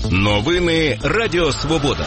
Новини Радіо Свобода.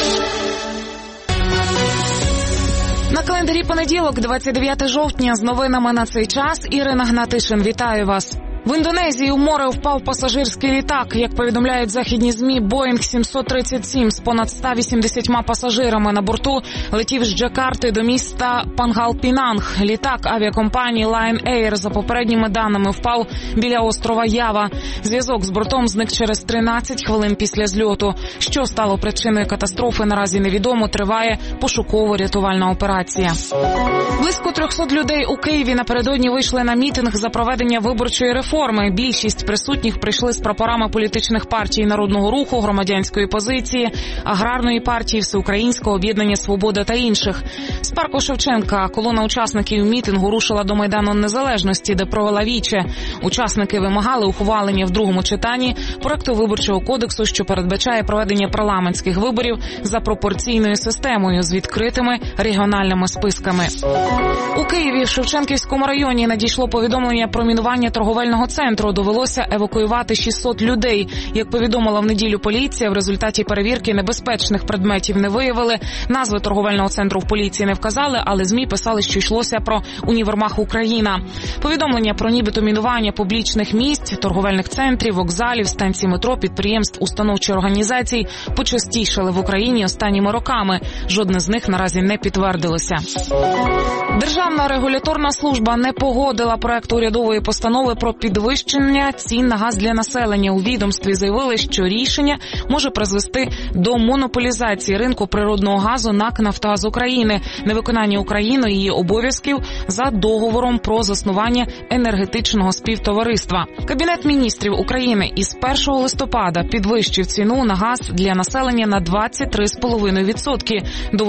На календарі понеділок, 29 жовтня, з новинами на цей час Ірина Гнатишин. Вітаю вас. В Індонезії у море впав пасажирський літак. Як повідомляють західні ЗМІ, Боїнг 737 з понад 180 пасажирами на борту летів з Джакарти до міста Пангалпінанг. Літак авіакомпанії Lion Air, за попередніми даними, впав біля острова Ява. Зв'язок з бортом зник через 13 хвилин після зльоту. Що стало причиною катастрофи, наразі невідомо. Триває пошуково-рятувальна операція. Близько 300 людей у Києві напередодні вийшли на мітинг за проведення виборчої реформи. Більшість присутніх прийшли з прапорами політичних партій Народного руху, Громадянської позиції, Аграрної партії, Всеукраїнського об'єднання «Свобода» та інших. З парку Шевченка колона учасників мітингу рушила до Майдану Незалежності, де провела віче. Учасники вимагали ухвалення в другому читанні проекту Виборчого кодексу, що передбачає проведення парламентських виборів за пропорційною системою з відкритими регіональними списками. У Києві в Шевченківському районі надійшло повідомлення про мінування торговельного центру. Довелося евакуювати 600 людей. Як повідомила в неділю поліція, в результаті перевірки небезпечних предметів не виявили. Назви торговельного центру в поліції не вказали, але ЗМІ писали, що йшлося про універмаг «Україна». Повідомлення про нібито мінування публічних місць, торговельних центрів, вокзалів, станцій метро, підприємств, установ чи організацій почастішали в Україні останніми роками. Жодне з них наразі не підтвердилося. Державна регуляторна служба не погодила проект урядової постанови про підвищення цін на газ для населення. У відомстві заявили, що рішення може призвести до монополізації ринку природного газу НАК «Нафтогаз України», невиконання Україною її обов'язків за договором про заснування енергетичного співтовариства. Кабінет міністрів України із 1 листопада підвищив ціну на газ для населення на 23,5% до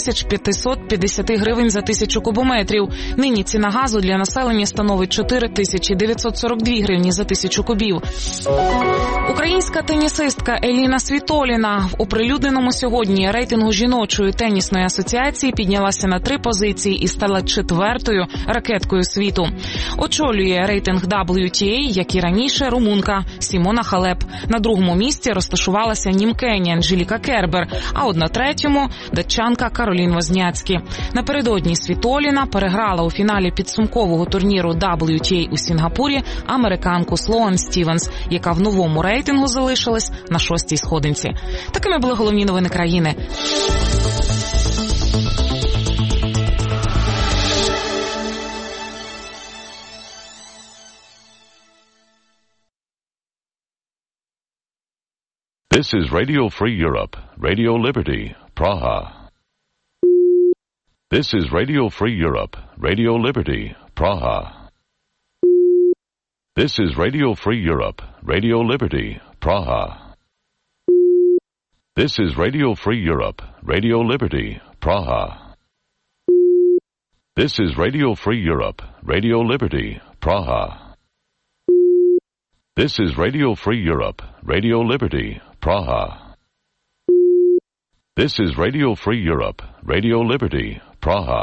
8550 гривень за тисячу кубометрів. Нині ціна газу для населення становить 4942 гривні за тисячу кубів. Українська тенісистка Еліна Світоліна в оприлюдненому сьогодні рейтингу жіночої тенісної асоціації піднялася на 3 позиції і стала 4-ю ракеткою світу. Очолює рейтинг WTA, як і раніше, румунка Сімона Халеп. На другому місці розташувалася німкеня Анжеліка Кербер, а от на третьому – датчанка Каролін Возняцькі. Напередодні Світоліна переграла у фіналі підсумкового турніру WTA у Сінгапурі американку Слоан Стівенс, яка в новому рейтингу залишилась на 6-й сходинці. Такими були головні новини країни. This is Radio Free Europe, Radio Liberty, Praha. This is Radio Free Europe, Radio Liberty, Praha. This is Radio Free Europe, Radio Liberty, Praha. This is Radio Free Europe, Radio Liberty, Praha. This is Radio Free Europe, Radio Liberty, Praha. This is Radio Free Europe, Radio Liberty, Praha. This is Radio Free Europe, Radio Liberty, Praha.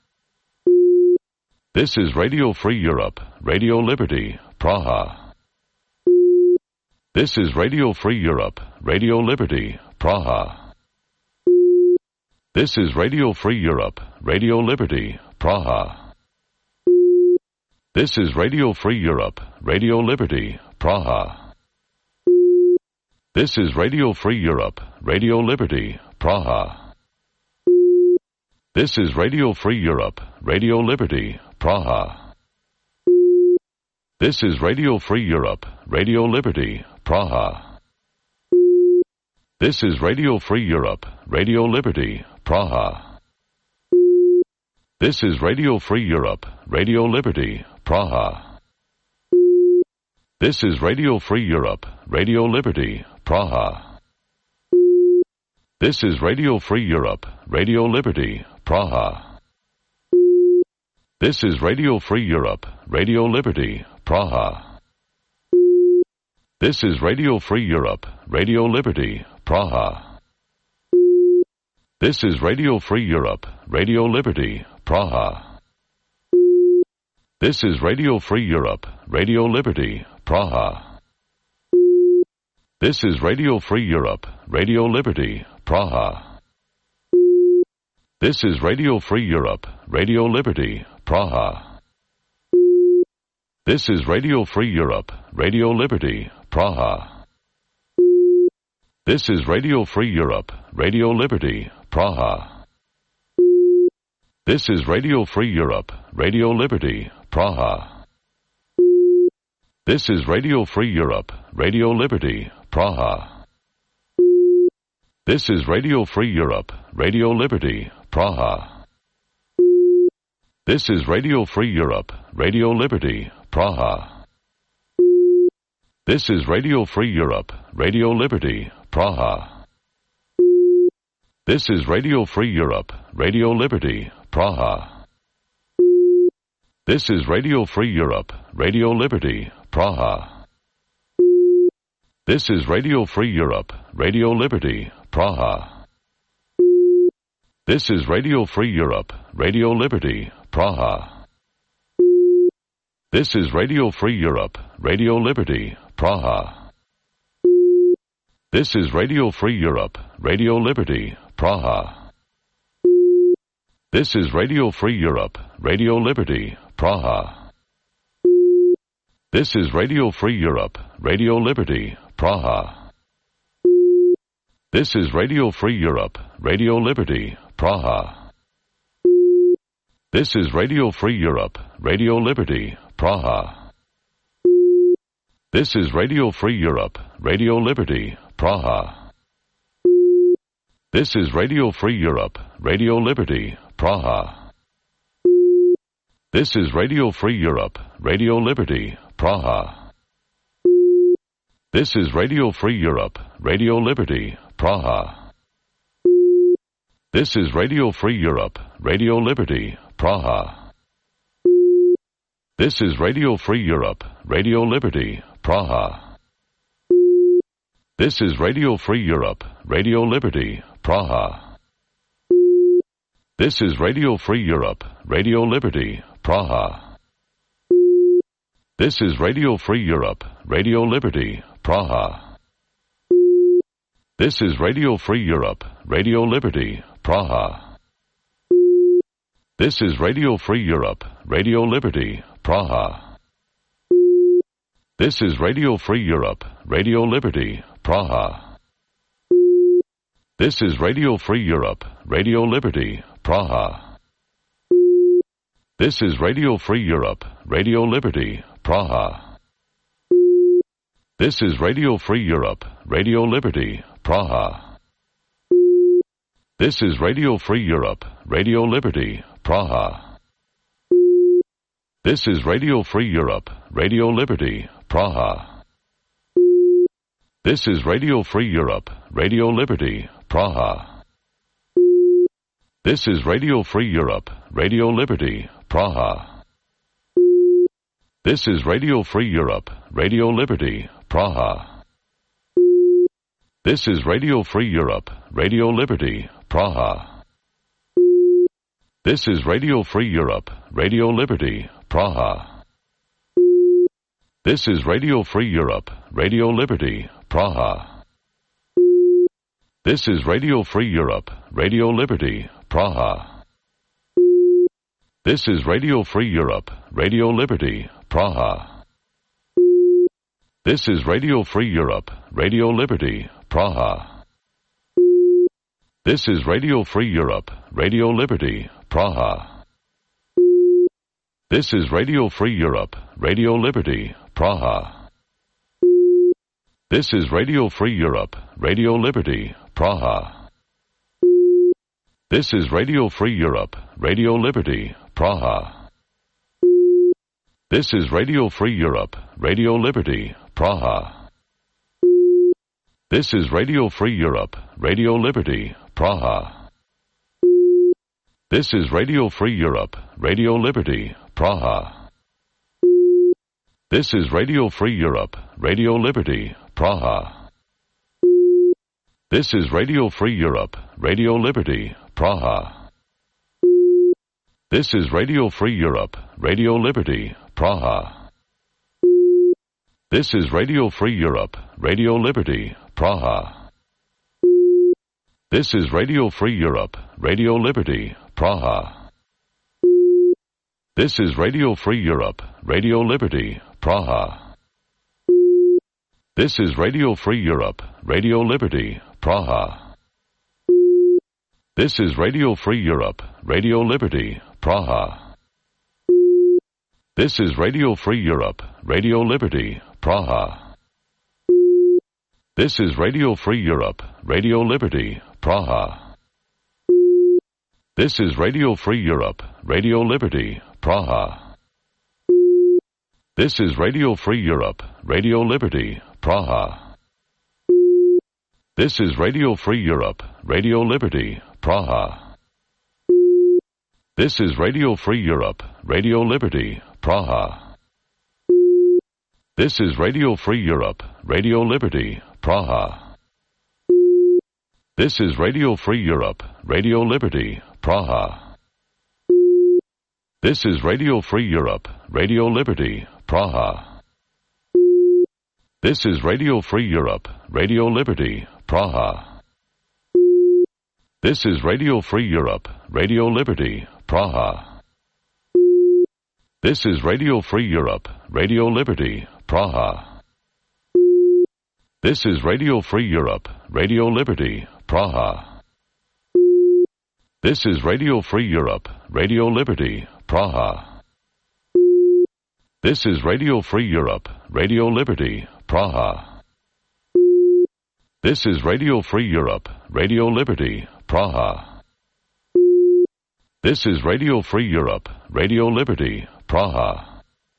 This is Radio Free Europe, Radio Liberty, Praha. This is Radio Free Europe, Radio Liberty, Praha. This is Radio Free Europe, Radio Liberty, Praha. This is Radio Free Europe, Radio Liberty, Praha. This is Radio Free Europe, Radio Liberty, Praha. This is Radio Free Europe, Radio Liberty, Praha. This is Radio Free Europe, Radio Liberty, Praha. This is Radio Free Europe, Radio Liberty, Praha. This is Radio Free Europe, Radio Liberty, Praha. This is Radio Free Europe, Radio Liberty, Praha. This is Radio Free Europe, Radio Liberty, Praha. This is Radio Free Europe, Radio Liberty, Praha. This is Radio Free Europe, Radio Liberty, Praha. This is Radio Free Europe, Radio Liberty, Praha. This is Radio Free Europe, Radio Liberty, Praha. This is Radio Free Europe, Radio Liberty, Praha. This is Radio Free Europe, Radio Liberty, Praha. This is Radio Free Europe, Radio Liberty, Praha. This is Radio Free Europe, Radio Liberty, Praha. This is Radio Free Europe, Radio Liberty, Praha. This is Radio Free Europe, Radio Liberty, Praha. This is Radio Free Europe, Radio Liberty, Praha. This is Radio Free Europe, Radio Liberty, Praha. This is Radio Free Europe, Radio Liberty, Praha. This is Radio Free Europe, Radio Liberty, Praha. This is Radio Free Europe, Radio Liberty, Praha. This is Radio Free Europe, Radio Liberty, Praha. This is Radio Free Europe, Radio Liberty, Praha. This is Radio Free Europe, Radio Liberty, Praha. This is Radio Free Europe, Radio Liberty, Praha. This is Radio Free Europe, Radio Liberty, Praha. This is Radio Free Europe, Radio Liberty, Praha. This is Radio Free Europe, Radio Liberty, Praha. This is Radio Free Europe, Radio Liberty, Praha. This is Radio Free Europe, Radio Liberty, Praha. This is Radio Free Europe, Radio Liberty, Praha. This is Radio Free Europe, Radio Liberty, Praha. This is Radio Free Europe, Radio Liberty, Praha. This is Radio Free Europe, Radio Liberty, Praha. This is Radio Free Europe, Radio Liberty, Praha. This is Radio Free Europe, Radio Liberty, Praha. This is Radio Free Europe, Radio Liberty, Praha. This is Radio Free Europe, Radio Liberty, Praha. This is Radio Free Europe, Radio Liberty, Praha. This is Radio Free Europe, Radio Liberty, Praha. This is Radio Free Europe, Radio Liberty, Praha. This is Radio Free Europe, Radio Liberty, Praha. This is Radio Free Europe, Radio Liberty, Praha. This is Radio Free Europe, Radio Liberty, Praha. This is Radio Free Europe, Radio Liberty, Praha. This is Radio Free Europe, Radio Liberty, Praha. This is Radio Free Europe, Radio Liberty, Praha. This is Radio Free Europe, Radio Liberty, Praha. This is Radio Free Europe, Radio Liberty, Praha. This is Radio Free Europe, Radio Liberty, Praha. This is Radio Free Europe, Radio Liberty, Praha. This is Radio Free Europe, Radio Liberty, Praha. This is Radio Free Europe, Radio Liberty, Praha. This is Radio Free Europe, Radio Liberty, Praha. This is Radio Free Europe, Radio Liberty, Praha. This is Radio Free Europe, Radio Liberty, Praha. This is Radio Free Europe, Radio Liberty, Praha. This is Radio Free Europe, Radio Liberty, Praha. This is Radio Free Europe, Radio Liberty, Praha. This is Radio Free Europe, Radio Liberty, Praha. This is Radio Free Europe, Radio Liberty, Praha. This is Radio Free Europe, Radio Liberty, Praha. This is Radio Free Europe, Radio Liberty, Praha. This is Radio Free Europe, Radio Liberty, Praha. This is Radio Free Europe, Radio Liberty, Praha. This is Radio Free Europe, Radio Liberty, Praha. This is Radio Free Europe, Radio Liberty, Praha. This is Radio Free Europe, Radio Liberty, Praha. This is Radio Free Europe, Radio Liberty, Praha. This is Radio Free Europe, Radio Liberty, Praha. This is Radio Free Europe, Radio Liberty, Praha. This is Radio Free Europe, Radio Liberty, Praha. This is Radio Free Europe, Radio Liberty, Praha. This is Radio Free Europe, Radio Liberty, Praha. This is Radio Free Europe, Radio Liberty, Praha. This is Radio Free Europe, Radio Liberty, Praha. This is Radio Free Europe, Radio Liberty, Praha. This is Radio Free Europe, Radio Liberty, Praha. This is Radio Free Europe, Radio Liberty, Praha. This is Radio Free Europe, Radio Liberty, Praha. This is Radio Free Europe, Radio Liberty, Praha. This is Radio Free Europe, Radio Liberty, Praha. This is Radio Free Europe, Radio Liberty, Praha. This is Radio Free Europe, Radio Liberty, Praha. This is Radio Free Europe, Radio Liberty, Praha. This is Radio Free Europe, Radio Liberty, Praha. This is Radio Free Europe, Radio Liberty, Praha.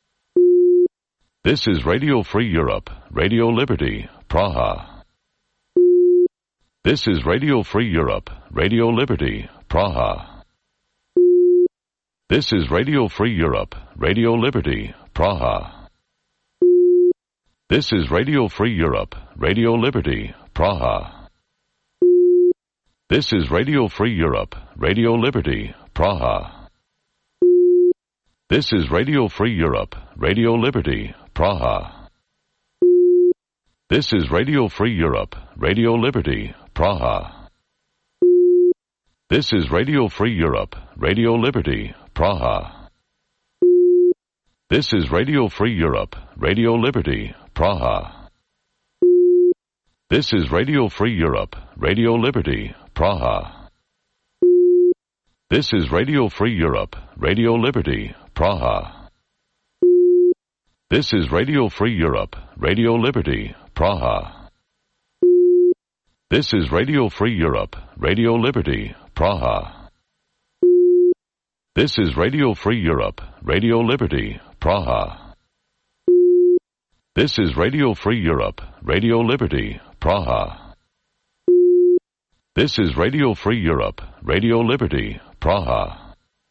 This is Radio Free Europe, Radio Liberty, Praha. This is Radio Free Europe, Radio Liberty, Praha. This is Radio Free Europe, Radio Liberty, Praha. This is Radio Free Europe, Radio Liberty, Praha. This is Radio Free Europe, Radio Liberty, Praha. This is Radio Free Europe, Radio Liberty, Praha. This is Radio Free Europe, Radio Liberty, Praha. This is Radio Free Europe, Radio Liberty, Praha. This is Radio Free Europe, Radio Liberty, Praha. This is Radio Free Europe, Radio Liberty, Praha. This is Radio Free Europe, Radio Liberty, Praha. This is Radio Free Europe, Radio Liberty, Praha. This is Radio Free Europe, Radio Liberty, Praha. This is Radio Free Europe, Radio Liberty, Praha. This is Radio Free Europe, Radio Liberty, Praha. This is Radio Free Europe, Radio Liberty, Praha.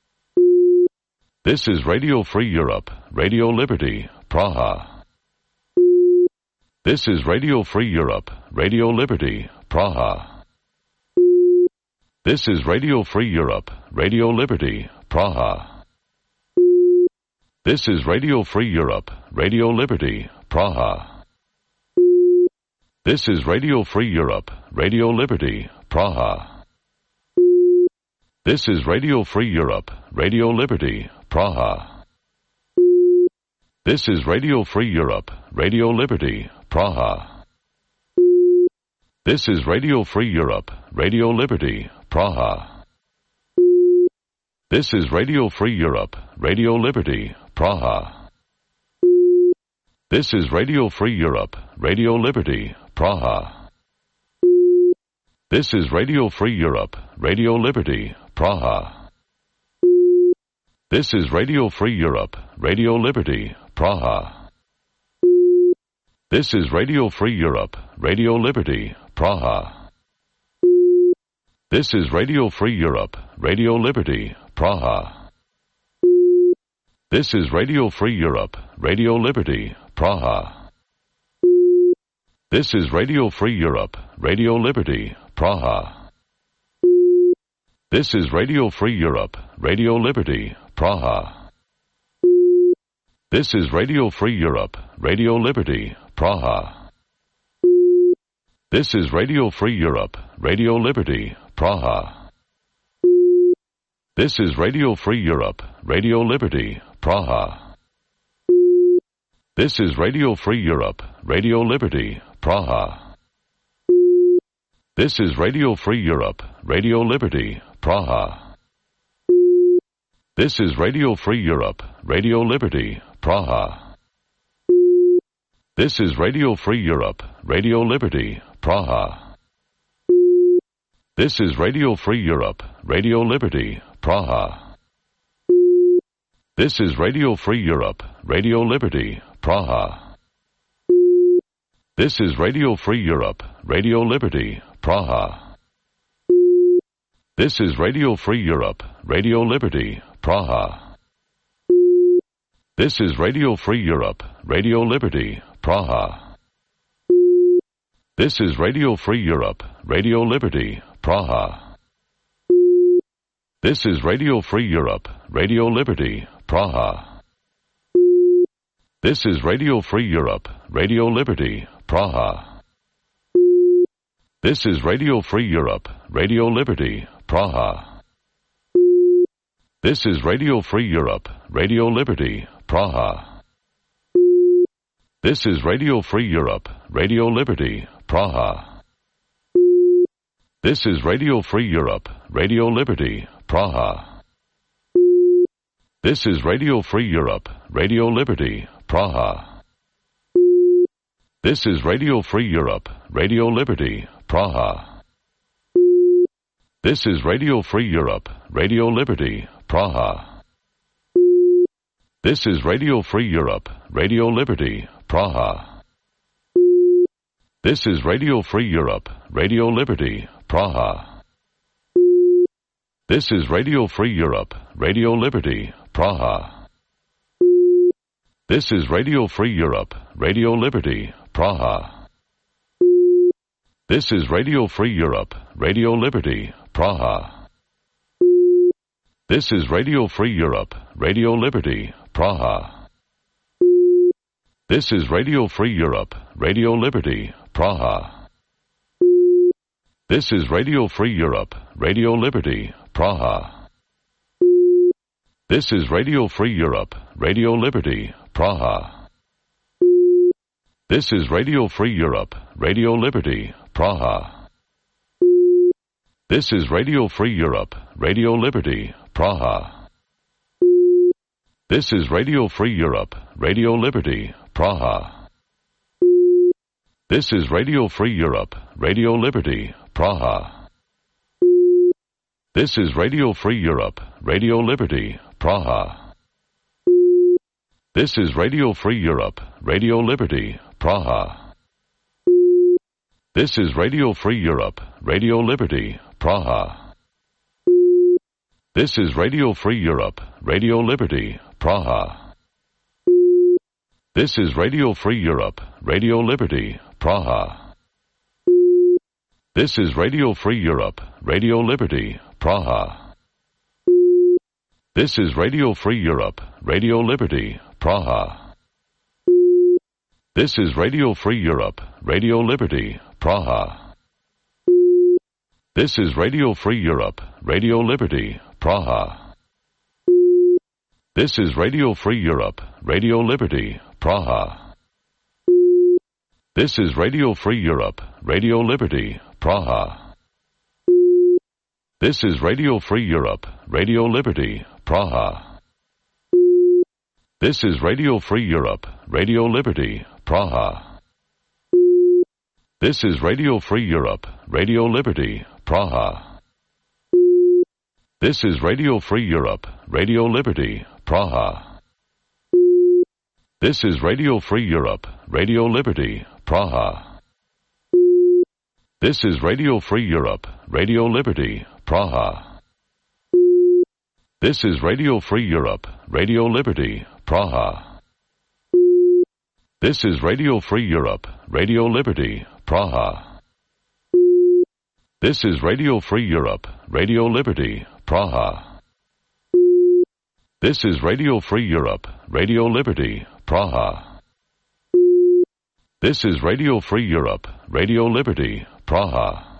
This is Radio Free Europe, Radio Liberty, Praha. This is Radio Free Europe, Radio Liberty, Praha. This is Radio Free Europe, Radio Liberty, Praha. This is Radio Free Europe, Radio Liberty, Praha. This is Radio Free Europe, Radio Liberty, Praha. This is Radio Free Europe, Radio Liberty, Praha. This is Radio Free Europe, Radio Liberty, Praha. This is Radio Free Europe, Radio Liberty, Praha. This is Radio Free Europe, Radio Liberty, Praha. This is Radio Free Europe, Radio Liberty, Praha. This is Radio Free Europe, Radio Liberty, Praha. This is Radio Free Europe, Radio Liberty, Praha. This is Radio Free Europe, Radio Liberty, Praha. This is Radio Free Europe, Radio Liberty, Praha. This is Radio Free Europe, Radio Liberty, Praha. This is Radio Free Europe, Radio Liberty, Praha. This is Radio Free Europe, Radio Liberty, Praha. This is Radio Free Europe, Radio Liberty, Praha. This is Radio Free Europe, Radio Liberty, Praha. This is Radio Free Europe, Radio Liberty, Praha. This is Radio Free Europe, Radio Liberty, Praha. This is Radio Free Europe, Radio Liberty, Praha. This is Radio Free Europe, Radio Liberty, Praha. This is Radio Free Europe, Radio Liberty, Praha. This is Radio Free Europe, Radio Liberty, Praha. This is Radio Free Europe, Radio Liberty, Praha. This is Radio Free Europe, Radio Liberty, Praha. This is Radio Free Europe, Radio Liberty, Praha. This is Radio Free Europe, Radio Liberty, Praha. This is Radio Free Europe, Radio Liberty, Praha. This is Radio Free Europe, Radio Liberty, Praha. This is Radio Free Europe, Radio Liberty, Praha. This is Radio Free Europe, Radio Liberty, Praha. This is Radio Free Europe, Radio Liberty, Praha. This is Radio Free Europe, Radio Liberty, Praha. This is Radio Free Europe, Radio Liberty, Praha. This is Radio Free Europe, Radio Liberty, Praha. This is Radio Free Europe, Radio Liberty, Praha. This is Radio Free Europe, Radio Liberty, Praha. This is Radio Free Europe, Radio Liberty, Praha. This is Radio Free Europe, Radio Liberty, Praha. This is Radio Free Europe, Radio Liberty, Praha. This is Radio Free Europe, Radio Liberty, Praha. This is Radio Free Europe, Radio Liberty, Praha. This is Radio Free Europe, Radio Liberty, Praha. This is Radio Free Europe, Radio Liberty, Praha. This is Radio Free Europe, Radio Liberty, Praha. This is Radio Free Europe, Radio Liberty, Praha. This is Radio Free Europe, Radio Liberty, Praha. This is Radio Free Europe, Radio Liberty, Praha. This is Radio Free Europe, Radio Liberty, Praha. This is Radio Free Europe, Radio Liberty, Praha. This is Radio Free Europe, Radio Liberty, Praha. This is Radio Free Europe, Radio Liberty, Praha. This is Radio Free Europe, Radio Liberty, Praha. This is Radio Free Europe, Radio Liberty, Praha. This is Radio Free Europe, Radio Liberty, Praha. This is Radio Free Europe, Radio Liberty, Praha. This is Radio Free Europe, Radio Liberty, Praha. This is Radio Free Europe, Radio Liberty, Praha. This is Radio Free Europe, Radio Liberty, Praha. This is Radio Free Europe, Radio Liberty, Praha. This is Radio Free Europe, Radio Liberty, Praha. This is Radio Free Europe, Radio Liberty, Praha. This is Radio Free Europe, Radio Liberty, Praha. This is Radio Free Europe, Radio Liberty, Praha. This is Radio Free Europe, Radio Liberty, Praha. This is Radio Free Europe, Radio Liberty, Praha. This is Radio Free Europe, Radio Liberty, Praha. This is Radio Free Europe, Radio Liberty, Praha. This is Radio Free Europe, Radio Liberty, Praha. This is Radio Free Europe, Radio Liberty, Praha. This is Radio Free Europe, Radio Liberty, Praha. This is Radio Free Europe, Radio Liberty, Praha.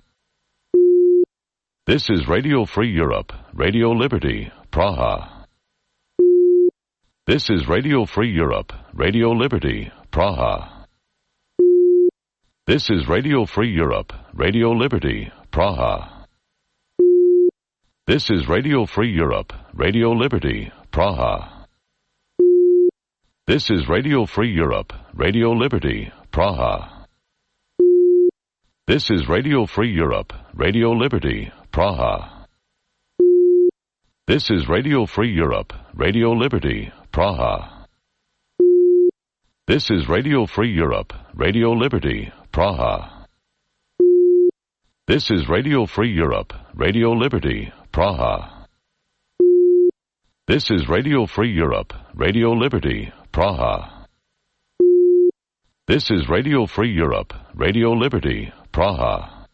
This is Radio Free Europe, Radio Liberty, Praha. This is Radio Free Europe, Radio Liberty, Praha. This is Radio Free Europe, Radio Liberty, Praha. This is Radio Free Europe, Radio Liberty, Praha. This is Radio Free Europe, Radio Liberty, Praha. This is Radio Free Europe, Radio Liberty, Praha. This is Radio Free Europe, Radio Liberty, Praha. This is Radio Free Europe, Radio Liberty, Praha. This is Radio Free Europe, Radio Liberty, Praha. This is Radio Free Europe, Radio Liberty, Praha. This is Radio Free Europe, Radio Liberty, Praha.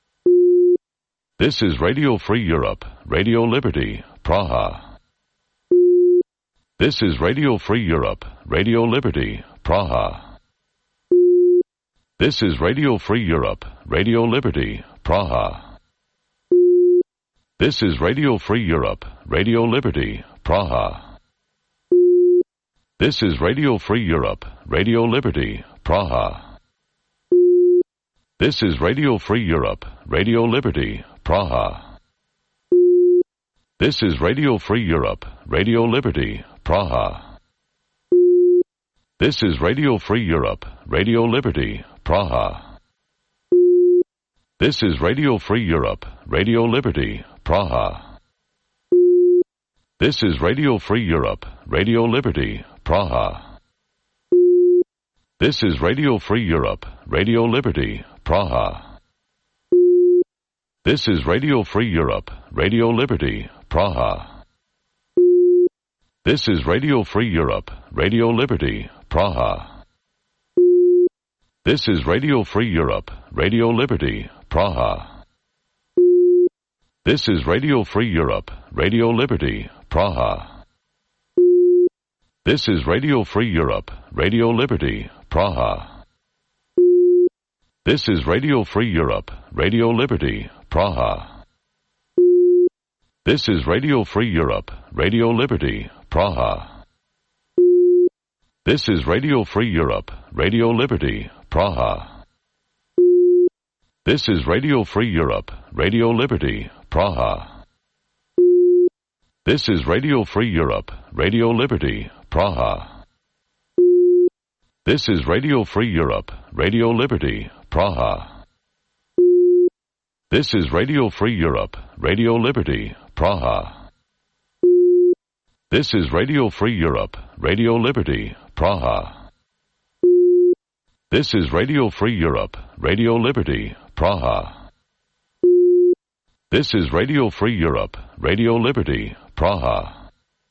This is Radio Free Europe, Radio Liberty, Praha. This is Radio Free Europe, Radio Liberty, Praha. This is Radio Free Europe, Radio Liberty, Praha. This is Radio Free Europe, Radio Liberty, Praha. This is Radio Free Europe, Radio Liberty, Praha. This is Radio Free Europe, Radio Liberty, Praha. This is Radio Free Europe, Radio Liberty, Praha. This is Radio Free Europe, Radio Liberty, Praha. This is Radio Free Europe, Radio Liberty, Praha. This is Radio Free Europe, Radio Liberty, Praha. This is Radio Free Europe, Radio Liberty, Praha. This is Radio Free Europe, Radio Liberty, Praha. This is Radio Free Europe, Radio Liberty, Praha. This is Radio Free Europe, Radio Liberty, Praha. This is Radio Free Europe, Radio Liberty, Praha. This is Radio Free Europe, Radio Liberty, Praha. This is Radio Free Europe, Radio Liberty, Praha. This is Radio Free Europe, Radio Liberty, Praha. This is Radio Free Europe, Radio Liberty, Praha. This is Radio Free Europe, Radio Liberty, Praha. This is Radio Free Europe, Radio Liberty, Praha. This is Radio Free Europe, Radio Liberty, Praha. This is Radio Free Europe, Radio Liberty, Praha. This is Radio Free Europe, Radio Liberty, Praha. This is Radio Free Europe, Radio Liberty, Praha. This is Radio Free Europe, Radio Liberty, Praha.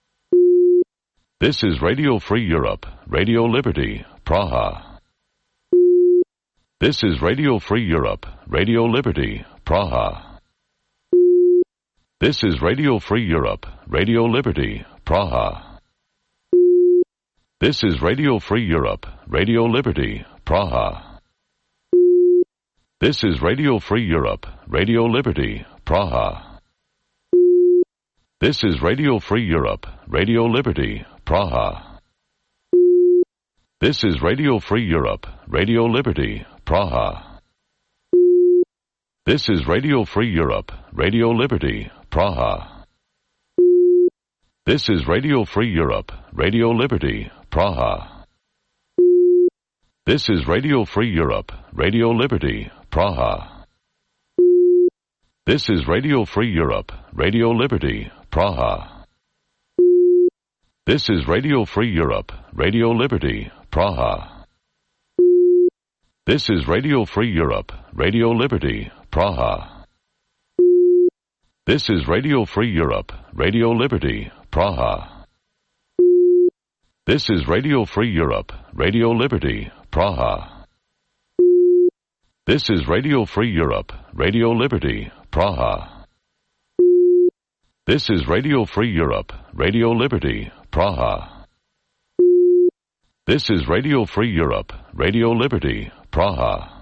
This is Radio Free Europe, Radio Liberty, Praha. This is Radio Free Europe, Radio Liberty, Praha. This is Radio Free Europe, Radio Liberty, Praha. This is Radio Free Europe, Radio Liberty, Praha. This is Radio Free Europe, Radio Liberty, Praha. This is Radio Free Europe, Radio Liberty, Praha. This is Radio Free Europe, Radio Liberty, Praha. This is Radio Free Europe, Radio Liberty, Praha. This is Radio Free Europe, Radio Liberty, Praha. This is Radio Free Europe, Radio Liberty, Praha. This is Radio Free Europe, Radio Liberty, Praha. This is Radio Free Europe, Radio Liberty, Praha. This is Radio Free Europe, Radio Liberty, Praha. This is Radio Free Europe, Radio Liberty, Praha. This is Radio Free Europe, Radio Liberty, Praha. This is Radio Free Europe, Radio Liberty, Praha. This is Radio Free Europe, Radio Liberty, Praha. This is Radio Free Europe, Radio Liberty, Praha.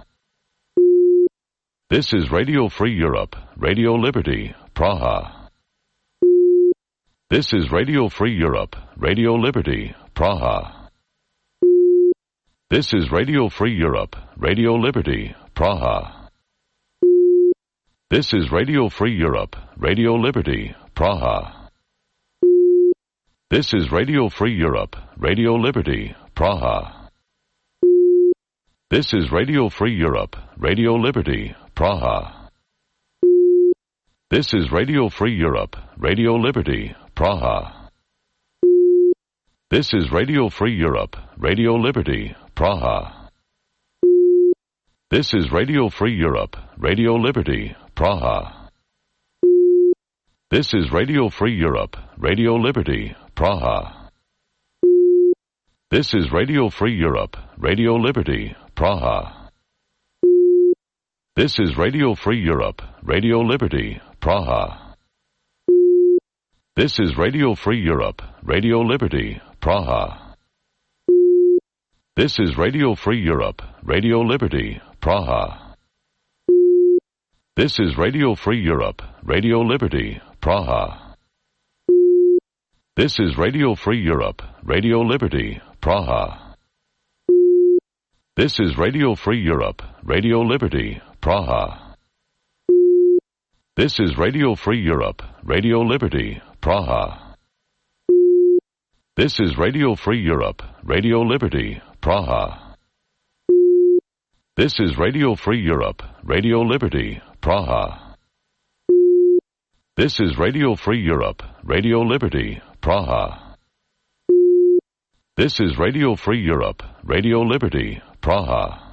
This is Radio Free Europe, Radio Liberty, Praha. This is Radio Free Europe, Radio Liberty, Praha. This is Radio Free Europe, Radio Liberty, Praha. This is Radio Free Europe, Radio Liberty, Praha. This is Radio Free Europe, Radio Liberty, Praha. This is Radio Free Europe, Radio Liberty, Praha. This is Radio Free Europe, Radio Liberty, Praha. This is Radio Free Europe, Radio Liberty, Praha. This is Radio Free Europe, Radio Liberty, Praha. This is Radio Free Europe, Radio Liberty, Praha. This is Radio Free Europe, Radio Liberty, Praha. This is Radio Free Europe, Radio Liberty, Praha. This is Radio Free Europe, Radio Liberty, Praha. This is Radio Free Europe, Radio Liberty, Praha. This is Radio Free Europe, Radio Liberty, Praha. This is Radio Free Europe, Radio Liberty, Praha. This is Radio Free Europe, Radio Liberty, Praha. This is Radio Free Europe, Radio Liberty, Praha. This is Radio Free Europe, Radio Liberty, Praha. This is Radio Free Europe, Radio Liberty, Praha. This is Radio Free Europe, Radio Liberty, Praha. This is Radio Free Europe, Radio Liberty, Praha.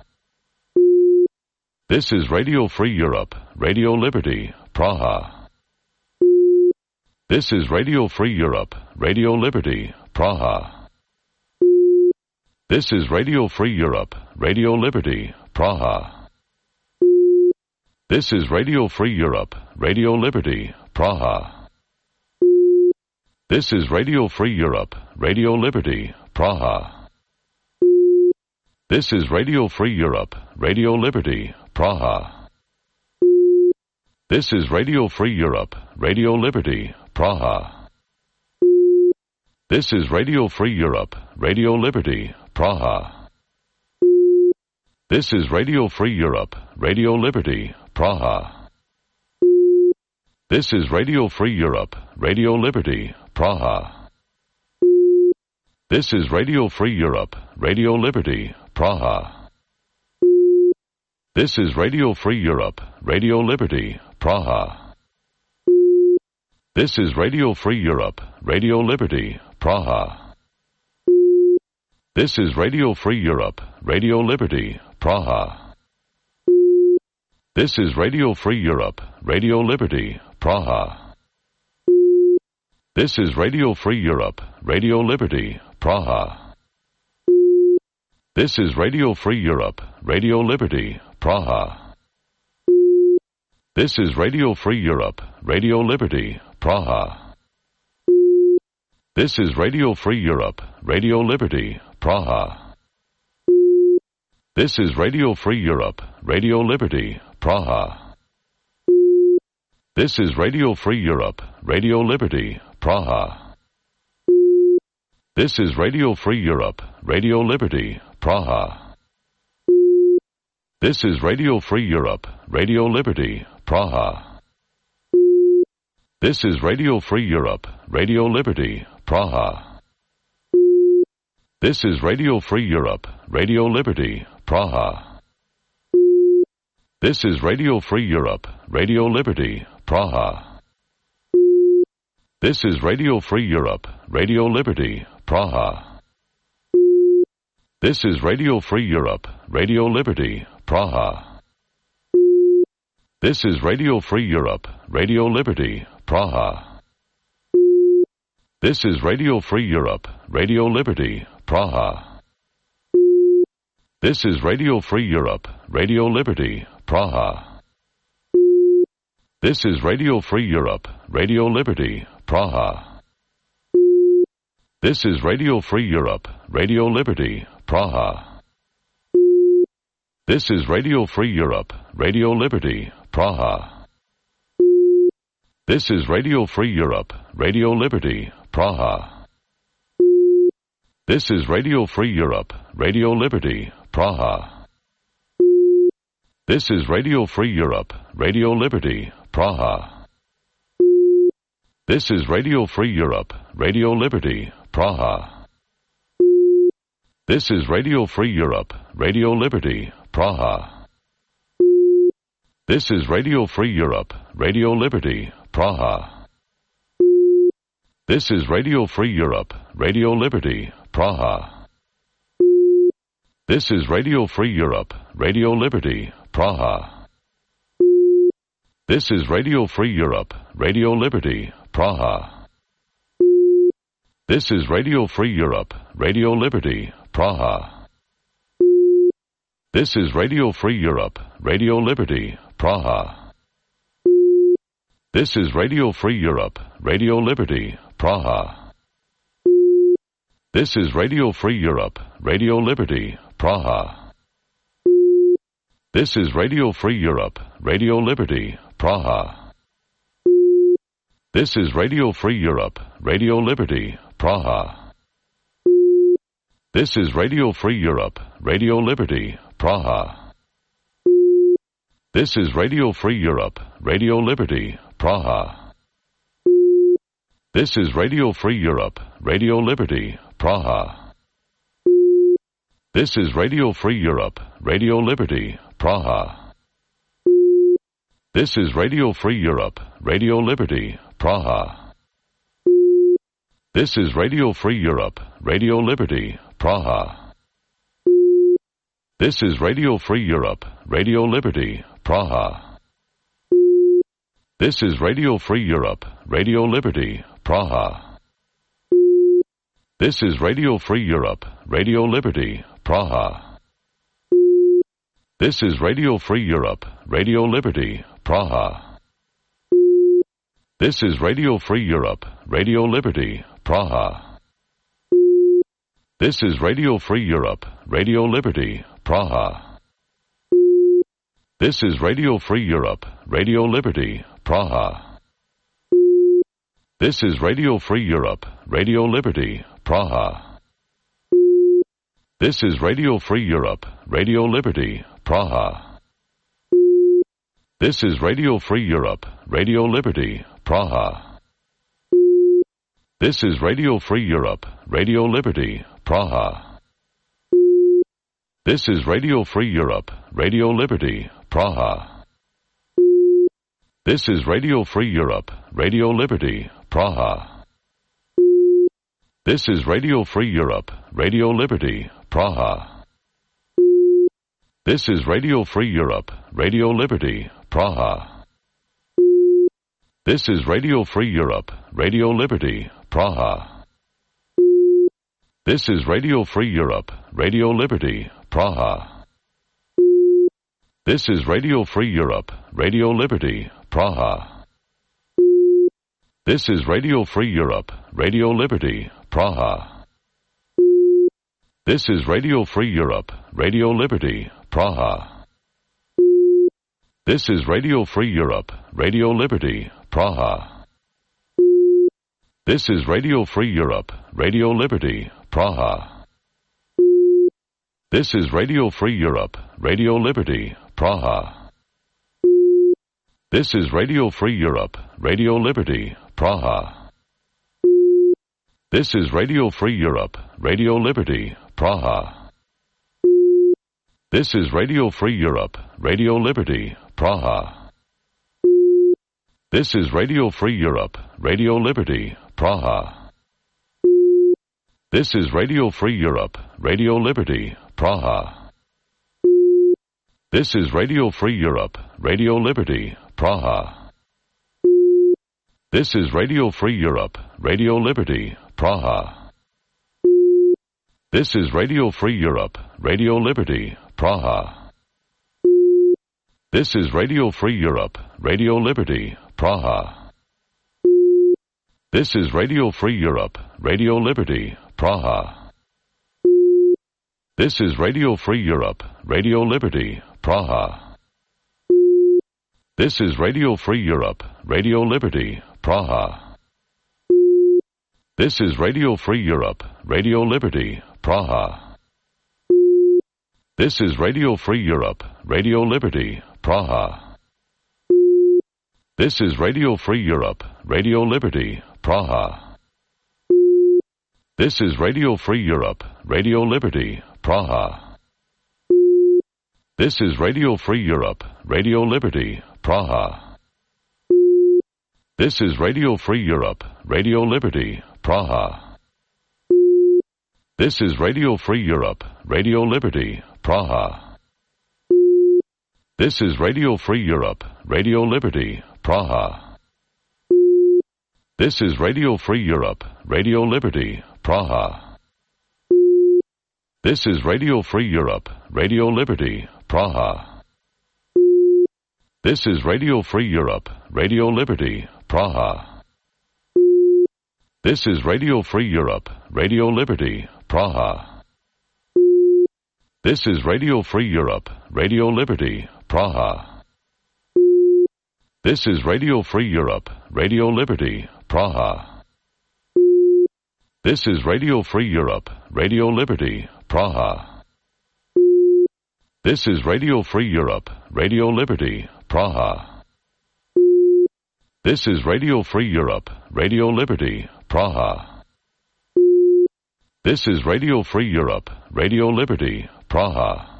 This is Radio Free Europe, Radio Liberty, Praha. This is Radio Free Europe, Radio Liberty, Praha. This is Radio Free Europe, Radio Liberty, Praha. This is Radio Free Europe, Radio Liberty, Praha. This is Radio Free Europe, Radio Liberty, Praha. This is Radio Free Europe, Radio Liberty, Praha. This is Radio Free Europe, Radio Liberty, Praha. This is Radio Free Europe, Radio Liberty, Praha. This is Radio Free Europe, Radio Liberty, Praha. This is Radio Free Europe, Radio Liberty, Praha. This is Radio Free Europe, Radio Liberty, Praha. This is Radio Free Europe, Radio Liberty, Praha. This is Radio Free Europe, Radio Liberty, Praha. This is Radio Free Europe, Radio Liberty, Praha. This is Radio Free Europe, Radio Liberty, Praha. This is Radio Free Europe, Radio Liberty, Praha. This is Radio Free Europe, Radio Liberty, Praha. This is Radio Free Europe, Radio Liberty, Praha. This is Radio Free Europe, Radio Liberty, Praha. This is Radio Free Europe, Radio Liberty, Praha. This is Radio Free Europe, Radio Liberty, Praha. This is Radio Free Europe, Radio Liberty, Praha. This is Radio Free Europe, Radio Liberty, Praha. This is Radio Free Europe, Radio Liberty, Praha. This is Radio Free Europe, Radio Liberty, Praha. This is Radio Free Europe, Radio Liberty, Praha. This is Radio Free Europe, Radio Liberty, Praha. This is Radio Free Europe, Radio Liberty, Praha. This is Radio Free Europe, Radio Liberty, Praha. This is Radio Free Europe, Radio Liberty, Praha. This is Radio Free Europe, Radio Liberty, Praha. This is Radio Free Europe, Radio Liberty, Praha. This is Radio Free Europe, Radio Liberty, Praha. This is Radio Free Europe, Radio Liberty, Praha. This is Radio Free Europe, Radio Liberty, Praha. This is Radio Free Europe, Radio Liberty, Praha. This is Radio Free Europe, Radio Liberty, Praha. This is Radio Free Europe, Radio Liberty, Praha. This is Radio Free Europe, Radio Liberty, Praha. This is Radio Free Europe, Radio Liberty, Praha. This is Radio Free Europe, Radio Liberty, Praha. This is Radio Free Europe, Radio Liberty, Praha. This is Radio Free Europe, Radio Liberty, Praha. This is Radio Free Europe, Radio Liberty, Praha. This is Radio Free Europe, Radio Liberty, Praha. This is Radio Free Europe, Radio Liberty, Praha. This is Radio Free Europe, Radio Liberty, Praha. This is Radio Free Europe, Radio Liberty, Praha. This is Radio Free Europe, Radio Liberty, Praha. This is Radio Free Europe, Radio Liberty, Praha. This is Radio Free Europe, Radio Liberty, Praha. This is Radio Free Europe, Radio Liberty, Praha. This is Radio Free Europe, Radio Liberty, Praha. This is Radio Free Europe, Radio Liberty, Praha. This is Radio Free Europe, Radio Liberty, Praha. This is Radio Free Europe, Radio Liberty, Praha. This is Radio Free Europe, Radio Liberty, Praha. This is Radio Free Europe, Radio Liberty, Praha. This is Radio Free Europe, Radio Liberty, Praha. This is Radio Free Europe, Radio Liberty, Praha. This is Radio Free Europe, Radio Liberty, Praha. This is Radio Free Europe, Radio Liberty, Praha. This is Radio Free Europe, Radio Liberty, Praha. This is Radio Free Europe, Radio Liberty, Praha. This is Radio Free Europe, Radio Liberty, Praha. This is Radio Free Europe, Radio Liberty, Praha. This is Radio Free Europe, Radio Liberty, Praha. This is Radio Free Europe, Radio Liberty, Praha. This is Radio Free Europe, Radio Liberty, Praha. This is Radio Free Europe, Radio Liberty, Praha. This is Radio Free Europe, Radio Liberty, Praha. This is Radio Free Europe, Radio Liberty, Praha. This is Radio Free Europe, Radio Liberty, Praha. This is Radio Free Europe, Radio Liberty, Praha. This is Radio Free Europe, Radio Liberty, Praha. This is Radio Free Europe, Radio Liberty, Praha. This is Radio Free Europe, Radio Liberty, Praha. This is Radio Free Europe, Radio Liberty, Praha. This is Radio Free Europe, Radio Liberty, Praha. This is Radio Free Europe, Radio Liberty, Praha. This is Radio Free Europe, Radio Liberty, Praha. This is Radio Free Europe, Radio Liberty, Praha. This is Radio Free Europe, Radio Liberty, Praha. This is Radio Free Europe, Radio Liberty, Praha. This is Radio Free Europe, Radio Liberty, Praha. This is Radio Free Europe, Radio Liberty, Praha. This is Radio Free Europe, Radio Liberty, Praha. This is Radio Free Europe, Radio Liberty, Praha. This is Radio Free Europe, Radio Liberty, Praha. This is Radio Free Europe, Radio Liberty, Praha. This is Radio Free Europe, Radio Liberty, Praha. This is Radio Free Europe, Radio Liberty, Praha. This is Radio Free Europe, Radio Liberty, Praha. This is Radio Free Europe, Radio Liberty, Praha. This is Radio Free Europe, Radio Liberty, Praha. This is Radio Free Europe, Radio Liberty, Praha. This is Radio Free Europe, Radio Liberty, Praha. This is Radio Free Europe, Radio Liberty, Praha. This is Radio Free Europe, Radio Liberty, Praha. This is Radio Free Europe, Radio Liberty, Praha. This is Radio Free Europe, Radio Liberty, Praha. This is Radio Free Europe, Radio Liberty, Praha. This is Radio Free Europe, Radio Liberty, Praha. This is Radio Free Europe, Radio Liberty, Praha. This is Radio Free Europe, Radio Liberty, Praha. This is Radio Free Europe, Radio Liberty, Praha. This is Radio Free Europe, Radio Liberty, Praha. This is Radio Free Europe, Radio Liberty, Praha.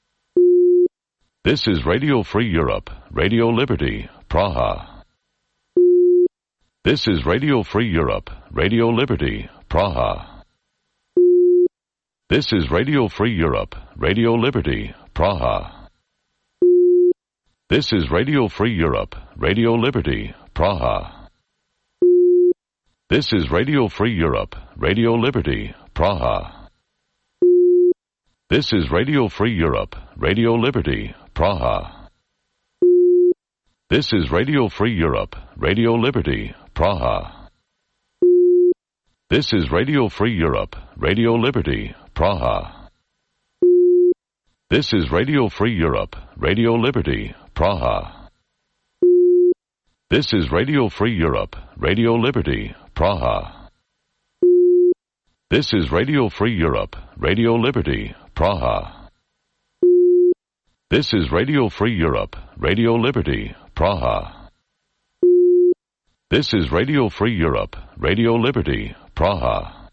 This is Radio Free Europe, Radio Liberty, Praha. This is Radio Free Europe, Radio Liberty, Praha. This is Radio Free Europe, Radio Liberty, Praha. This is Radio Free Europe, Radio Liberty, Praha. This is Radio Free Europe, Radio Liberty, Praha. This is Radio Free Europe, Radio Liberty, Praha. This is Radio Free Europe, Radio Liberty, Praha. This is Radio Free Europe, Radio Liberty, Praha. This is Radio Free Europe, Radio Liberty, Praha. This is Radio Free Europe, Radio Liberty, Praha. This is Radio Free Europe, Radio Liberty, Praha. This is Radio Free Europe, Radio Liberty, Praha. This is Radio Free Europe, Radio Liberty, Praha.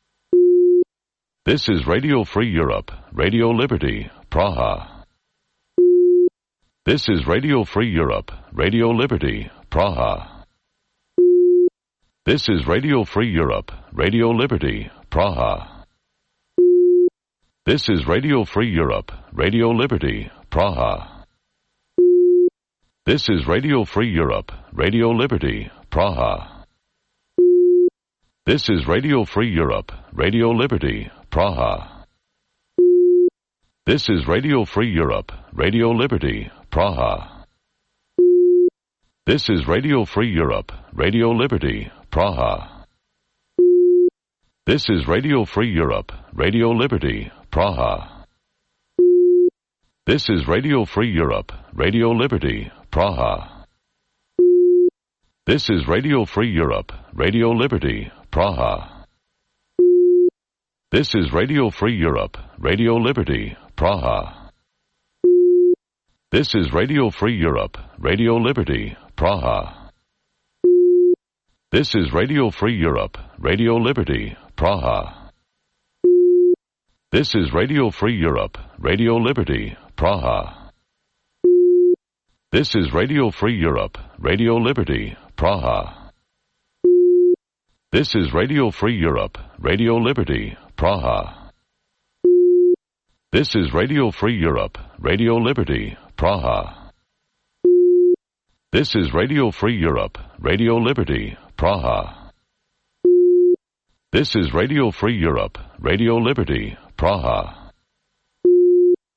This is Radio Free Europe, Radio Liberty, Praha. This is Radio Free Europe, Radio Liberty, Praha. This is Radio Free Europe, Radio Liberty, Praha. This is Radio Free Europe, Radio Liberty, Praha. This is Radio Free Europe, Radio Liberty, Praha. This is Radio Free Europe, Radio Liberty, Praha. This is Radio Free Europe, Radio Liberty, Praha. This is Radio Free Europe, Radio Liberty, Praha. This is Radio Free Europe, Radio Liberty, Praha. This is Radio Free Europe, Radio Liberty, Praha. This is Radio Free Europe, Radio Liberty, Praha. This is Radio Free Europe, Radio Liberty, Praha. This is Radio Free Europe, Radio Liberty, Praha. This is Radio Free Europe, Radio Liberty, Praha. This is Radio Free Europe, Radio Liberty, Praha. This is Radio Free Europe, Radio Liberty, Praha. This is Radio Free Europe, Radio Liberty, Praha. This is Radio Free Europe, Radio Liberty, Praha. This is Radio Free Europe, Radio Liberty, Praha. This is Radio Free Europe, Radio Liberty, Praha.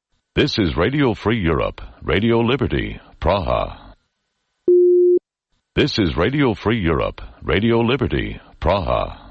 This is Radio Free Europe, Radio Liberty, Praha. This is Radio Free Europe, Radio Liberty, Praha.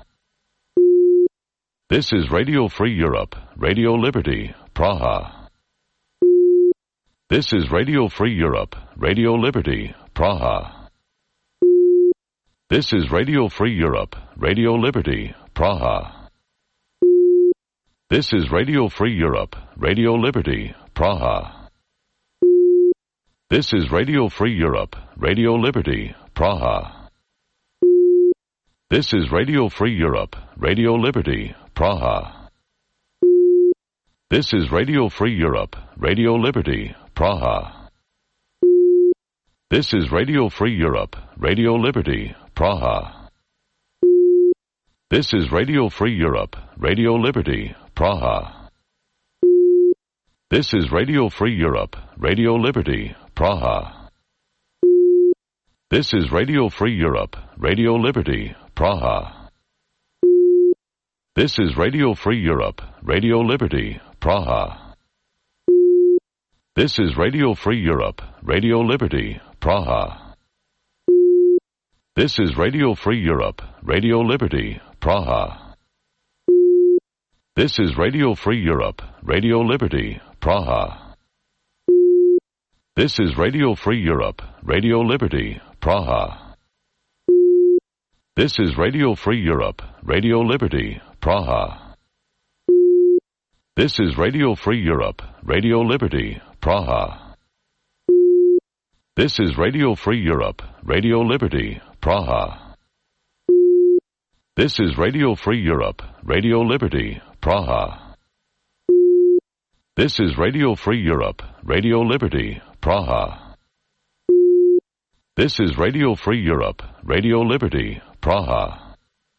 This is Radio Free Europe, Radio Liberty, Praha. This is Radio Free Europe, Radio Liberty, Praha. This is Radio Free Europe, Radio Liberty, Praha. This is Radio Free Europe, Radio Liberty, Praha. This is Radio Free Europe, Radio Liberty, Praha. This is Radio Free Europe, Radio Liberty, Praha. This is Radio Free Europe, Radio Liberty, Praha. This is Radio Free Europe, Radio Liberty, Praha. This is Radio Free Europe, Radio Liberty, Praha. This is Radio Free Europe, Radio Liberty, Praha. This is Radio Free Europe, Radio Liberty, Praha. This is Radio Free Europe, Radio Liberty, Praha. This is Radio Free Europe, Radio Liberty, Praha. This is Radio Free Europe, Radio Liberty, Praha. This is Radio Free Europe, Radio Liberty, Praha. This is Radio Free Europe, Radio Liberty, Praha. This is Radio Free Europe, Radio Liberty, Praha. This is Radio Free Europe, Radio Liberty, Praha. This is Radio Free Europe, Radio Liberty, Praha. This is Radio Free Europe, Radio Liberty, Praha. This is Radio Free Europe, Radio Liberty, Praha. This is Radio Free Europe, Radio Liberty, Praha.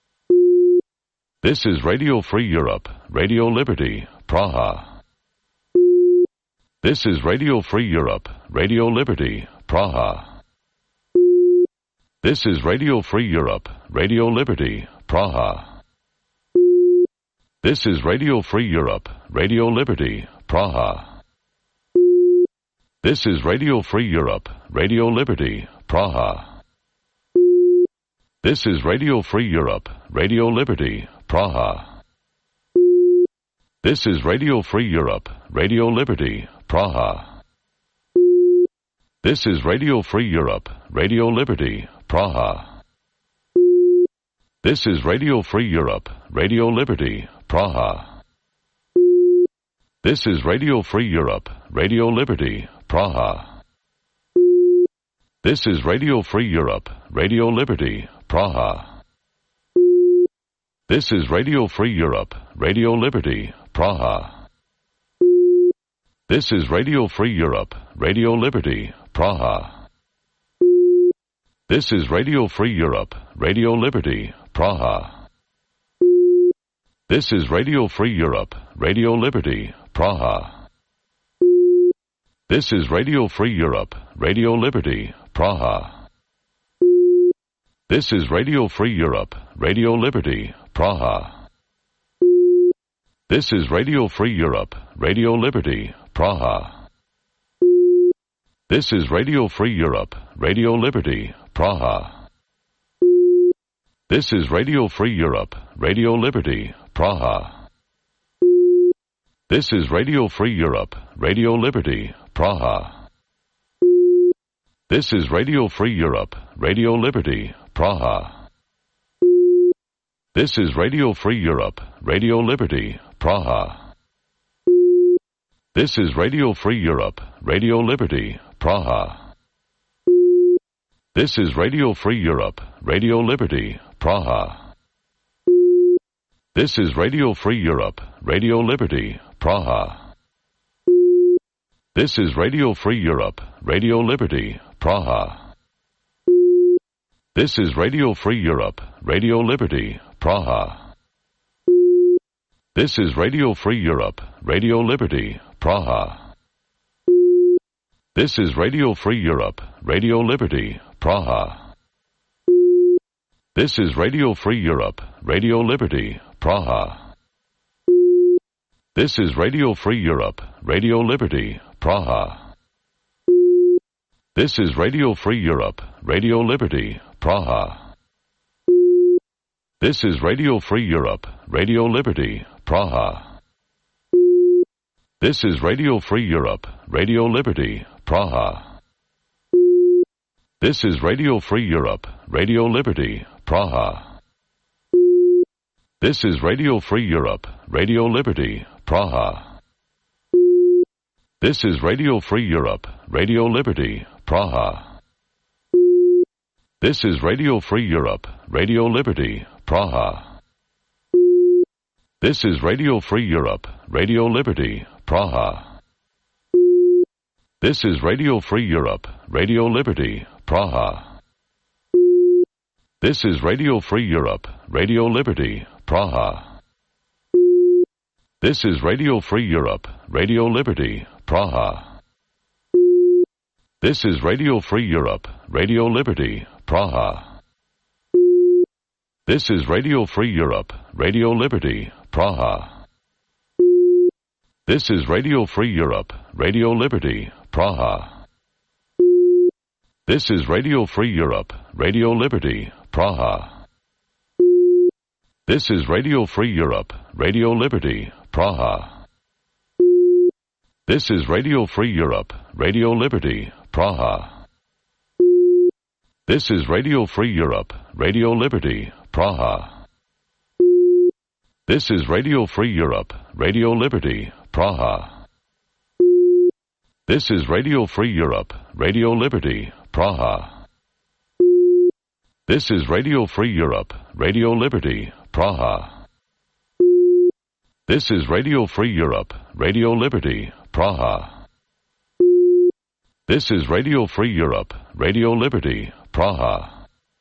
This is Radio Free Europe, Radio Liberty, Praha. This is Radio Free Europe, Radio Liberty, Praha. This is Radio Free Europe, Radio Liberty, Praha. This is Radio Free Europe, Radio Liberty, Praha. This is Radio Free Europe, Radio Liberty, Praha. This is Radio Free Europe, Radio Liberty, Praha. This is Radio Free Europe, Radio Liberty, Praha. This is Radio Free Europe, Radio Liberty, Praha. This is Radio Free Europe, Radio Liberty, Praha. This is Radio Free Europe, Radio Liberty, Praha. This is Radio Free Europe, Radio Liberty, Praha. This is Radio Free Europe, Radio Liberty, Praha. This is Radio Free Europe, Radio Liberty, Praha. This is Radio Free Europe, Radio Liberty, Praha. This is Radio Free Europe, Radio Liberty, Praha. This is Radio Free Europe, Radio Liberty, Praha. This is Radio Free Europe, Radio Liberty, Praha. This is Radio Free Europe, Radio Liberty, Praha. This is Radio Free Europe, Radio Liberty, Praha. This is Radio Free Europe, Radio Liberty, Praha. This is Radio Free Europe, Radio Liberty, Praha. This is Radio Free Europe, Radio Liberty, Praha. This is Radio Free Europe, Radio Liberty, Praha. This is Radio Free Europe, Radio Liberty, Praha. This is Radio Free Europe, Radio Liberty, Praha. This is Radio Free Europe, Radio Liberty, Praha. This is Radio Free Europe, Radio Liberty, Praha. This is Radio Free Europe, Radio Liberty, Praha. This is Radio Free Europe, Radio Liberty, Praha. This is Radio Free Europe, Radio Liberty, Praha. This is Radio Free Europe, Radio Liberty, Praha. This is Radio Free Europe, Radio Liberty, Praha. This is Radio Free Europe, Radio Liberty, Praha. This is Radio Free Europe, Radio Liberty, Praha. This is Radio Free Europe, Radio Liberty, Praha. This is Radio Free Europe, Radio Liberty, Praha. This is Radio Free Europe, Radio Liberty, Praha. This is Radio Free Europe, Radio Liberty, Praha. This is Radio Free Europe, Radio Liberty, Praha. This is Radio Free Europe, Radio Liberty, Praha. This is Radio Free Europe, Radio Liberty, Praha. This is Radio Free Europe, Radio Liberty, Praha. This is Radio Free Europe, Radio Liberty, Praha. This is Radio Free Europe, Radio Liberty, Praha. This is Radio Free Europe, Radio Liberty, Praha. This is Radio Free Europe, Radio Liberty, Praha. This is Radio Free Europe, Radio Liberty, Praha. This is Radio Free Europe, Radio Liberty, Praha. This is Radio Free Europe, Radio Liberty, Praha. This is Radio Free Europe, Radio Liberty, Praha. This is Radio Free Europe, Radio Liberty, Praha. This is Radio Free Europe, Radio Liberty, Praha. This is Radio Free Europe, Radio Liberty, Praha. This is Radio Free Europe, Radio Liberty, Praha. This is Radio Free Europe, Radio Liberty, Praha.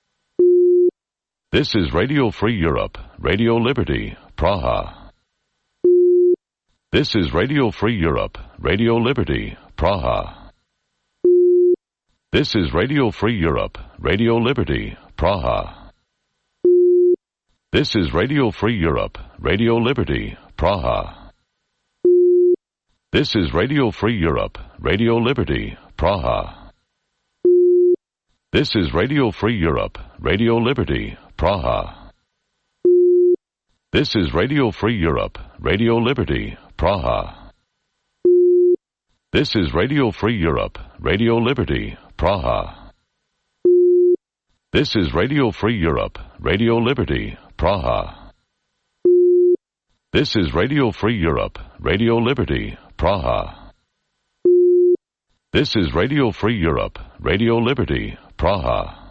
This is Radio Free Europe, Radio Liberty, Praha. This is Radio Free Europe, Radio Liberty, Praha. This is Radio Free Europe, Radio Liberty, Praha. This is Radio Free Europe, Radio Liberty, Praha. This is Radio Free Europe, Radio Liberty, Praha. This is Radio Free Europe, Radio Liberty, Praha. This is Radio Free Europe, Radio Liberty, Praha. This is Radio Free Europe, Radio Liberty, Praha. This is Radio Free Europe, Radio Liberty, Praha. This is Radio Free Europe, Radio Liberty, Praha. This is Radio Free Europe, Radio Liberty, Praha.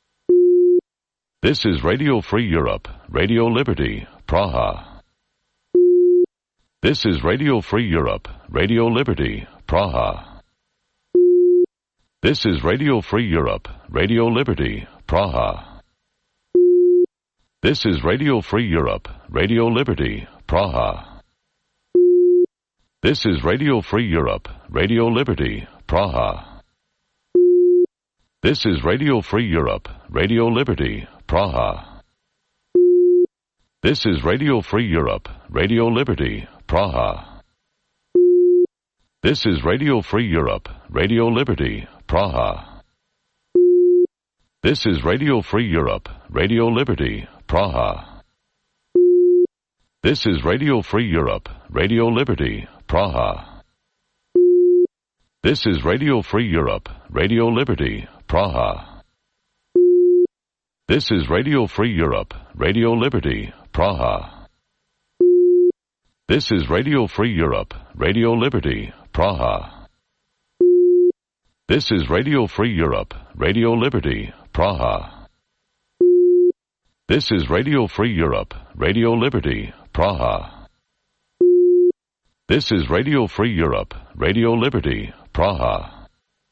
This is Radio Free Europe, Radio Liberty, Praha. This is Radio Free Europe, Radio Liberty, Praha. This is Radio Free Europe, Radio Liberty, Praha. This is Radio Free Europe, Radio Liberty, Praha. This is Radio Free Europe, Radio Liberty, Praha. This is Radio Free Europe, Radio Liberty, Praha. This is Radio Free Europe, Radio Liberty, Praha. This is Radio Free Europe, Radio Liberty, Praha. This is Radio Free Europe, Radio Liberty, Praha. This is Radio Free Europe, Radio Liberty, Praha. This is Radio Free Europe, Radio Liberty, Praha. This is Radio Free Europe, Radio Liberty, Praha. This is Radio Free Europe, Radio Liberty, Praha. This is Radio Free Europe, Radio Liberty, Praha. This is Radio Free Europe, Radio Liberty, Praha. This is Radio Free Europe, Radio Liberty, Praha.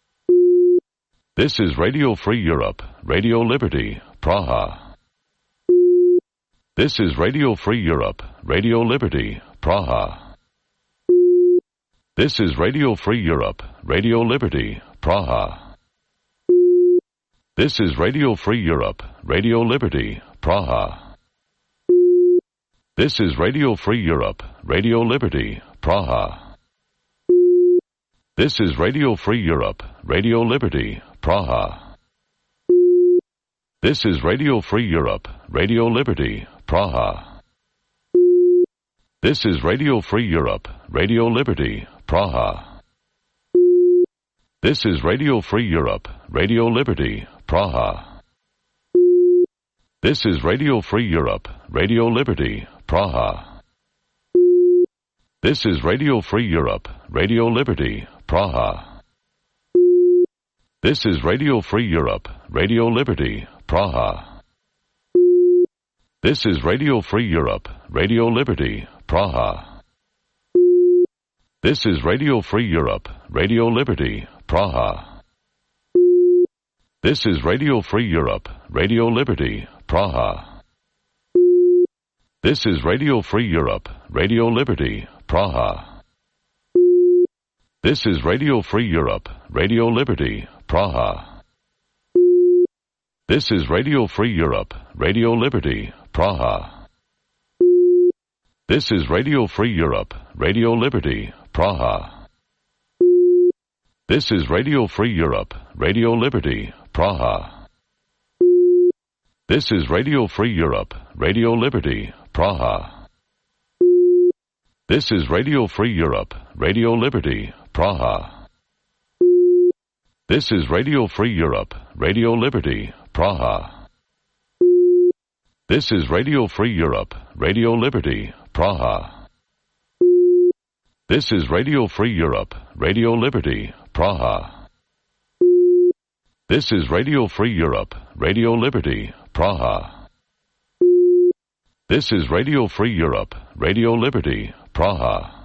This is Radio Free Europe, Radio Liberty, Praha. This is Radio Free Europe, Radio Liberty, Praha. This is Radio Free Europe, Radio Liberty, Praha. This is Radio Free Europe, Radio Liberty, Praha. This is Radio Free Europe, Radio Liberty, Praha. This is Radio Free Europe, Radio Liberty, Praha. This is Radio Free Europe, Radio Liberty, Praha. This is Radio Free Europe, Radio Liberty, Praha. This is Radio Free Europe, Radio Liberty, Praha. This is Radio Free Europe, Radio Liberty, Praha. This is Radio Free Europe, Radio Liberty, Praha. This is Radio Free Europe, Radio Liberty, Praha. This is Radio Free Europe, Radio Liberty, Praha. This is Radio Free Europe, Radio Liberty, Praha. This is Radio Free Europe, Radio Liberty, Praha. This is Radio Free Europe, Radio Liberty, Praha. This is Radio Free Europe, Radio Liberty, Praha. This is Radio Free Europe, Radio Liberty, Praha. This is Radio Free Europe, Radio Liberty, Praha. This is Radio Free Europe, Radio Liberty, Praha. This is Radio Free Europe, Radio Liberty, Praha. This is Radio Free Europe, Radio Liberty, Praha. This is Radio Free Europe, Radio Liberty, Praha. This is Radio Free Europe, Radio Liberty, Praha. This is Radio Free Europe, Radio Liberty, Praha. This is Radio Free Europe, Radio Liberty, Praha. This is Radio Free Europe, Radio Liberty, Praha.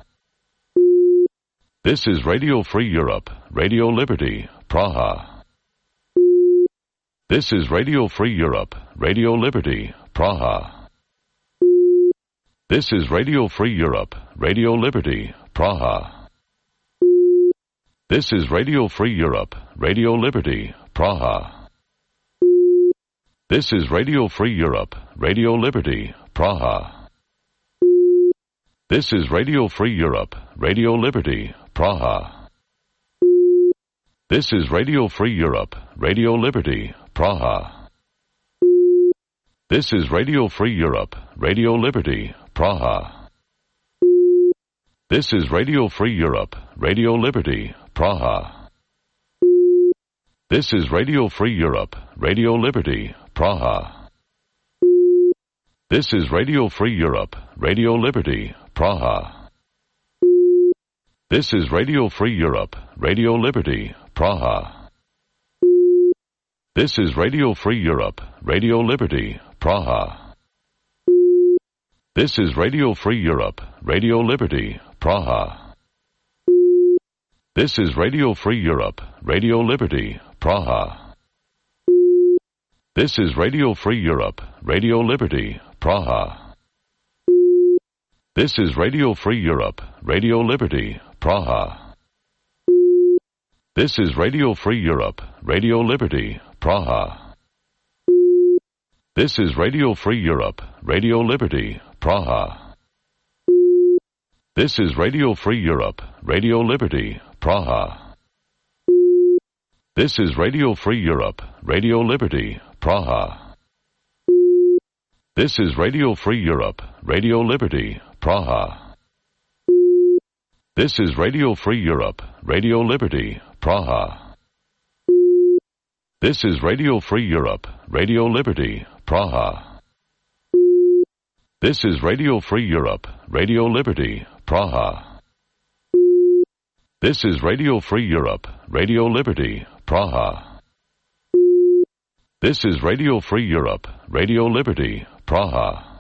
This is Radio Free Europe, Radio Liberty, Praha. This is Radio Free Europe, Radio Liberty, Praha. This is Radio Free Europe, Radio Liberty, Praha. This is Radio Free Europe, Radio Liberty, Praha. This is Radio Free Europe, Radio Liberty, Praha. This is Radio Free Europe, Radio Liberty, Praha. This is Radio Free Europe, Radio Liberty, Praha. This is Radio Free Europe, Radio Liberty, Praha. This is Radio Free Europe, Radio Liberty, Praha. This is Radio Free Europe, Radio Liberty, Praha. This is Radio Free Europe, Radio Liberty, Praha. This is Radio Free Europe, Radio Liberty, Praha. This is Radio Free Europe, Radio Liberty, Praha. This is Radio Free Europe, Radio Liberty, Praha. This is Radio Free Europe, Radio Liberty, Praha. This is Radio Free Europe, Radio Liberty, Praha. This is Radio Free Europe, Radio Liberty, Praha. This is Radio Free Europe, Radio Liberty, Praha. This is Radio Free Europe, Radio Liberty, Praha. This is Radio Free Europe, Radio Liberty, Praha. This is Radio Free Europe, Radio Liberty, Praha. This is Radio Free Europe, Radio Liberty, Praha. This is Radio Free Europe, Radio Liberty, Praha. This is Radio Free Europe, Radio Liberty, Praha. This is Radio Free Europe, Radio Liberty, Praha. This is Radio Free Europe, Radio Liberty, Praha. This is Radio Free Europe, Radio Liberty, Praha.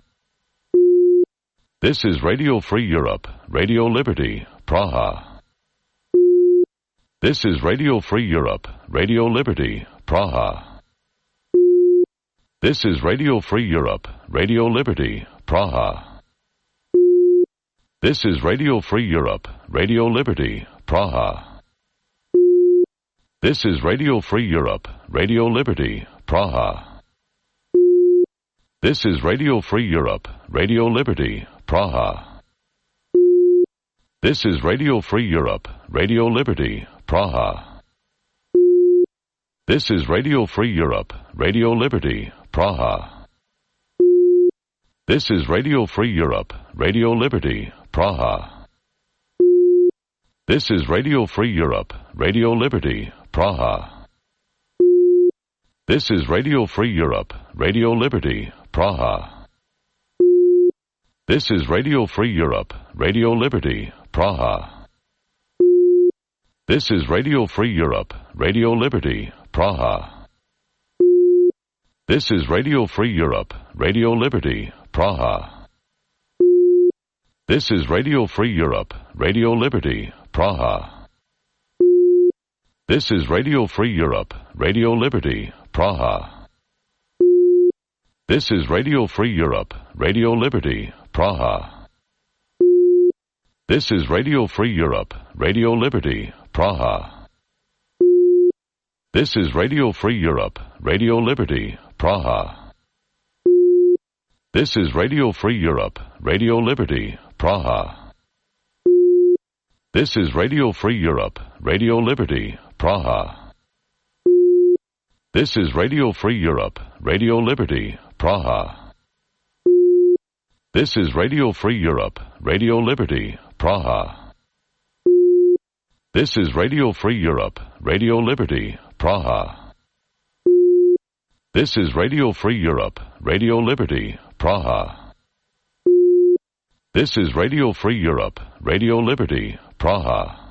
This is Radio Free Europe, Radio Liberty, Praha. This is Radio Free Europe, Radio Liberty, Praha. This is Radio Free Europe, Radio Liberty, Praha. This is Radio Free Europe, Radio Liberty, Praha. This is Radio Free Europe, Radio Liberty, Praha. This is Radio Free Europe, Radio Liberty, Praha. This is Radio Free Europe, Radio Liberty, Praha. This is Radio Free Europe, Radio Liberty, Praha. This is Radio Free Europe, Radio Liberty, Praha. This is Radio Free Europe, Radio Liberty, Praha. This is Radio Free Europe, Radio Liberty, Praha. This is Radio Free Europe, Radio Liberty, Praha. This is Radio Free Europe, Radio Liberty, Praha. This is Radio Free Europe, Radio Liberty, Praha. This is Radio Free Europe, Radio Liberty, Praha. This is Radio Free Europe, Radio Liberty, Praha. This is Radio Free Europe, Radio Liberty, Praha. This is Radio Free Europe, Radio Liberty, Praha. This is Radio Free Europe, Radio Liberty, Praha. This is Radio Free Europe, Radio Liberty, Praha. This is Radio Free Europe, Radio Liberty, Praha. This is Radio Free Europe, Radio Liberty, Praha. This is Radio Free Europe, Radio Liberty, Praha. This is Radio Free Europe, Radio Liberty, Praha. This is Radio Free Europe, Radio Liberty, Praha. This is Radio Free Europe, Radio Liberty, Praha.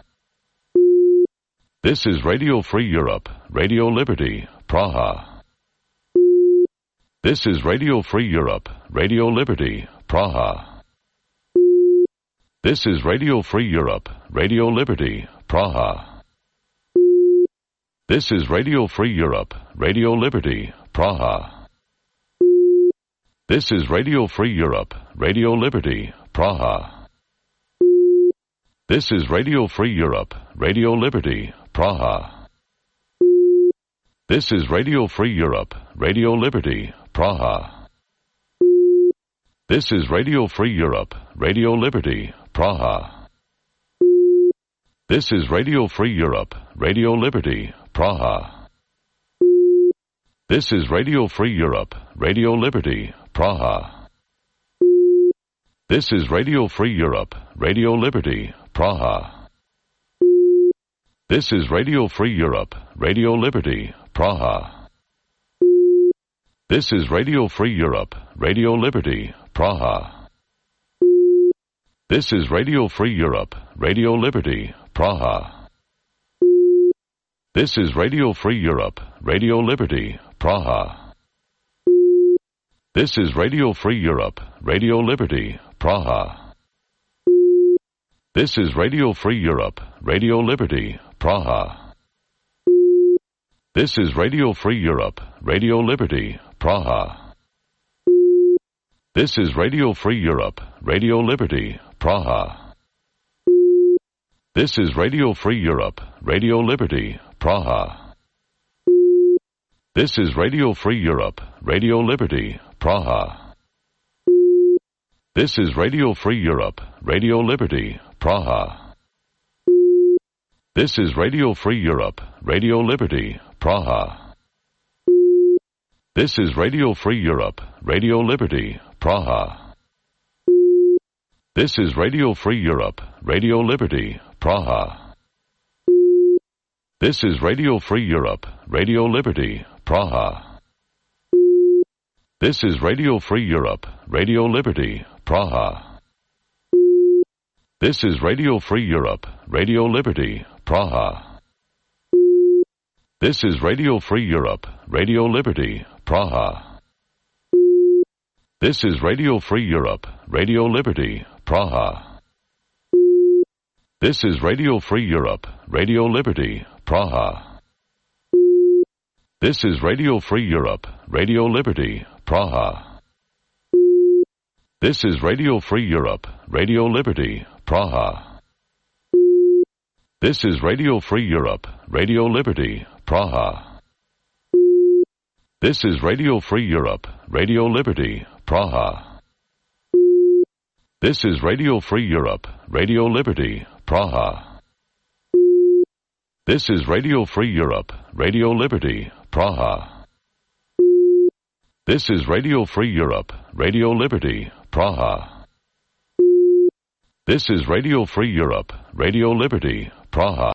This is Radio Free Europe, Radio Liberty, Praha. This is Radio Free Europe, Radio Liberty, Praha. This is Radio Free Europe, Radio Liberty, Praha. This is Radio Free Europe, Radio Liberty, Praha. This is Radio Free Europe, Radio Liberty, Praha. This is Radio Free Europe, Radio Liberty, Praha. This is Radio Free Europe, Radio Liberty, Praha. This is Radio Free Europe, Radio Liberty, Praha. This is Radio Free Europe, Radio Liberty, Praha. This is Radio Free Europe, Radio Liberty, Praha. This is Radio Free Europe, Radio Liberty, Praha. This is Radio Free Europe, Radio Liberty, Praha. This is Radio Free Europe, Radio Liberty, Praha. This is Radio Free Europe, Radio Liberty, Praha. This is Radio Free Europe, Radio Liberty, Praha. This is Radio Free Europe, Radio Liberty, Praha. This is Radio Free Europe, Radio Liberty, Praha. This is Radio Free Europe, Radio Liberty, Praha. This is Radio Free Europe, Radio Liberty, Praha. This is Radio Free Europe, Radio Liberty, Praha. This is Radio Free Europe, Radio Liberty, Praha. This is Radio Free Europe, Radio Liberty, Praha. This is Radio Free Europe, Radio Liberty, Praha. This is Radio Free Europe, Radio Liberty, Praha. This is Radio Free Europe, Radio Liberty, Praha. This is Radio Free Europe, Radio Liberty, Praha. This is Radio Free Europe, Radio Liberty, Praha. This is Radio Free Europe, Radio Liberty, Praha. This is Radio Free Europe, Radio Liberty, Praha. This is Radio Free Europe, Radio Liberty, Praha. This is Radio Free Europe, Radio Liberty, Praha. This is Radio Free Europe, Radio Liberty, Praha. This is Radio Free Europe, Radio Liberty, Praha. This is Radio Free Europe, Radio Liberty, Praha. This is Radio Free Europe, Radio Liberty, Praha. This is Radio Free Europe, Radio Liberty, Praha. This is Radio Free Europe, Radio Liberty, Praha. This is Radio Free Europe, Radio Liberty, Praha. This is Radio Free Europe, Radio Liberty, Praha.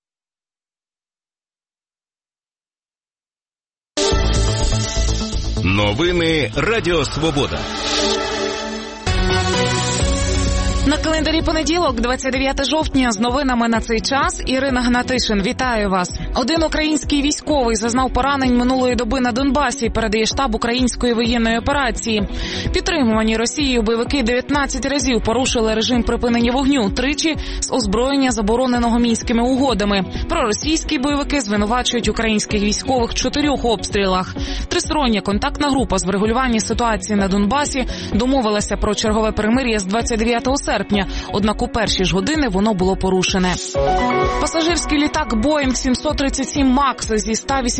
Новини Радіо Свобода. На календарі понеділок, 29 жовтня, з новинами на цей час Ірина Гнатишин. Вітаю вас. Один український військовий зазнав поранень минулої доби на Донбасі, передає штаб української воєнної операції. Підтримувані Росією бойовики 19 разів порушили режим припинення вогню, тричі з озброєння, забороненого Мінськими угодами. Проросійські бойовики звинувачують українських військових в 4 обстрілах. Тристороння контактна група з врегулювання ситуації на Донбасі домовилася про чергове перемир'я з 29 серпня, однак у перші ж години воно було порушене. Пасажирський літак Boeing 737 MAX зі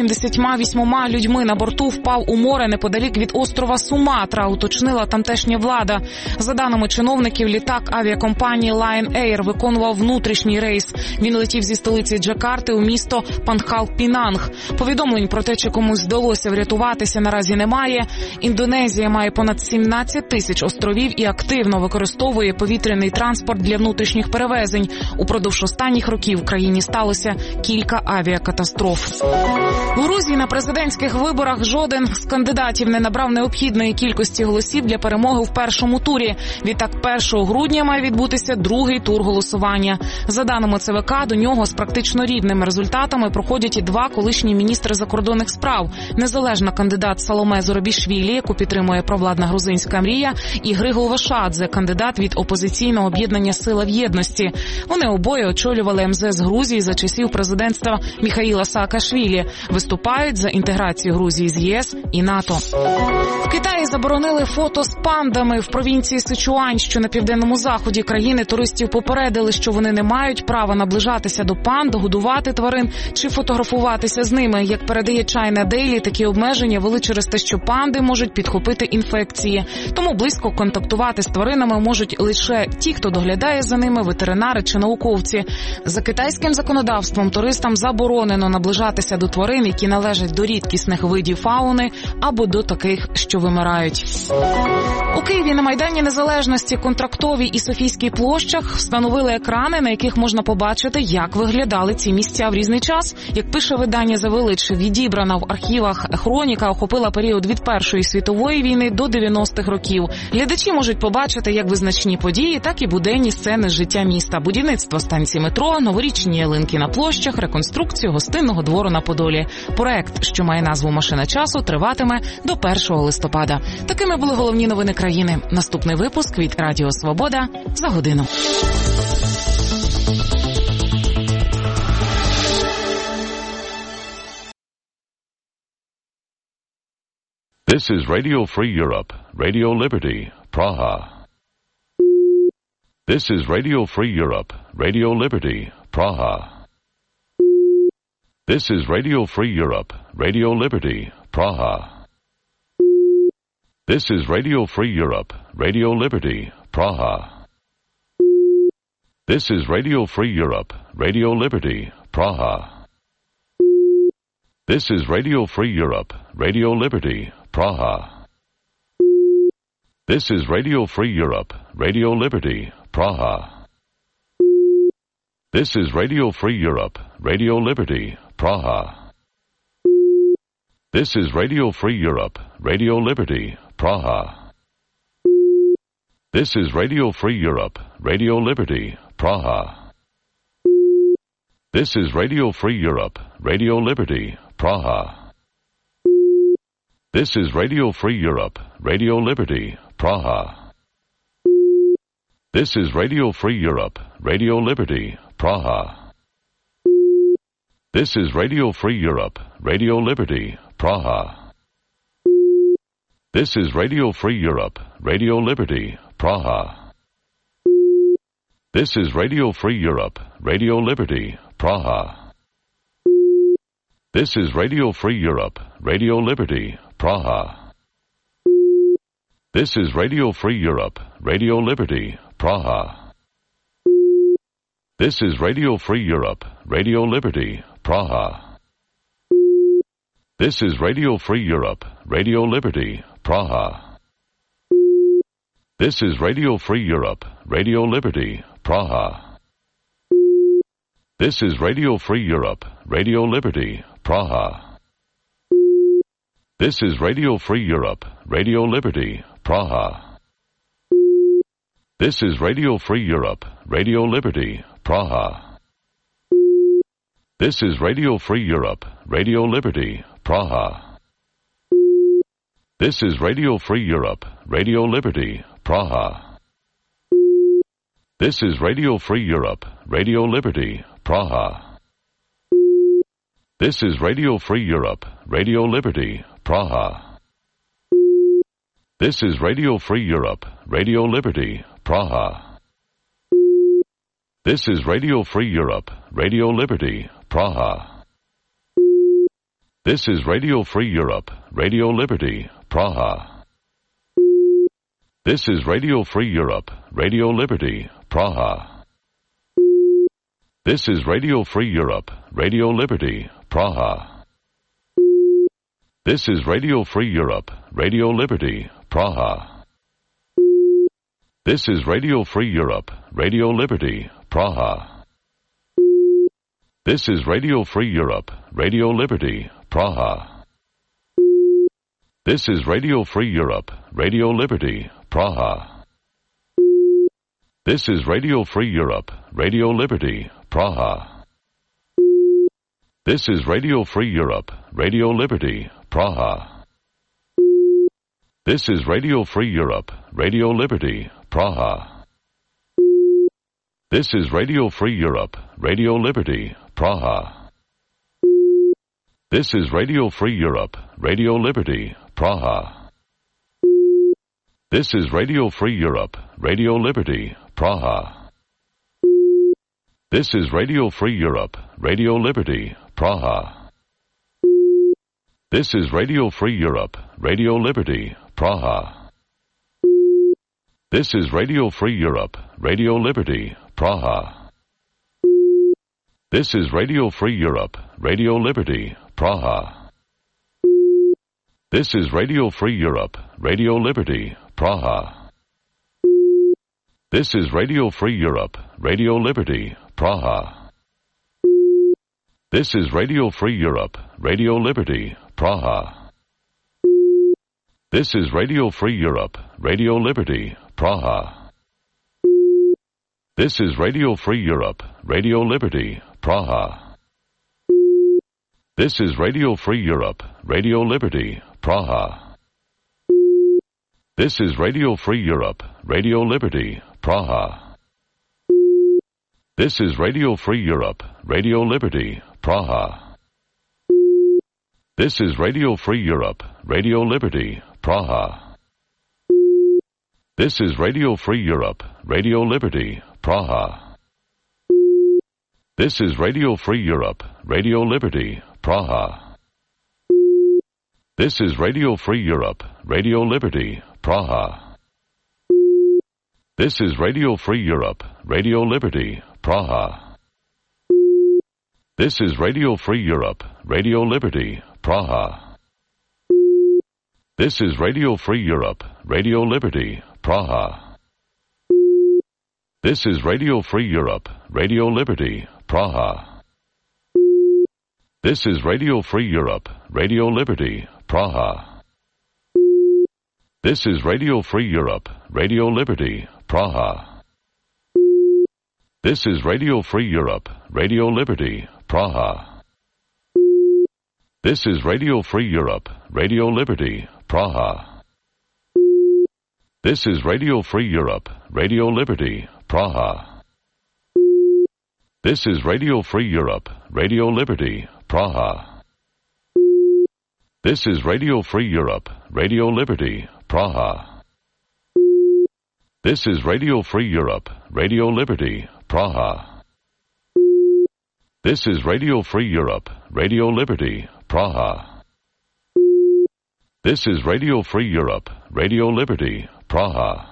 188 людьми на борту впав у море неподалік від острова Суматра, уточнила тамтешня влада. За даними чиновників, літак авіакомпанії Lion Air виконував внутрішній рейс. Він летів зі столиці Джакарти у місто Пангхал-Пінанг. Повідомлень про те, чи комусь вдалося врятуватися, наразі немає. Індонезія має понад 17 тисяч островів і активно використовує повітряний транспорт для внутрішніх перевезень. Упродовж останніх років в країні сталося кілька авіакатастроф. У Грузії на президентських виборах жоден з кандидатів не набрав необхідної кількості голосів для перемоги в першому турі. Відтак 1 грудня має відбутися другий тур голосування. За даними ЦВК, до нього з практично рівними результатами проходять і 2 колишні міністри закордонних справ. Незалежна кандидат Саломе Зоробішвілі, яку підтримує провладна грузинська мрія, і Григол Вашадзе, кандидат від опозиційного об'єднання «Сила в єдності». Вони обоє очолювали МЗС Грузії за часів президентства Міхаїла Саакашвілі. Виступають за інтеграцію Грузії з ЄС і НАТО. В Китаї заборонили фото з пандами. В провінції Сичуань, що на південному заході країни, туристів попередили, що вони не мають права наближатися до панд, годувати тварин чи фотографуватися з ними. Як передає China Daily, такі обмеження ввели через те, що панди можуть підхопити інфекції. Тому близько контактувати з тваринами можуть лише ті, хто доглядає за ними, ветеринари чи науковці. За китайським законодавством туристам заборонено наближатися до тварин, які належать до рідкісних видів фауни або до таких, що вимирають. У Києві на Майдані Незалежності, Контрактовій і Софійській площах встановили екрани, на яких можна побачити, як виглядали ці місця в різний час. Як пише видання «The Village», відібрана в архівах хроніка охопила період від Першої світової війни до 90-х років. Глядачі можуть побачити як визначні події, так і буденні сцени з життя міста. Будівництво станції метро, новорічні ялинки на площах, реконструкцію гостинного двору на Подолі. Проект, що має назву «Машина часу», триватиме до 1 листопада. Такими були головні новини країни. Наступний випуск від Радіо Свобода за годину. This is Radio Free Europe, Radio Liberty, Praha. This is Radio Free Europe, Radio Liberty, Praha. This is Radio Free Europe, Radio Liberty, Praha. This is Radio Free Europe, Radio Liberty, Praha. This is Radio Free Europe, Radio Liberty, Praha. This is Radio Free Europe, Radio Liberty, Praha. This is Radio Free Europe, Radio Liberty, Praha. This is Radio Free Europe, Radio Liberty, Praha. This is Radio Free Europe, Radio Liberty, Praha. This is Radio Free Europe, Radio Liberty, Praha. This is Radio Free Europe, Radio Liberty, Praha. This is Radio Free Europe, Radio Liberty, Praha. This is Radio Free Europe, Radio Liberty, Praha. This is Radio Free Europe, Radio Liberty, Praha. This is Radio Free Europe, Radio Liberty, Praha. This is Radio Free Europe, Radio Liberty, Praha. This is Radio Free Europe, Radio Liberty, Praha. This is Radio Free Europe, Radio Liberty, Praha. This is Radio Free Europe, Radio Liberty, Praha. This is Radio Free Europe, Radio Liberty, Praha. This is Radio Free Europe, Radio Liberty, Praha. This is Radio Free Europe, Radio Liberty, Praha. This is Radio Free Europe, Radio Liberty, Praha. This is Radio Free Europe, Radio Liberty, Praha. This is Radio Free Europe, Radio Liberty, Praha. This is Radio Free Europe, Radio Liberty, Praha. This is Radio Free Europe, Radio Liberty, Praha. This is Radio Free Europe, Radio Liberty, Praha. This is Radio Free Europe, Radio Liberty, Praha. This is Radio Free Europe, Radio Liberty, Praha. This is Radio Free Europe, Radio Liberty, Praha. This is Radio Free Europe, Radio Liberty, Praha. This is Radio Free Europe, Radio Liberty, Praha. This is Radio Free Europe, Radio Liberty, Praha. This is Radio Free Europe, Radio Liberty, Praha. This is Radio Free Europe, Radio Liberty, Praha. This is Radio Free Europe, Radio Liberty, Praha. This is Radio Free Europe, Radio Liberty, Praha. This is Radio Free Europe, Radio Liberty, Praha. This is Radio Free Europe, Radio Liberty, Praha. This is Radio Free Europe, Radio Liberty, Praha. This is Radio Free Europe, Radio Liberty, Praha. This is Radio Free Europe, Radio Liberty, Praha. This is Radio Free Europe, Radio Liberty, Praha. This is Radio Free Europe, Radio Liberty, Praha. This is Radio Free Europe, Radio Liberty, Praha. This is Radio Free Europe, Radio Liberty, Praha. This is Radio Free Europe, Radio Liberty, Praha. This is Radio Free Europe, Radio Liberty, Praha. This is Radio Free Europe, Radio Liberty, Praha. This is Radio Free Europe, Radio Liberty, Praha. This is Radio Free Europe, Radio Liberty, Praha. This is Radio Free Europe, Radio Liberty, Praha. This is Radio Free Europe, Radio Liberty, Praha. This is Radio Free Europe, Radio Liberty, Praha. This is Radio Free Europe, Radio Liberty, Praha. This is Radio Free Europe, Radio Liberty, Praha. This is Radio Free Europe, Radio Liberty, Praha. This is Radio Free Europe, Radio Liberty, Praha. This is Radio Free Europe, Radio Liberty, Praha. This is Radio Free Europe, Radio Liberty, Praha. This is Radio Free Europe, Radio Liberty, Praha. This is Radio Free Europe, Radio Liberty, Praha. This is Radio Free Europe, Radio Liberty, Praha. This is Radio Free Europe, Radio Liberty, Praha. This is Radio Free Europe, Radio Liberty, Praha. This is Radio Free Europe, Radio Liberty, Praha. This is Radio Free Europe, Radio Liberty, Praha. This is Radio Free Europe, Radio Liberty, Praha. This is Radio Free Europe, Radio Liberty, Praha. This is Radio Free Europe, Radio Liberty, Praha. This is Radio Free Europe, Radio Liberty, Praha. This is Radio Free Europe, Radio Liberty, Praha.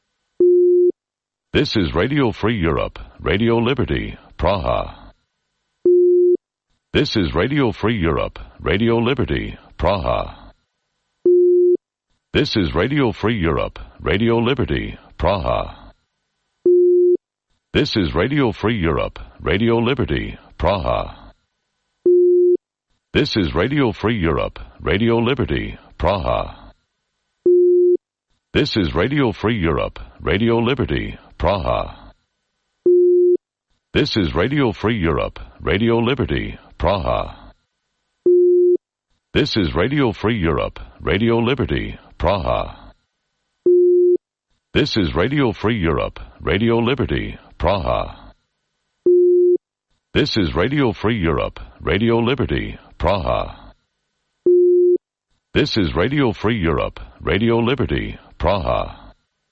This is Radio Free Europe, Radio Liberty, Praha. This is Radio Free Europe, Radio Liberty, Praha. This is Radio Free Europe, Radio Liberty, Praha. This is Radio Free Europe, Radio Liberty, Praha. This is Radio Free Europe, Radio Liberty, Praha. This is Radio Free Europe, Radio Liberty, Praha. This is Radio Free Europe, Radio Liberty, Praha. This is Radio Free Europe, Radio Liberty, Praha. This is Radio Free Europe, Radio Liberty, Praha. This is Radio Free Europe, Radio Liberty, Praha. This is Radio Free Europe, Radio Liberty, Praha.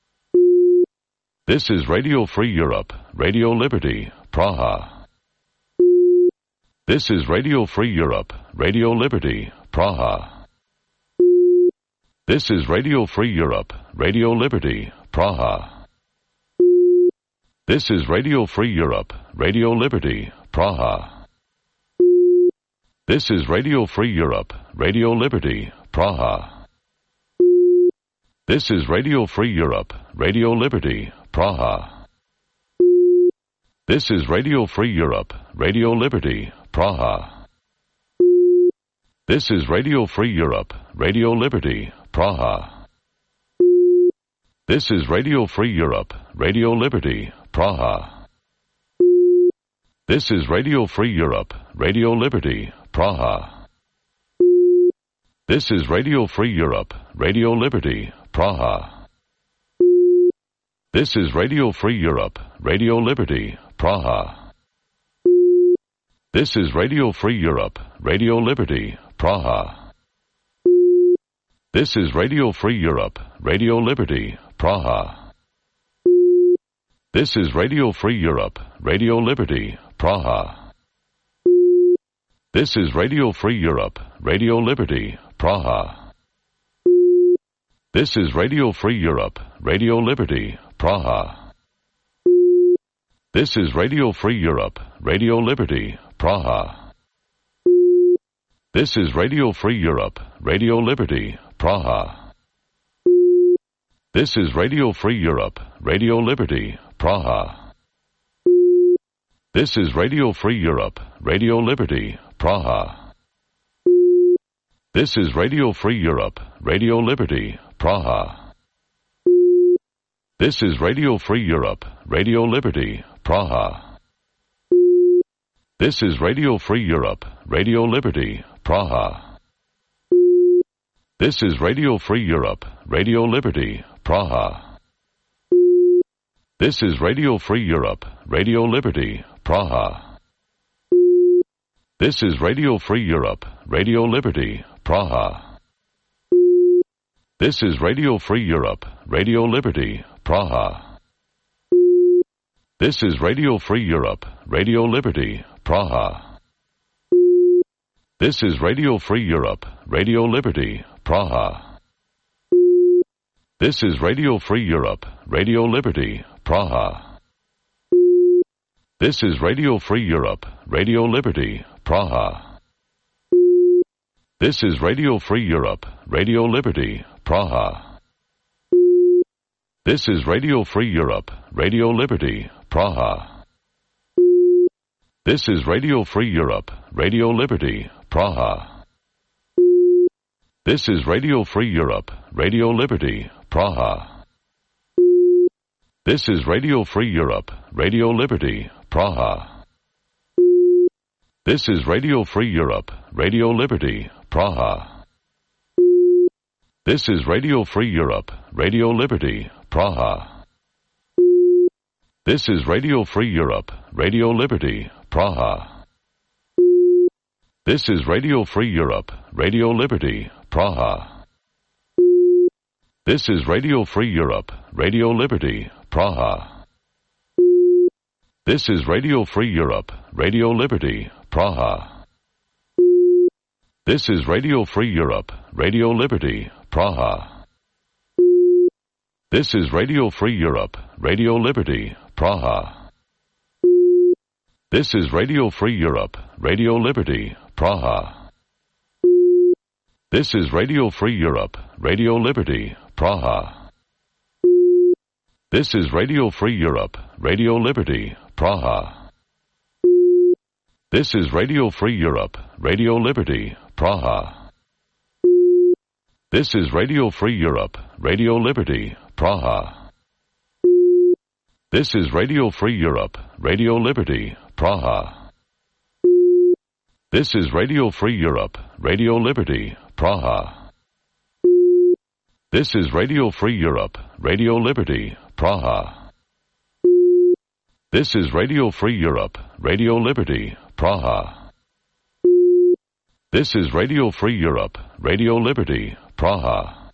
This is Radio Free Europe, Radio Liberty, Praha. This is Radio Free Europe, Radio Liberty, Praha. This is Radio Free Europe, Radio Liberty, Praha. This is Radio Free Europe, Radio Liberty, Praha. This is Radio Free Europe, Radio Liberty, Praha. This is Radio Free Europe, Radio Liberty, Praha. This is Radio Free Europe, Radio Liberty, Praha. This is Radio Free Europe, Radio Liberty, Praha. This is Radio Free Europe, Radio Liberty, Praha. This is Radio Free Europe, Radio Liberty, Praha. This is Radio Free Europe, Radio Liberty, Praha. This is Radio Free Europe, Radio Liberty, Praha. This is Radio Free Europe, Radio Liberty, Praha. This is Radio Free Europe, Radio Liberty, Praha. This is Radio Free Europe, Radio Liberty, Praha. This is Radio Free Europe, Radio Liberty, Praha. This is Radio Free Europe, Radio Liberty, Praha. This is Radio Free Europe, Radio Liberty, Praha. This is Radio Free Europe, Radio Liberty, Praha. This is Radio Free Europe, Radio Liberty, Praha. This is Radio Free Europe, Radio Liberty, Praha. This is Radio Free Europe, Radio Liberty, Praha. This is Radio Free Europe, Radio Liberty, Praha. This is Radio Free Europe, Radio Liberty, Praha. This is Radio Free Europe, Radio Liberty, Praha. This is Radio Free Europe, Radio Liberty, Praha. This is Radio Free Europe, Radio Liberty, Praha. This is Radio Free Europe, Radio Liberty, Praha. This is Radio Free Europe, Radio Liberty, Praha. This is Radio Free Europe, Radio Liberty, Praha. This is Radio Free Europe, Radio Liberty, Praha. This is Radio Free Europe, Radio Liberty, Praha. This is Radio Free Europe, Radio Liberty, Praha. This is Radio Free Europe, Radio Liberty, Praha. This is Radio Free Europe, Radio Liberty, Praha. This is Radio Free Europe, Radio Liberty, Praha. This is Radio Free Europe, Radio Liberty, Praha. This is Radio Free Europe, Radio Liberty, Praha. This is Radio Free Europe, Radio Liberty, Praha. This is Radio Free Europe, Radio Liberty, Praha. This is Radio Free Europe, Radio Liberty, Praha. This is Radio Free Europe, Radio Liberty, Praha. This is Radio Free Europe, Radio Liberty, Praha. This is Radio Free Europe, Radio Liberty, Praha. This is Radio Free Europe, Radio Liberty, Praha. This is Radio Free Europe, Radio Liberty, Praha. This is Radio Free Europe, Radio Liberty, Praha. This is Radio Free Europe, Radio Liberty, Praha. This is Radio Free Europe, Radio Liberty, Praha. This is Radio Free Europe, Radio Liberty, Praha. This is Radio Free Europe, Radio Liberty, Praha. This is Radio Free Europe, Radio Liberty, Praha. This is Radio Free Europe, Radio Liberty, Praha. This is Radio Free Europe, Radio Liberty, Praha. This is Radio Free Europe, Radio Liberty, Praha.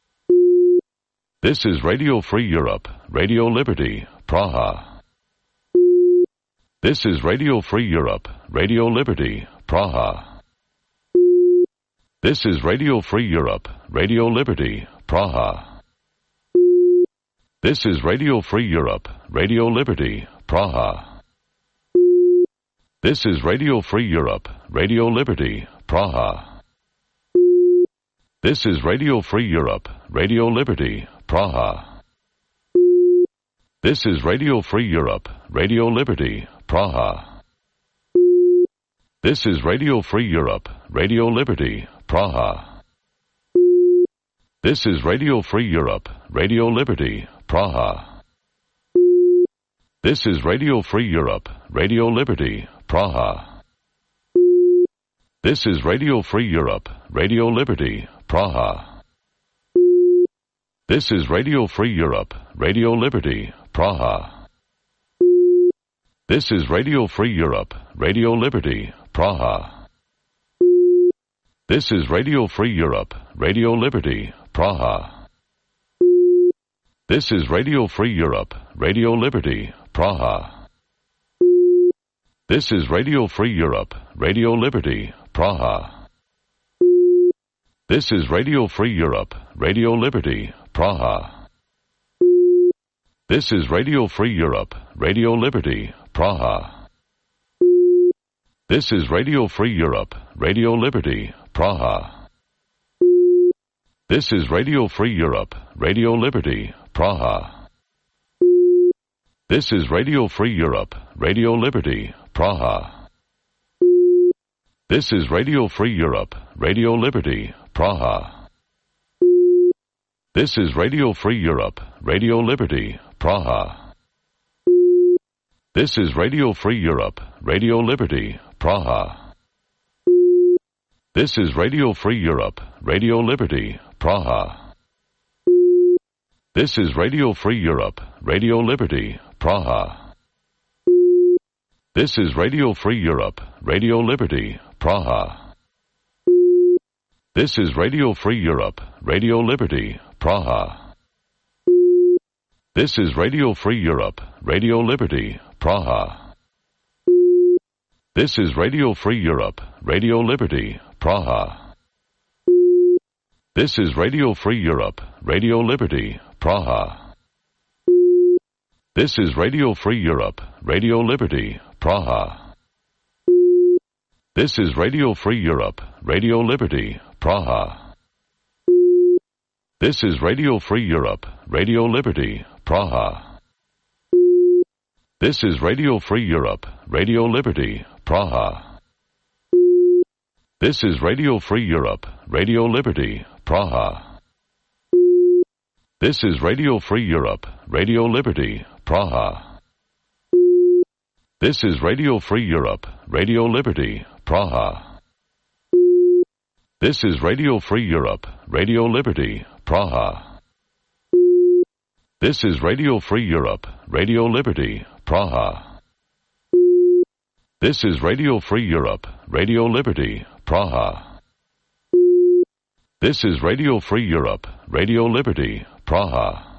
This is Radio Free Europe, Radio Liberty, Praha. This is Radio Free Europe, Radio Liberty, Praha. This is Radio Free Europe, Radio Liberty, Praha. This is Radio Free Europe, Radio Liberty, Praha. This is Radio Free Europe, Radio Liberty, Praha. This is Radio Free Europe, Radio Liberty, Praha. This is Radio Free Europe, Radio Liberty, Praha. This is Radio Free Europe, Radio Liberty, Praha. This is Radio Free Europe, Radio Liberty, Praha. This is Radio Free Europe, Radio Liberty, Praha. This is Radio Free Europe, Radio Liberty, Praha. This is Radio Free Europe, Radio Liberty, Praha. This is Radio Free Europe, Radio Liberty, Praha. This is Radio Free Europe, Radio Liberty, Praha. This is Radio Free Europe, Radio Liberty, Praha. This is Radio Free Europe, Radio Liberty, Praha. This is Radio Free Europe, Radio Liberty, Praha. This is Radio Free Europe, Radio Liberty, Praha. This is Radio Free Europe, Radio Liberty, Praha. This is Radio Free Europe, Radio Liberty, Praha. This is Radio Free Europe, Radio Liberty, Praha. This is Radio Free Europe, Radio Liberty, Praha. This is Radio Free Europe, Radio Liberty, Praha. This is Radio Free Europe, Radio Liberty, Praha. This is Radio Free Europe, Radio Liberty, Praha. This is Radio Free Europe, Radio Liberty, Praha. This is Radio Free Europe, Radio Liberty, Praha. This is Radio Free Europe, Radio Liberty, Praha. This is Radio Free Europe, Radio Liberty, Praha. This is Radio Free Europe, Radio Liberty, Praha. This is Radio Free Europe, Radio Liberty, Praha. This is Radio Free Europe, Radio Liberty, Praha. This is Radio Free Europe, Radio Liberty, Praha. This is Radio Free Europe, Radio Liberty, Praha. This is Radio Free Europe, Radio Liberty, Praha. This is Radio Free Europe, Radio Liberty, Praha. This is Radio Free Europe, Radio Liberty, Praha. This is Radio Free Europe, Radio Liberty, Praha. This is Radio Free Europe, Radio Liberty, Praha. This is Radio Free Europe, Radio Liberty, Praha. This is Radio Free Europe, Radio Liberty, Praha. This is Radio Free Europe, Radio Liberty, Praha.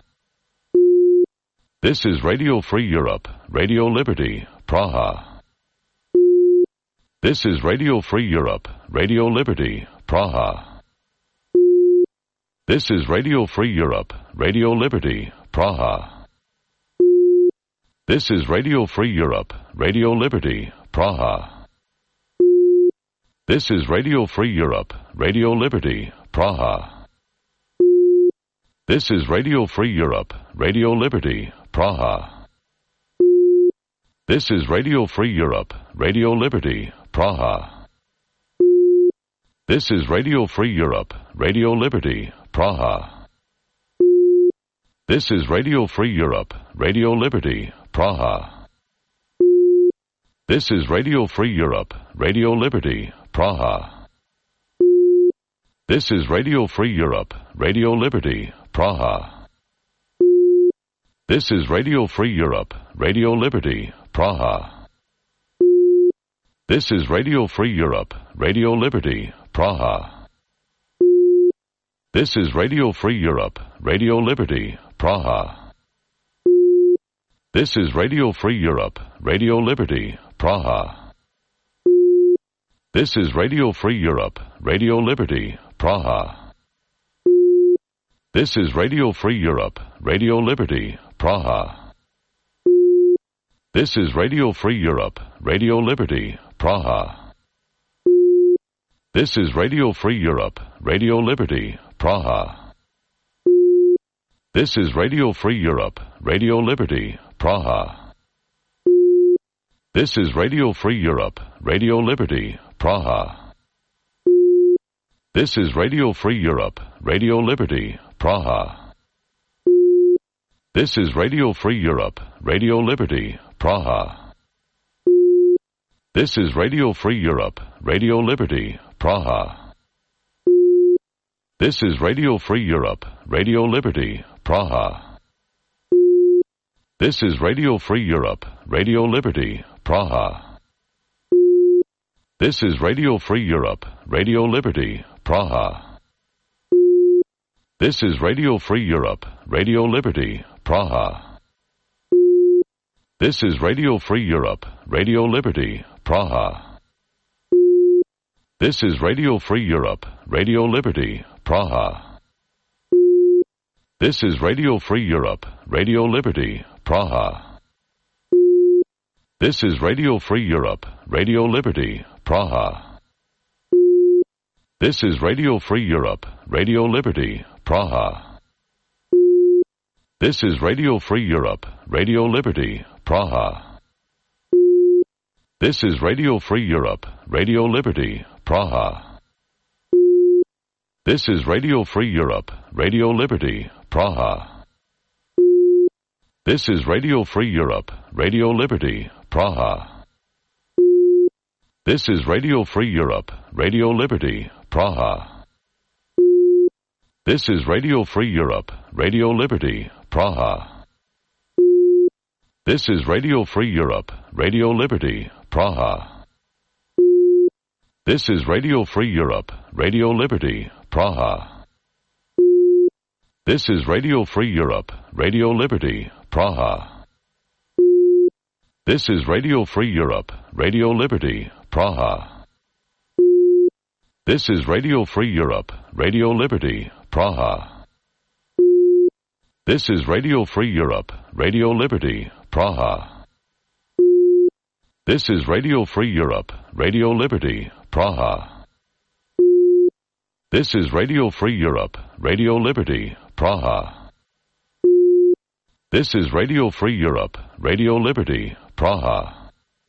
This is Radio Free Europe, Radio Liberty, Praha. This is Radio Free Europe, Radio Liberty, Praha. This is Radio Free Europe, Radio Liberty, Praha. This is Radio Free Europe, Radio Liberty, Praha. This is Radio Free Europe, Radio Liberty, Praha. This is Radio Free Europe, Radio Liberty, Praha. This is Radio Free Europe, Radio Liberty, Praha. This is Radio Free Europe, Radio Liberty, Praha. This is Radio Free Europe, Radio Liberty, Praha. This is Radio Free Europe, Radio Liberty, Praha. This is Radio Free Europe, Radio Liberty, Praha. This is Radio Free Europe, Radio Liberty, Praha. This is Radio Free Europe, Radio Liberty, Praha. This is Radio Free Europe, Radio Liberty, Praha. This is Radio Free Europe, Radio Liberty, Praha. This is Radio Free Europe, Radio Liberty, Praha. This is Radio Free Europe, Radio Liberty, Praha. This is Radio Free Europe, Radio Liberty, Praha. This is Radio Free Europe, Radio Liberty, Praha. This is Radio Free Europe, Radio Liberty, Praha. This is Radio Free Europe, Radio Liberty, Praha. This is Radio Free Europe, Radio Liberty, Praha. This is Radio Free Europe, Radio Liberty, Praha. This is Radio Free Europe, Radio Liberty, Praha. This is Radio Free Europe, Radio Liberty, Praha. This is Radio Free Europe, Radio Liberty, Praha. This is Radio Free Europe, Radio Liberty, Praha. This is Radio Free Europe, Radio Liberty, Praha. This is Radio Free Europe, Radio Liberty, Praha. This is Radio Free Europe, Radio Liberty, Praha. This is Radio Free Europe, Radio Liberty, Praha. This is Radio Free Europe, Radio Liberty, Praha. This is Radio Free Europe, Radio Liberty, Praha. This is Radio Free Europe, Radio Liberty, Praha. This is Radio Free Europe, Radio Liberty, Praha. This is Radio Free Europe, Radio Liberty, Praha. This is Radio Free Europe, Radio Liberty, Praha. This is Radio Free Europe, Radio Liberty, Praha. This is Radio Free Europe, Radio Liberty, Praha. This is Radio Free Europe, Radio Liberty, Praha. This is Radio Free Europe, Radio Liberty, Praha. This is Radio Free Europe, Radio Liberty, Praha. This is Radio Free Europe, Radio Liberty, Praha. This is Radio Free Europe, Radio Liberty, Praha. This is Radio Free Europe, Radio Liberty, Praha. This is Radio Free Europe, Radio Liberty, Praha. This is Radio Free Europe, Radio Liberty, Praha. This is Radio Free Europe, Radio Liberty, Praha.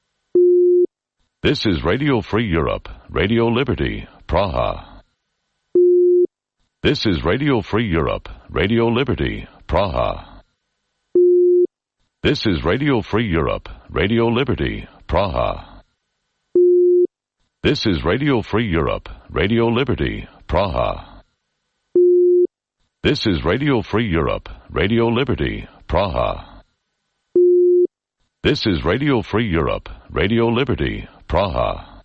This is Radio Free Europe, Radio Liberty, Praha. This is Radio Free Europe, Radio Liberty, Praha. This is Radio Free Europe, Radio Liberty, Praha. This is Radio Free Europe, Radio Liberty, Praha. This is Radio Free Europe, Radio Liberty, Praha. This is Radio Free Europe, Radio Liberty, Praha.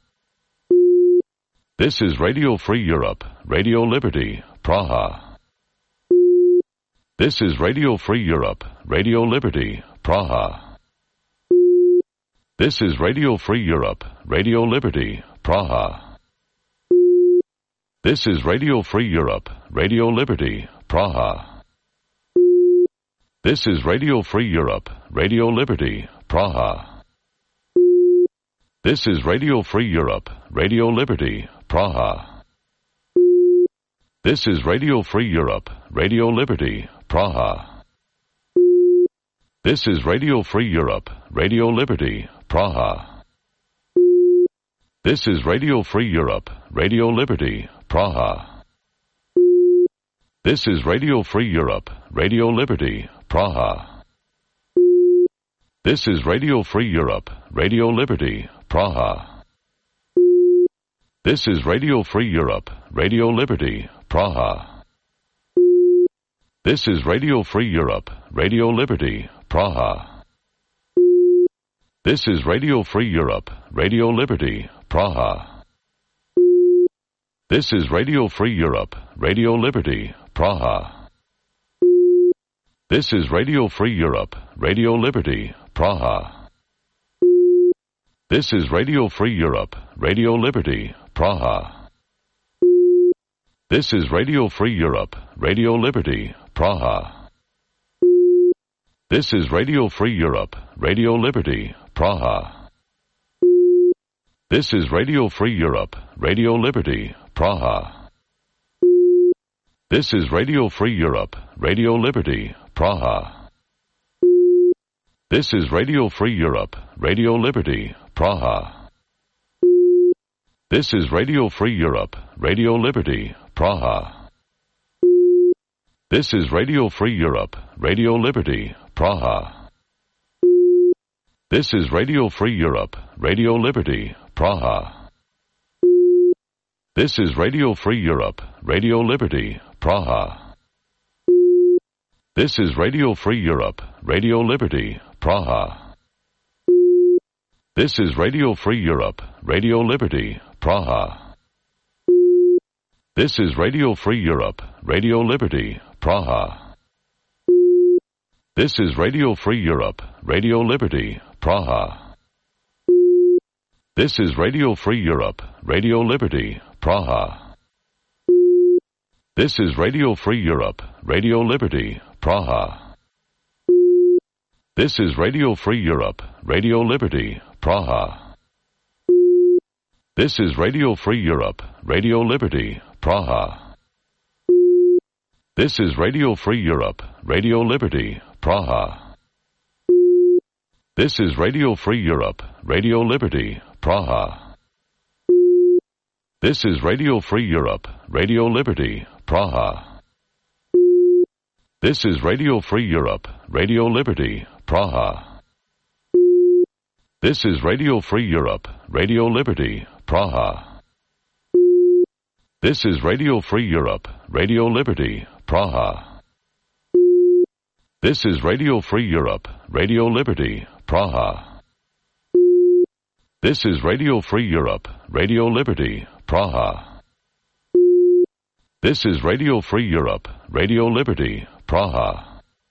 This is Radio Free Europe, Radio Liberty, Praha. This is Radio Free Europe, Radio Liberty, Praha. This is Radio Free Europe, Radio Liberty, Praha. This is Radio Free Europe, Radio Liberty, Praha. This is Radio Free Europe, Radio Liberty, Praha. This is Radio Free Europe, Radio Liberty, Praha. This is Radio Free Europe, Radio Liberty, Praha. This is Radio Free Europe, Radio Liberty, Praha. This is Radio Free Europe, Radio Liberty, Praha. This is Radio Free Europe, Radio Liberty, Praha. This is Radio Free Europe, Radio Liberty, Praha. This is Radio Free Europe, Radio Liberty, Praha. This is Radio Free Europe, Radio Liberty, Praha. This is Radio Free Europe, Radio Liberty, Praha. This is Radio Free Europe, Radio Liberty, Praha. This is Radio Free Europe, Radio Liberty, Praha. This is Radio Free Europe, Radio Liberty, Praha. This is Radio Free Europe, Radio Liberty, Praha. This is Radio Free Europe, Radio Liberty, Praha. This is Radio Free Europe, Radio Liberty, Praha. This is Radio Free Europe, Radio Liberty, Praha. This is Radio Free Europe, Radio Liberty, Praha. This is Radio Free Europe, Radio Liberty, Praha. This is Radio Free Europe, Radio Liberty, Praha. This is Radio Free Europe, Radio Liberty, Praha. This is Radio Free Europe, Radio Liberty, Praha. This is Radio Free Europe, Radio Liberty, Praha. This is Radio Free Europe, Radio Liberty, Praha. This is Radio Free Europe, Radio Liberty, Praha. This is Radio Free Europe, Radio Liberty, Praha. This is Radio Free Europe, Radio Liberty, Praha. This is Radio Free Europe, Radio Liberty, Praha. This is Radio Free Europe, Radio Liberty, Praha. This is Radio Free Europe, Radio Liberty, Praha. This is Radio Free Europe, Radio Liberty, Praha. This is Radio Free Europe, Radio Liberty, Praha. This is Radio Free Europe, Radio Liberty, Praha. This is Radio Free Europe, Radio Liberty, Praha. This is Radio Free Europe, Radio Liberty, Praha. This is Radio Free Europe, Radio Liberty, Praha. This is Radio Free Europe, Radio Liberty, Praha. This is Radio Free Europe, Radio Liberty, Praha. This is Radio Free Europe, Radio Liberty, Praha.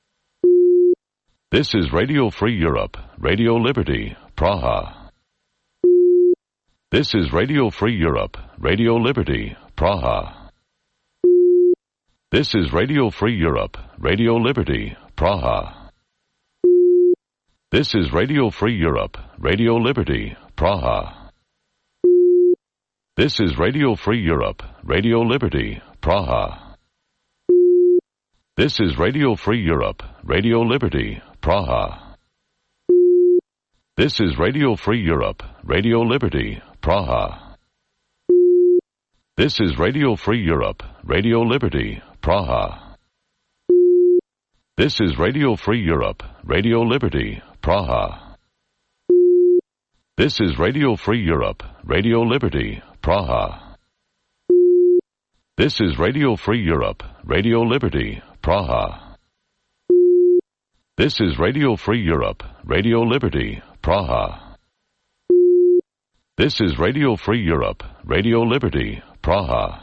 This is Radio Free Europe, Radio Liberty, Praha. This is Radio Free Europe, Radio Liberty, Praha. This is Radio Free Europe, Radio Liberty, Praha. This is Radio Free Europe, Radio Liberty, Praha. This is Radio Free Europe, Radio Liberty, Praha. This is Radio Free Europe, Radio Liberty, Praha. This is Radio Free Europe, Radio Liberty, Praha. This is Radio Free Europe, Radio Liberty, Praha. This is Radio Free Europe, Radio Liberty, Praha. This is Radio Free Europe, Radio Liberty, Praha. This is Radio Free Europe, Radio Liberty, Praha. This is Radio Free Europe, Radio Liberty, Praha. This is Radio Free Europe, Radio Liberty, Praha.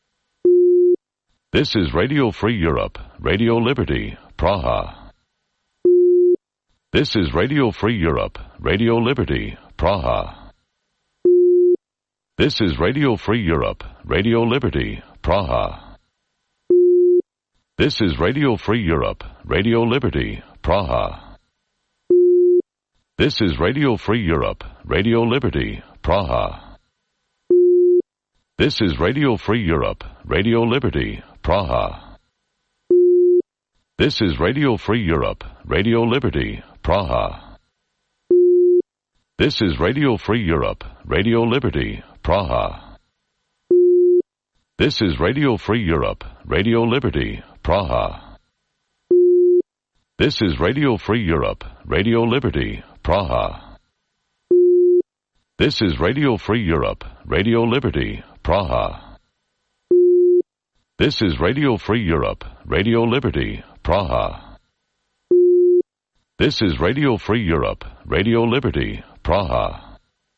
This is Radio Free Europe, Radio Liberty, Praha. This is Radio Free Europe, Radio Liberty, Praha. This is Radio Free Europe, Radio Liberty, Praha. This is Radio Free Europe, Radio Liberty, Praha. This is Radio Free Europe, Radio Liberty, Praha. This is Radio Free Europe, Radio Liberty, Praha. This is Radio Free Europe, Radio Liberty, Praha. This is Radio Free Europe, Radio Liberty, Praha. This is Radio Free Europe, Radio Liberty, Praha. This is Radio Free Europe, Radio Liberty, Praha. This is Radio Free Europe, Radio Liberty, Praha. This is Radio Free Europe, Radio Liberty, Praha. This is Radio Free Europe, Radio Liberty, Praha.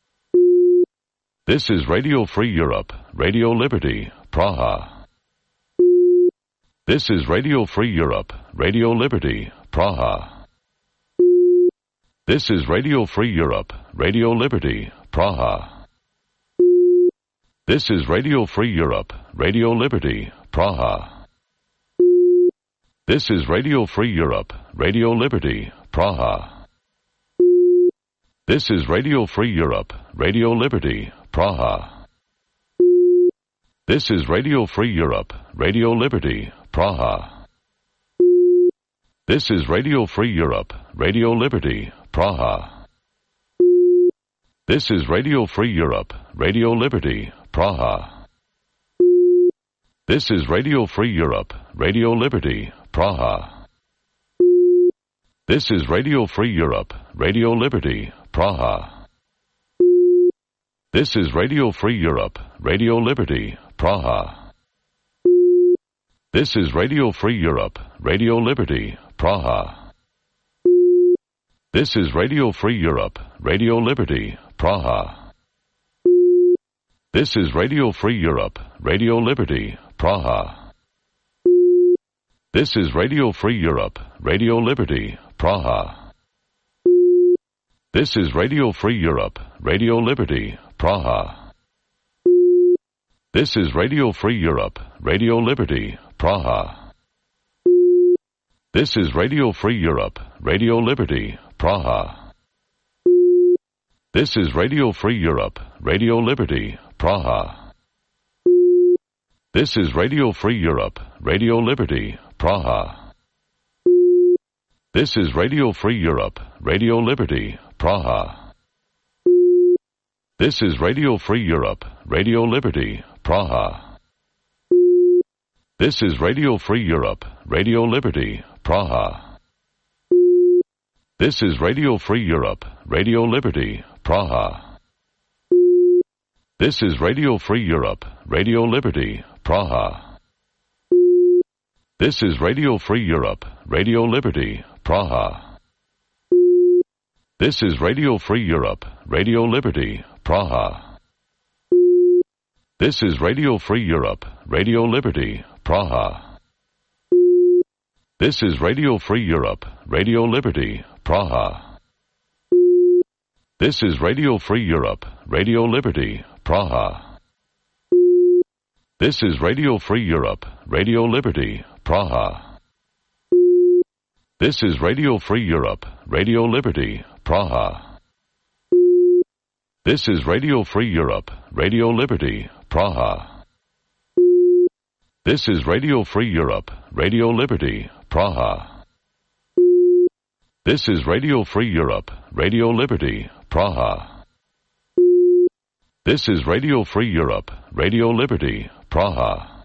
This is Radio Free Europe, Radio Liberty, Praha. This is Radio Free Europe, Radio Liberty, Praha. This is Radio Free Europe, Radio Liberty, Praha. This is Radio Free Europe, Radio Liberty, Praha. This is Radio Free Europe, Radio Liberty, Praha. This is Radio Free Europe, Radio Liberty, Praha. This is Radio Free Europe, Radio Liberty, Praha. This is Radio Free Europe, Radio Liberty, Praha. This is Radio Free Europe, Radio Liberty, Praha. This is Radio Free Europe, Radio Liberty, Praha. This is Radio Free Europe, Radio Liberty, Praha. This is Radio Free Europe, Radio Liberty, Praha. This is Radio Free Europe, Radio Liberty, Praha. This is Radio Free Europe, Radio Liberty, Praha. This is Radio Free Europe, Radio Liberty, Praha. This is Radio Free Europe, Radio Liberty, Praha. This is Radio Free Europe, Radio Liberty, Praha. This is Radio Free Europe, Radio Liberty, Praha. This is Radio Free Europe, Radio Liberty, Praha. This is Radio Free Europe, Radio Liberty, Praha. This is Radio Free Europe, Radio Liberty, Praha. This is Radio Free Europe, Radio Liberty, Praha. This is Radio Free Europe, Radio Liberty, Praha. This is Radio Free Europe, Radio Liberty, Praha. This is Radio Free Europe, Radio Liberty, Praha. This is Radio Free Europe, Radio Liberty, Praha. This is Radio Free Europe, Radio Liberty, Praha. This is Radio Free Europe, Radio Liberty, Praha. This is Radio Free Europe, Radio Liberty, Praha. This is Radio Free Europe, Radio Liberty, Praha. This is Radio Free Europe, Radio Liberty, Praha. This is Radio Free Europe, Radio Liberty, Praha. This is Radio Free Europe, Radio Liberty, Praha. This is Radio Free Europe, Radio Liberty, Praha. This is Radio Free Europe, Radio Liberty, Praha. This is Radio Free Europe, Radio Liberty, Praha. This is Radio Free Europe, Radio Liberty, Praha.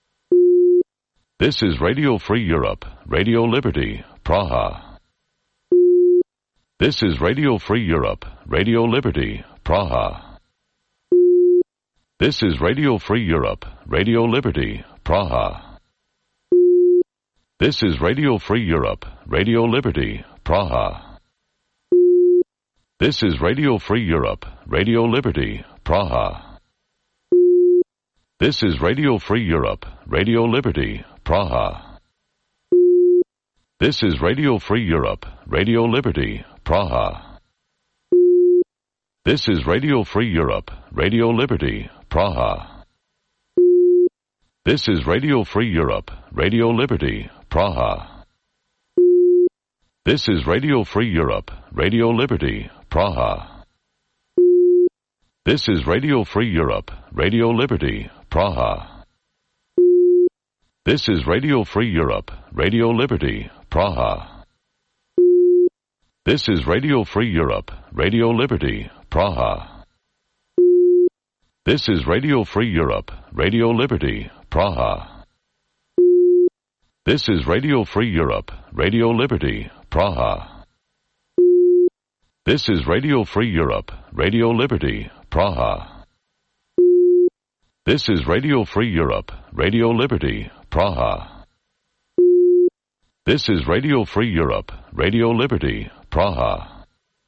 This is Radio Free Europe, Radio Liberty, Praha. This is Radio Free Europe, Radio Liberty, Praha. This is Radio Free Europe, Radio Liberty, Praha. This is Radio Free Europe, Radio Liberty, Praha. This is Radio Free Europe, Radio Liberty, Praha. This is Radio Free Europe, Radio Liberty, Praha. This is Radio Free Europe, Radio Liberty, Praha. This is Radio Free Europe, Radio Liberty, Praha. This is Radio Free Europe, Radio Liberty, Praha. This is Radio Free Europe, Radio Liberty, Praha. This is Radio Free Europe, Radio Liberty, Praha. This is Radio Free Europe, Radio Liberty, Praha. This is Radio Free Europe, Radio Liberty, Praha. This is Radio Free Europe, Radio Liberty, Praha. This is Radio Free Europe, Radio Liberty, Praha. This is Radio Free Europe, Radio Liberty, Praha. This is Radio Free Europe, Radio Liberty, Praha. This is Radio Free Europe, Radio Liberty, Praha.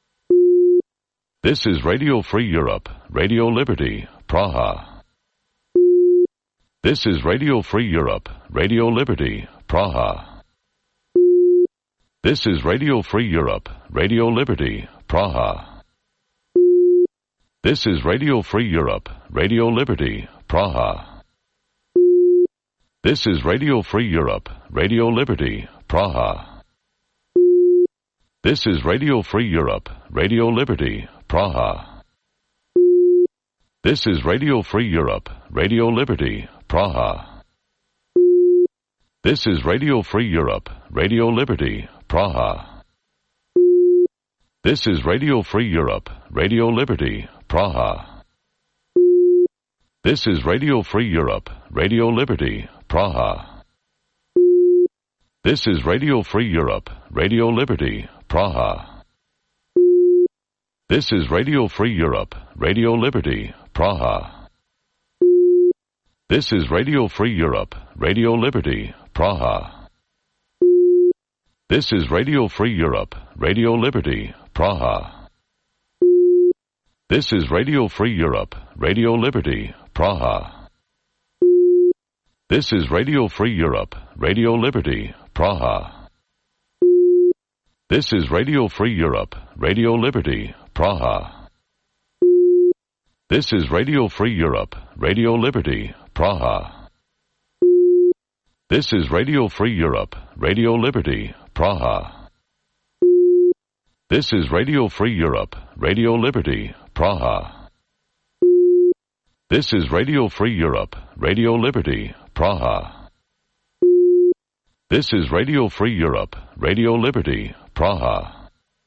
This is Radio Free Europe, Radio Liberty, Praha. This is Radio Free Europe, Radio Liberty, Praha. This is Radio Free Europe, Radio Liberty, Praha. This is Radio Free Europe, Radio Liberty, Praha. This is Radio Free Europe, Radio Liberty, Praha. This is Radio Free Europe, Radio Liberty, Praha. This is Radio Free Europe, Radio Liberty, Praha. This is Radio Free Europe, Radio Liberty, Praha. This is Radio Free Europe, Radio Liberty, Praha. This is Radio Free Europe, Radio Liberty, Praha. This is Radio Free Europe, Radio Liberty, Praha. This is Radio Free Europe, Radio Liberty, Praha. This is Radio Free Europe, Radio Liberty, Praha. This is Radio Free Europe, Radio Liberty, Praha. This is Radio Free Europe, Radio Liberty, Praha. This is Radio Free Europe, Radio Liberty, Praha. This is Radio Free Europe, Radio Liberty, Praha. This is Radio Free Europe, Radio Liberty, Praha. This is Radio Free Europe, Radio Liberty, Praha. This is Radio Free Europe, Radio Liberty, Praha. This is Radio Free Europe, Radio Liberty, Praha. This is Radio Free Europe, Radio Liberty, Praha.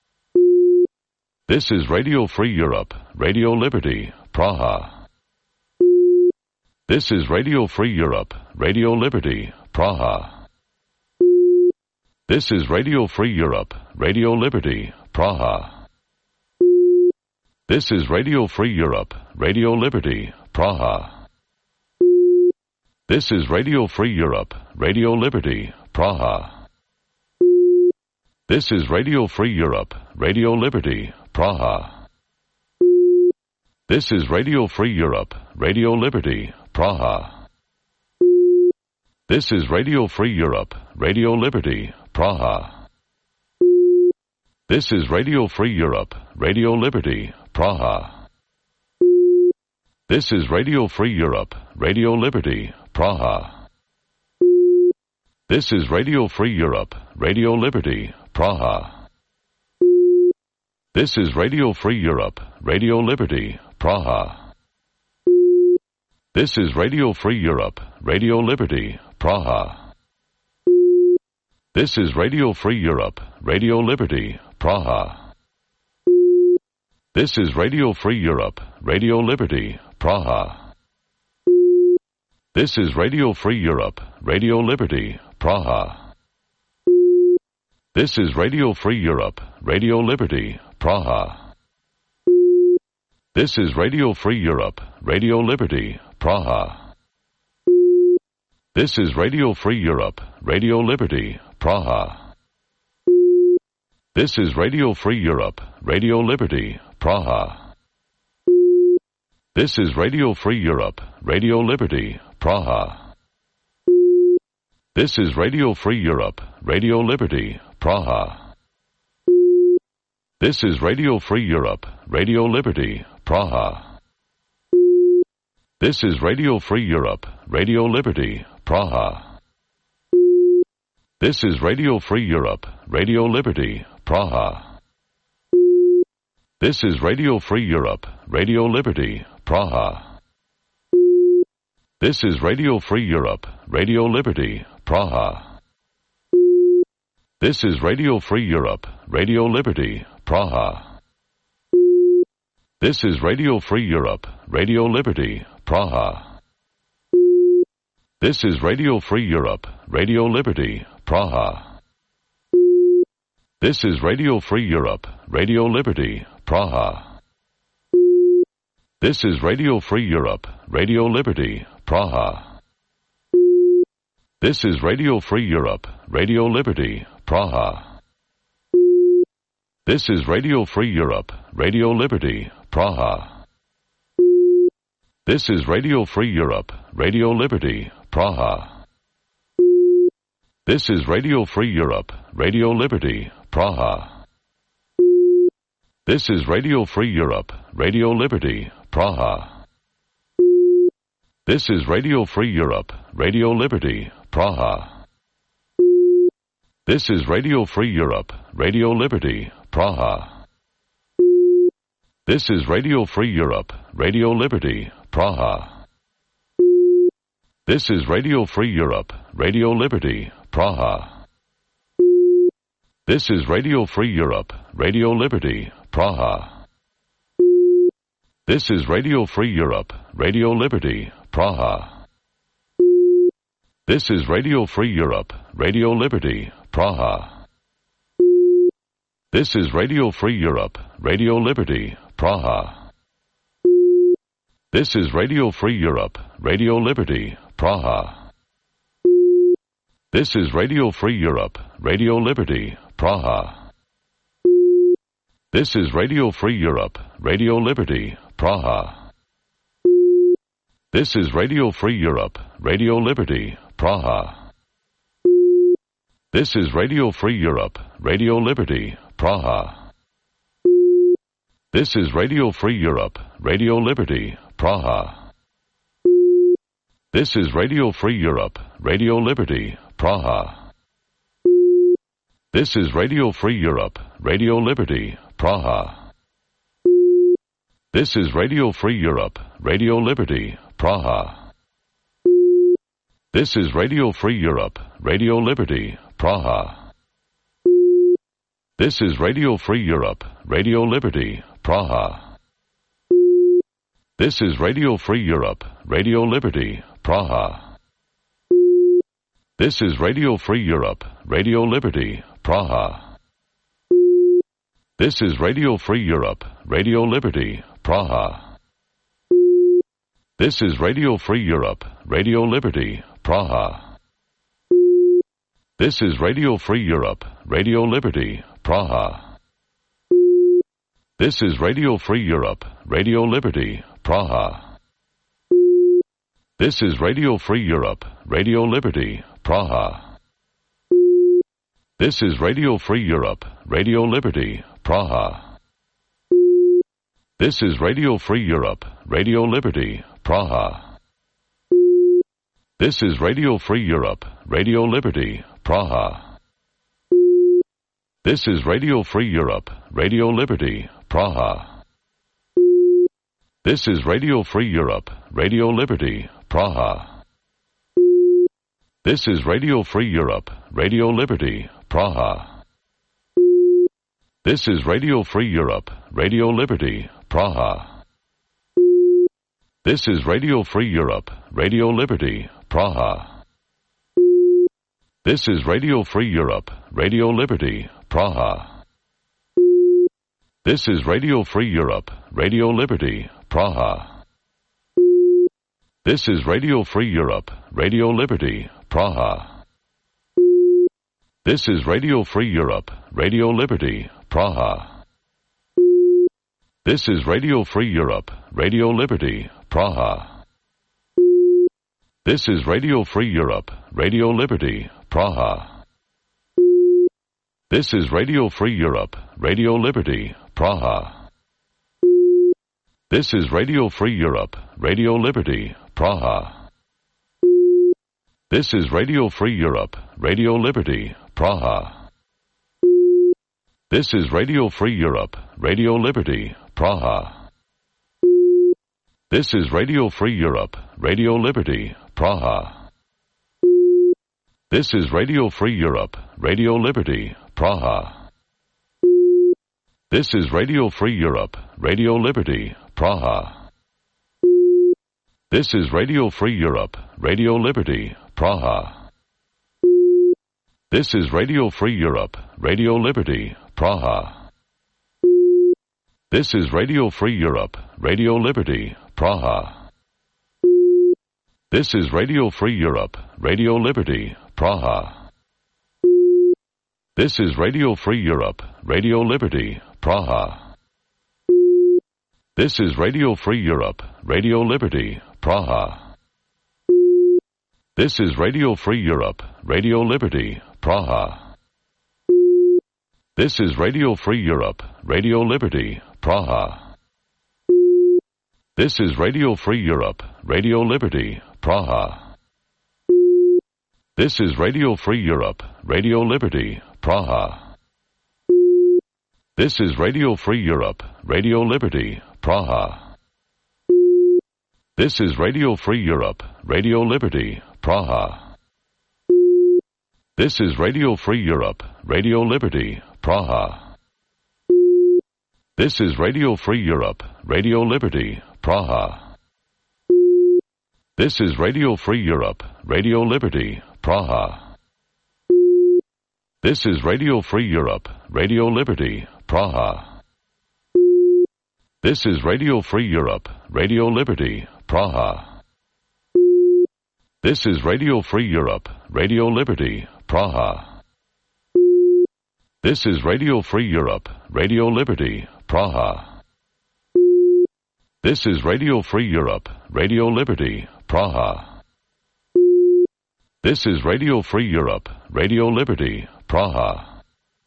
This is Radio Free Europe, Radio Liberty, Praha. This is Radio Free Europe, Radio Liberty, Praha. This is Radio Free Europe, Radio Liberty, Praha. This is Radio Free Europe, Radio Liberty, Praha. This is Radio Free Europe, Radio Liberty, Praha. This is Radio Free Europe, Radio Liberty, Praha. This is Radio Free Europe, Radio Liberty, Praha. This is Radio Free Europe, Radio Liberty, Praha. This is Radio Free Europe, Radio Liberty, Praha. This is Radio Free Europe, Radio Liberty, Praha. This is Radio Free Europe, Radio Liberty, Praha. This is Radio Free Europe, Radio Liberty, Praha. This is Radio Free Europe, Radio Liberty, Praha. This is Radio Free Europe, Radio Liberty, Praha. This is Radio Free Europe, Radio Liberty, Praha. This is Radio Free Europe, Radio Liberty, Praha. This is Radio Free Europe, Radio Liberty, Praha. This is Radio Free Europe, Radio Liberty, Praha. This is Radio Free Europe, Radio Liberty, Praha. This is Radio Free Europe, Radio Liberty, Praha. This is Radio Free Europe, Radio Liberty, Praha. This is Radio Free Europe, Radio Liberty, Praha. This is Radio Free Europe, Radio Liberty, Praha. This is Radio Free Europe, Radio Liberty, Praha. This is Radio Free Europe, Radio Liberty, Praha. This is Radio Free Europe, Radio Liberty, Praha. This is Radio Free Europe, Radio Liberty, Praha. This is Radio Free Europe, Radio Liberty, Praha. This is Radio Free Europe, Radio Liberty, Praha. This is Radio Free Europe, Radio Liberty, Praha. This is Radio Free Europe, Radio Liberty, Praha. This is Radio Free Europe, Radio Liberty, Praha. This is Radio Free Europe, Radio Liberty, Praha. This is Radio Free Europe, Radio Liberty, Praha. This is Radio Free Europe, Radio Liberty, Praha. This is Radio Free Europe, Radio Liberty, Praha. This is Radio Free Europe, Radio Liberty, Praha. This is Radio Free Europe, Radio Liberty, Praha. This is Radio Free Europe, Radio Liberty, Praha. This is Radio Free Europe, Radio Liberty, Praha. This is Radio Free Europe, Radio Liberty, Praha. This is Radio Free Europe, Radio Liberty, Praha. This is Radio Free Europe, Radio Liberty, Praha. This is Radio Free Europe, Radio Liberty, Praha. This is Radio Free Europe, Radio Liberty, Praha. This is Radio Free Europe, Radio Liberty, Praha. This is Radio Free Europe, Radio Liberty, Praha. This is Radio Free Europe, Radio Liberty, Praha. This is Radio Free Europe, Radio Liberty, Praha. This is Radio Free Europe, Radio Liberty, Praha. This is Radio Free Europe, Radio Liberty, Praha. This is Radio Free Europe, Radio Liberty, Praha. This is Radio Free Europe, Radio Liberty, Praha. This is Radio Free Europe, Radio Liberty, Praha. This is Radio Free Europe, Radio Liberty, Praha. This is Radio Free Europe, Radio Liberty, Praha. This is Radio Free Europe, Radio Liberty, Praha. This is Radio Free Europe, Radio Liberty, Praha. This is Radio Free Europe, Radio Liberty, Praha. This is Radio Free Europe, Radio Liberty, Praha. This is Radio Free Europe, Radio Liberty, Praha. This is Radio Free Europe, Radio Liberty, Praha. This is Radio Free Europe, Radio Liberty, Praha. This is Radio Free Europe, Radio Liberty, Praha. This is Radio Free Europe, Radio Liberty, Praha. This is Radio Free Europe, Radio Liberty, Praha. This is Radio Free Europe, Radio Liberty, Praha. This is Radio Free Europe, Radio Liberty, Praha. This is Radio Free Europe, Radio Liberty, Praha. This is Radio Free Europe, Radio Liberty, Praha. This is Radio Free Europe, Radio Liberty, Praha. This is Radio Free Europe, Radio Liberty, Praha. This is Radio Free Europe, Radio Liberty, Praha. This is Radio Free Europe, Radio Liberty, Praha. This is Radio Free Europe, Radio Liberty, Praha. This is Radio Free Europe, Radio Liberty, Praha. This is Radio Free Europe, Radio Liberty, Praha. This is Radio Free Europe, Radio Liberty, Praha. This is Radio Free Europe, Radio Liberty, Praha. This is Radio Free Europe, Radio Liberty, Praha. This is Radio Free Europe, Radio Liberty, Praha. This is Radio Free Europe, Radio Liberty, Praha. This is Radio Free Europe, Radio Liberty, Praha. This is Radio Free Europe, Radio Liberty, Praha. This is Radio Free Europe, Radio Liberty, Praha. This is Radio Free Europe, Radio Liberty, Praha. This is Radio Free Europe, Radio Liberty, Praha. This is Radio Free Europe, Radio Liberty, Praha. This is Radio Free Europe, Radio Liberty, Praha. This is Radio Free Europe, Radio Liberty, Praha. This is Radio Free Europe, Radio Liberty, Praha. This is Radio Free Europe, Radio Liberty, Praha. This is Radio Free Europe, Radio Liberty, Praha. This is Radio Free Europe, Radio Liberty, Praha. This is Radio Free Europe, Radio Liberty, Praha. This is Radio Free Europe, Radio Liberty, Praha. This is Radio Free Europe, Radio Liberty, Praha. This is Radio Free Europe, Radio Liberty, Praha. This is Radio Free Europe, Radio Liberty, Praha. This is Radio Free Europe, Radio Liberty, Praha. This is Radio Free Europe, Radio Liberty, Praha. This is Radio Free Europe, Radio Liberty, Praha. This is Radio Free Europe, Radio Liberty, Praha. This is Radio Free Europe, Radio Liberty, Praha. This is Radio Free Europe, Radio Liberty, Praha.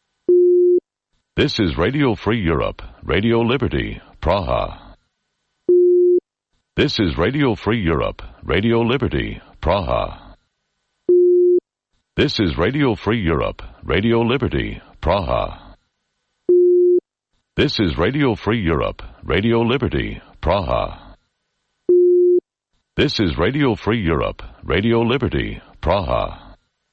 This is Radio Free Europe, Radio Liberty, Praha. This is Radio Free Europe, Radio Liberty, Praha. This is Radio Free Europe, Radio Liberty, Praha. This is Radio Free Europe, Radio Liberty, Praha. This is Radio Free Europe, Radio Liberty, Praha.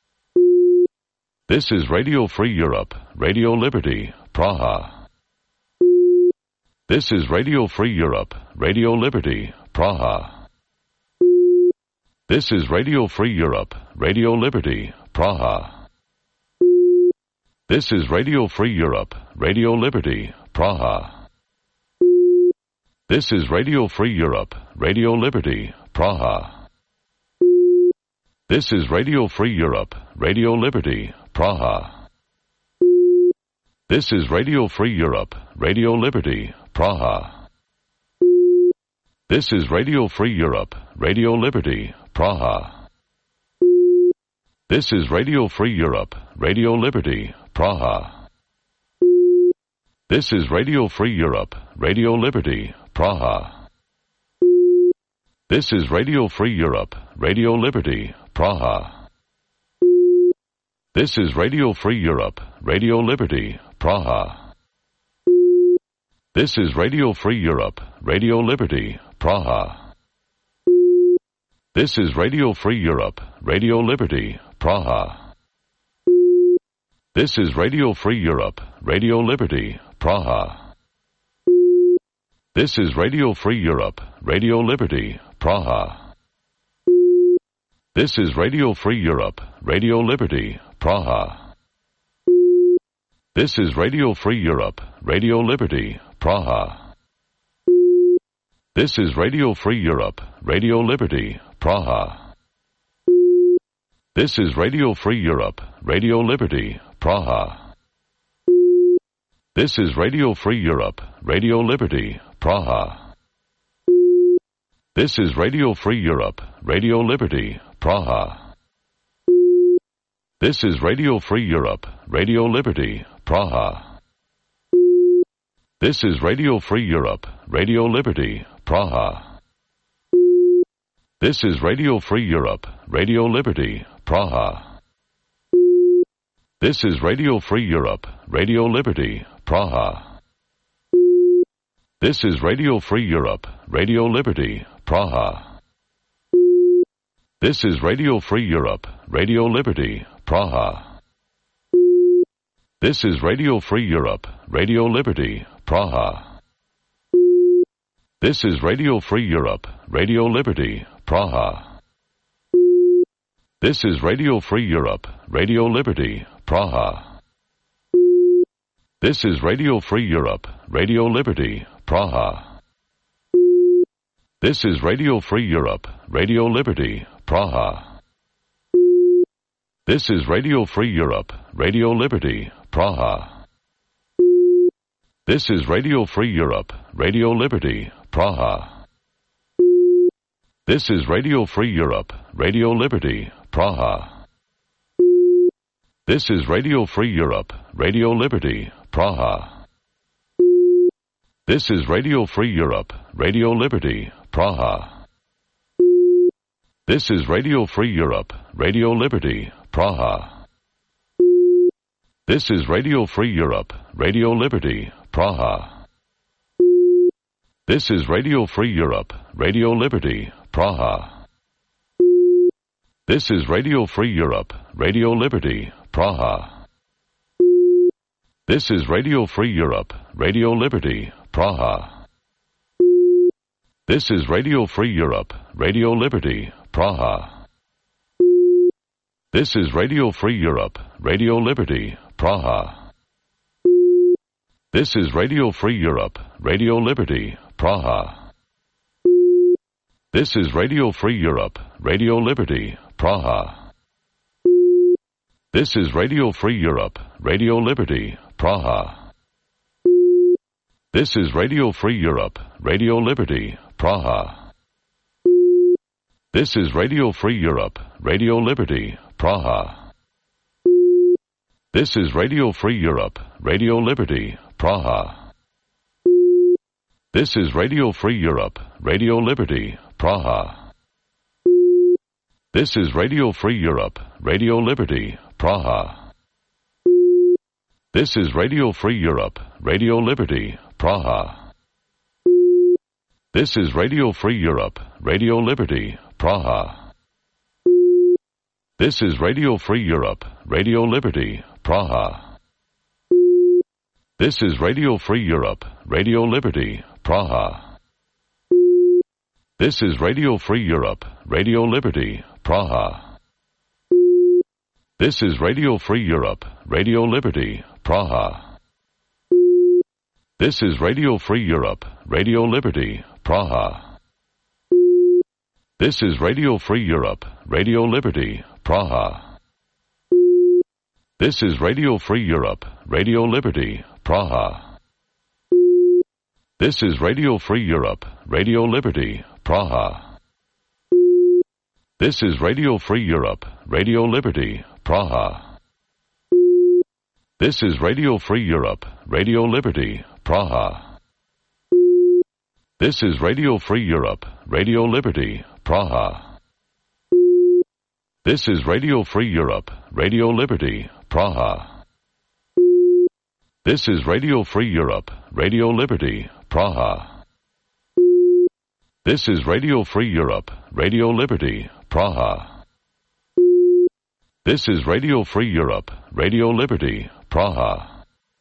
This is Radio Free Europe, Radio Liberty, Praha. This is Radio Free Europe, Radio Liberty, Praha. This is Radio Free Europe, Radio Liberty, Praha. This is Radio Free Europe, Radio Liberty, Praha. This is Radio Free Europe, Radio Liberty, Praha. This is Radio Free Europe, Radio Liberty, Praha. This is Radio Free Europe, Radio Liberty, Praha. This is Radio Free Europe, Radio Liberty, Praha. This is Radio Free Europe, Radio Liberty, Praha. This is Radio Free Europe, Radio Liberty, Praha. This is Radio Free Europe, Radio Liberty, Praha. This is Radio Free Europe, Radio Liberty, Praha. This is Radio Free Europe, Radio Liberty, Praha. This is Radio Free Europe, Radio Liberty, Praha. This is Radio Free Europe, Radio Liberty, Praha. This is Radio Free Europe, Radio Liberty, Praha. This is Radio Free Europe, Radio Liberty, Praha. This is Radio Free Europe, Radio Liberty, Praha. This is Radio Free Europe, Radio Liberty, Praha. This is Radio Free Europe, Radio Liberty, Praha. This is Radio Free Europe, Radio Liberty, Praha. This is Radio Free Europe, Radio Liberty, Praha. This is Radio Free Europe, Radio Liberty, Praha. This is Radio Free Europe, Radio Liberty, Praha. This is Radio Free Europe, Radio Liberty, Praha. This is Radio Free Europe, Radio Liberty, Praha. This is Radio Free Europe, Radio Liberty, Praha. This is Radio Free Europe, Radio Liberty, Praha. This is Radio Free Europe, Radio Liberty, Praha. This is Radio Free Europe, Radio Liberty, Praha. This is Radio Free Europe, Radio Liberty, Praha. This is Radio Free Europe, Radio Liberty, Praha. This is Radio Free Europe, Radio Liberty, Praha. This is Radio Free Europe, Radio Liberty, Praha. This is Radio Free Europe, Radio Liberty, Praha. This is Radio Free Europe, Radio Liberty, Praha. This is Radio Free Europe, Radio Liberty, Praha. This is Radio Free Europe, Radio Liberty, Praha. This is Radio Free Europe, Radio Liberty, Praha. This is Radio Free Europe, Radio Liberty, Praha. This is Radio Free Europe, Radio Liberty, Praha. This is Radio Free Europe, Radio Liberty, Praha. This is Radio Free Europe, Radio Liberty, Praha. This is Radio Free Europe, Radio Liberty, Praha. This is Radio Free Europe, Radio Liberty, Praha. This is Radio Free Europe, Radio Liberty, Praha. This is Radio Free Europe, Radio Liberty, Praha. This is Radio Free Europe, Radio Liberty, Praha. This is Radio Free Europe, Radio Liberty, Praha. This is Radio Free Europe, Radio Liberty, Praha. This is Radio Free Europe, Radio Liberty, Praha. This is Radio Free Europe, Radio Liberty, Praha. This is Radio Free Europe, Radio Liberty, Praha. This is Radio Free Europe, Radio Liberty, Praha. This is Radio Free Europe, Radio Liberty, Praha. This is Radio Free Europe, Radio Liberty, Praha. This is Radio Free Europe, Radio Liberty, Praha. This is Radio Free Europe, Radio Liberty, Praha. This is Radio Free Europe, Radio Liberty, Praha. This is Radio Free Europe, Radio Liberty, Praha. This is Radio Free Europe, Radio Liberty, Praha. This is Radio Free Europe, Radio Liberty, Praha. This is Radio Free Europe, Radio Liberty, Praha. This is Radio Free Europe, Radio Liberty, Praha. This is Radio Free Europe, Radio Liberty, Praha. This is Radio Free Europe, Radio Liberty, Praha. This is Radio Free Europe, Radio Liberty, Praha. This is Radio Free Europe, Radio Liberty, Praha. This is Radio Free Europe, Radio Liberty, Praha. This is Radio Free Europe, Radio Liberty, Praha.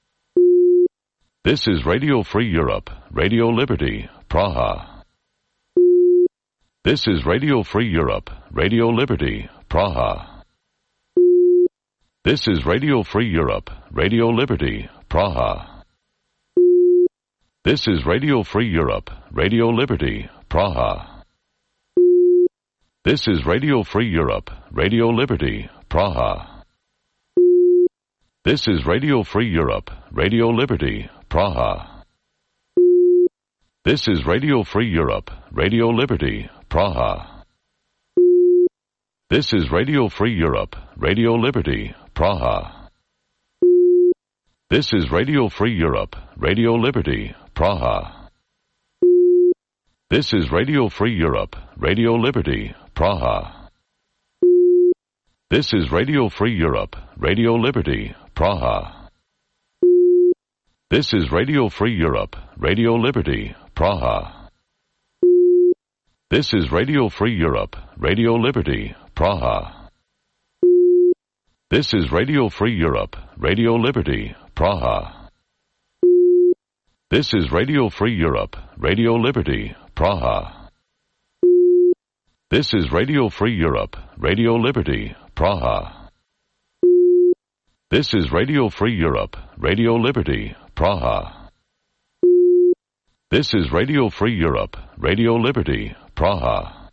This is Radio Free Europe, Radio Liberty, Praha. This is Radio Free Europe, Radio Liberty, Praha. This is Radio Free Europe, Radio Liberty, Praha. This is Radio Free Europe, Radio Liberty, Praha. This is Radio Free Europe, Radio Liberty, Praha. This is Radio Free Europe, Radio Liberty, Praha. This is Radio Free Europe, Radio Liberty, Praha. This is Radio Free Europe, Radio Liberty, Praha. This is Radio Free Europe, Radio Liberty, Praha. This is Radio Free Europe, Radio Liberty, Praha. This is Radio Free Europe, Radio Liberty, Praha. This is Radio Free Europe, Radio Liberty, Praha. This is Radio Free Europe, Radio Liberty, Praha. This is Radio Free Europe, Radio Liberty, Praha. This is Radio Free Europe, Radio Liberty, Praha. This is Radio Free Europe, Radio Liberty, Praha. This is Radio Free Europe, Radio Liberty, Praha. This is Radio Free Europe, Radio Liberty, Praha.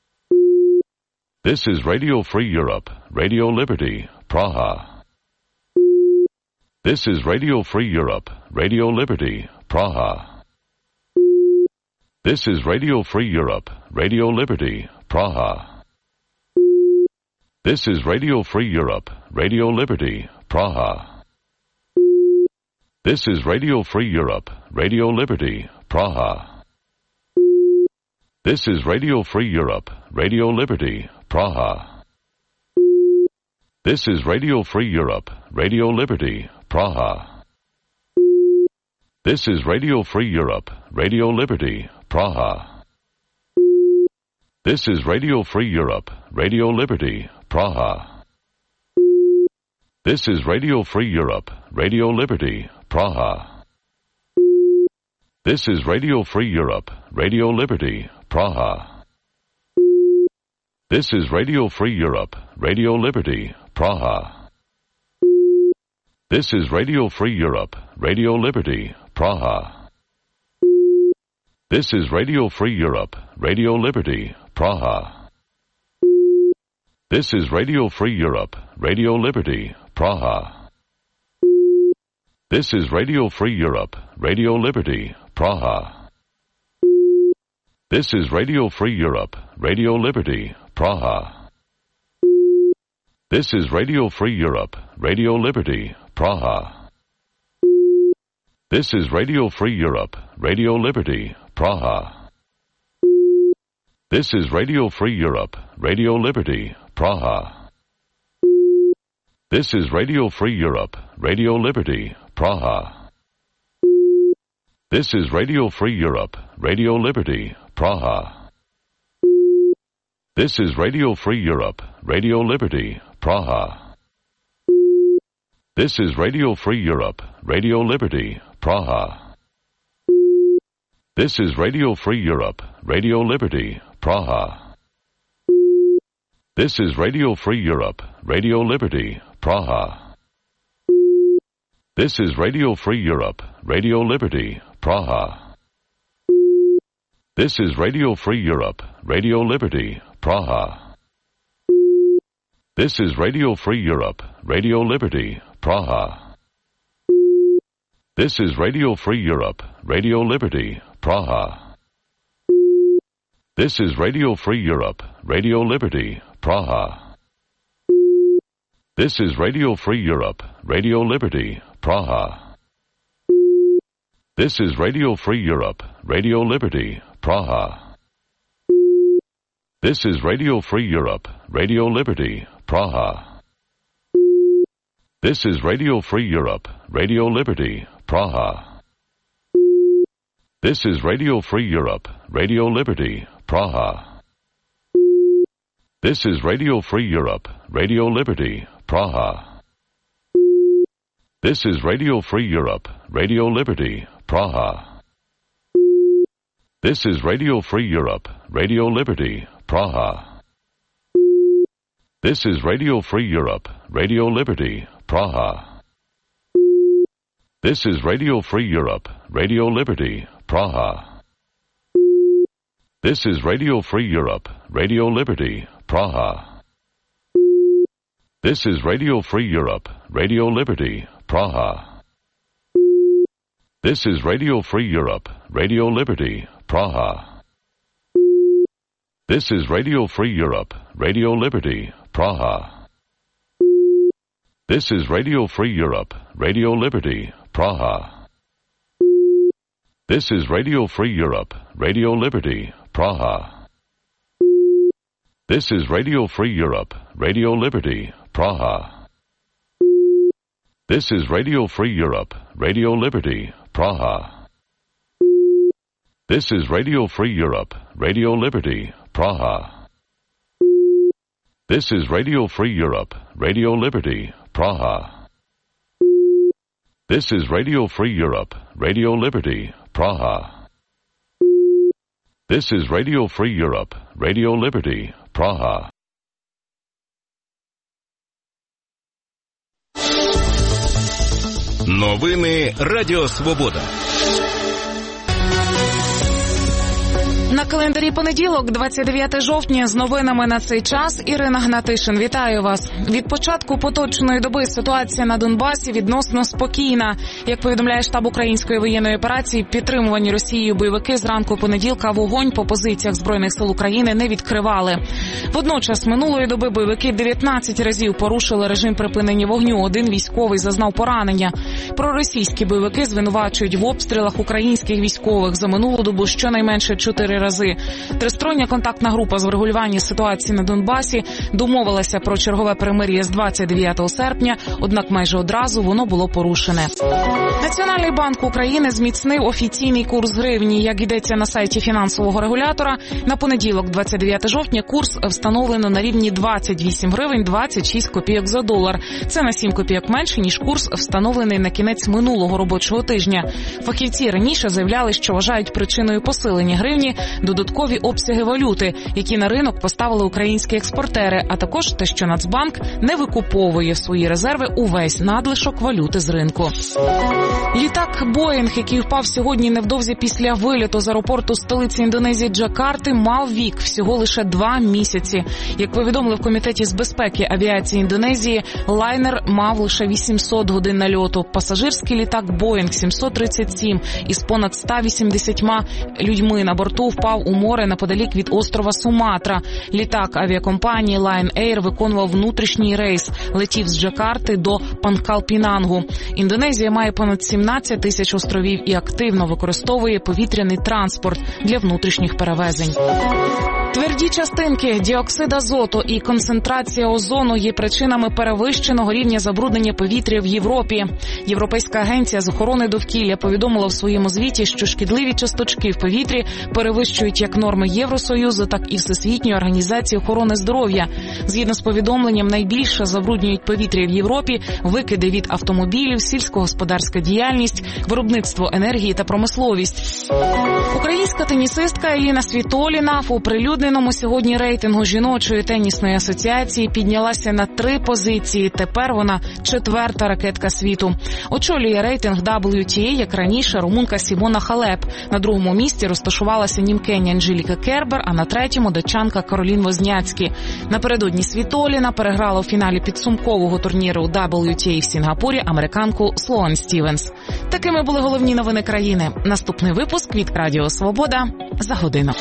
This is Radio Free Europe, Radio Liberty, Praha. This is Radio Free Europe, Radio Liberty, Praha. This is Radio Free Europe, Radio Liberty, Praha. This is Radio Free Europe, Radio Liberty, Praha. This is Radio Free Europe, Radio Liberty, Praha. This is Radio Free Europe, Radio Liberty, Praha. This is Radio Free Europe, Radio Liberty, Praha. This is Radio Free Europe, Radio Liberty, Praha. This is Radio Free Europe, Radio Liberty, Praha. This is Radio Free Europe, Radio Liberty, Praha. This is Radio Free Europe, Radio Liberty, Praha. This is Radio Free Europe, Radio Liberty, Praha. This is Radio Free Europe, Radio Liberty, Praha. This is Radio Free Europe, Radio Liberty, Praha. This is Radio Free Europe, Radio Liberty, Praha. This is Radio Free Europe, Radio Liberty, Praha. This is Radio Free Europe, Radio Liberty, Praha. This is Radio Free Europe, Radio Liberty, Praha. This is Radio Free Europe, Radio Liberty, Praha. This is Radio Free Europe, Radio Liberty, Praha. This is Radio Free Europe, Radio Liberty, Praha. This is Radio Free Europe, Radio Liberty, Praha. This is Radio Free Europe, Radio Liberty, Praha. This is Radio Free Europe, Radio Liberty, Praha. This is Radio Free Europe, Radio Liberty, Praha. This is Radio Free Europe, Radio Liberty, Praha. This is Radio Free Europe, Radio Liberty, Praha. This is Radio Free Europe, Radio Liberty, Praha. This is Radio Free Europe, Radio Liberty, Praha. This is Radio Free Europe, Radio Liberty, Praha. This is Radio Free Europe, Radio Liberty, Praha. This is Radio Free Europe, Radio Liberty, Praha. This is Radio Free Europe, Radio Liberty, Praha. This is Radio Free Europe, Radio Liberty, Praha. This is Radio Free Europe, Radio Liberty, Praha. This is Radio Free Europe, Radio Liberty, Praha. This is Radio Free Europe, Radio Liberty, Praha. This is Radio Free Europe, Radio Liberty, Praha. This is Radio Free Europe, Radio Liberty, Praha. This is Radio Free Europe, Radio Liberty, Praha. This is Radio Free Europe, Radio Liberty, Praha. This is Radio Free Europe, Radio Liberty, Praha. This is Radio Free Europe, Radio Liberty, Praha. This is Radio Free Europe, Radio Liberty, Praha. This is Radio Free Europe, Radio Liberty, Praha. This is Radio Free Europe, Radio Liberty, Praha. This is Radio Free Europe, Radio Liberty, Praha. This is Radio Free Europe, Radio Liberty, Praha. This is Radio Free Europe, Radio Liberty, Praha. This is Radio Free Europe, Radio Liberty, Praha. This is Radio Free Europe, Radio Liberty, Praha. This is Radio Free Europe, Radio Liberty, Praha. This is Radio Free Europe, Radio Liberty, Praha. Новини Радіо Свобода. На календарі понеділок, 29 жовтня, з новинами на цей час Ірина Гнатишин. Вітаю вас. Від початку поточної доби ситуація на Донбасі відносно спокійна. Як повідомляє штаб української воєнної операції, підтримувані Росією бойовики зранку понеділка вогонь по позиціях Збройних сил України не відкривали. Водночас минулої доби бойовики 19 разів порушили режим припинення вогню. Один військовий зазнав поранення. Проросійські бойовики звинувачують в обстрілах українських військових. За минулу добу щонайменше 4 рази. Тристороння контактна група з врегулювання ситуації на Донбасі домовилася про чергове перемир'я з 29 серпня, однак майже одразу воно було порушене. Національний банк України зміцнив офіційний курс гривні. Як йдеться на сайті фінансового регулятора, на понеділок, 29 жовтня, курс встановлено на рівні 28 гривень 26 копійок за долар. Це на 7 копійок менше, ніж курс, встановлений на кінець минулого робочого тижня. Фахівці раніше заявляли, що вважають причиною посилення гривні додаткові обсяги валюти, які на ринок поставили українські експортери, а також те, що Нацбанк не викуповує в свої резерви увесь надлишок валюти з ринку. Літак «Боїнг», який впав сьогодні невдовзі після вильоту з аеропорту столиці Індонезії Джакарти, мав вік всього лише 2 місяці. Як повідомили в Комітеті з безпеки авіації Індонезії, лайнер мав лише 800 годин нальоту. Пасажирський літак «Боїнг» 737 із понад 180 людьми на борту впав у море неподалік від острова Суматра. Літак авіакомпанії Lion Air виконував внутрішній рейс, летів з Джакарти до Пангкалпінангу. Індонезія має понад 17 тисяч островів і активно використовує повітряний транспорт для внутрішніх перевезень. Тверді частинки, діоксид азоту і концентрація озону є причинами перевищеного рівня забруднення повітря в Європі. Європейська агенція з охорони довкілля повідомила в своєму звіті, що шкідливі часточки в повітрі перевищують як норми Євросоюзу, так і Всесвітньої організації охорони здоров'я. Згідно з повідомленням, найбільше забруднюють повітря в Європі викиди від автомобілів, сільськогосподарська діяльність, виробництво енергії та промисловість. Українська тенісистка Еліна Світоліна в оприлюдненому сьогодні рейтингу жіночої тенісної асоціації піднялася на 3 позиції. Тепер вона 4-та ракетка світу. Очолює рейтинг WTA, як раніше, румунка Сімона Халеп. На 2-му місці розташувалася німкеня Анжеліка Кербер, а на 3-му датчанка Каролін Возняцькі. Напередодні Світоліна переграла у фіналі підсумкового турніру WTA в Сінгапурі американку Слоан Стівенс. Такими були головні новини країни. Наступний випуск від Радіо Свобода за годину.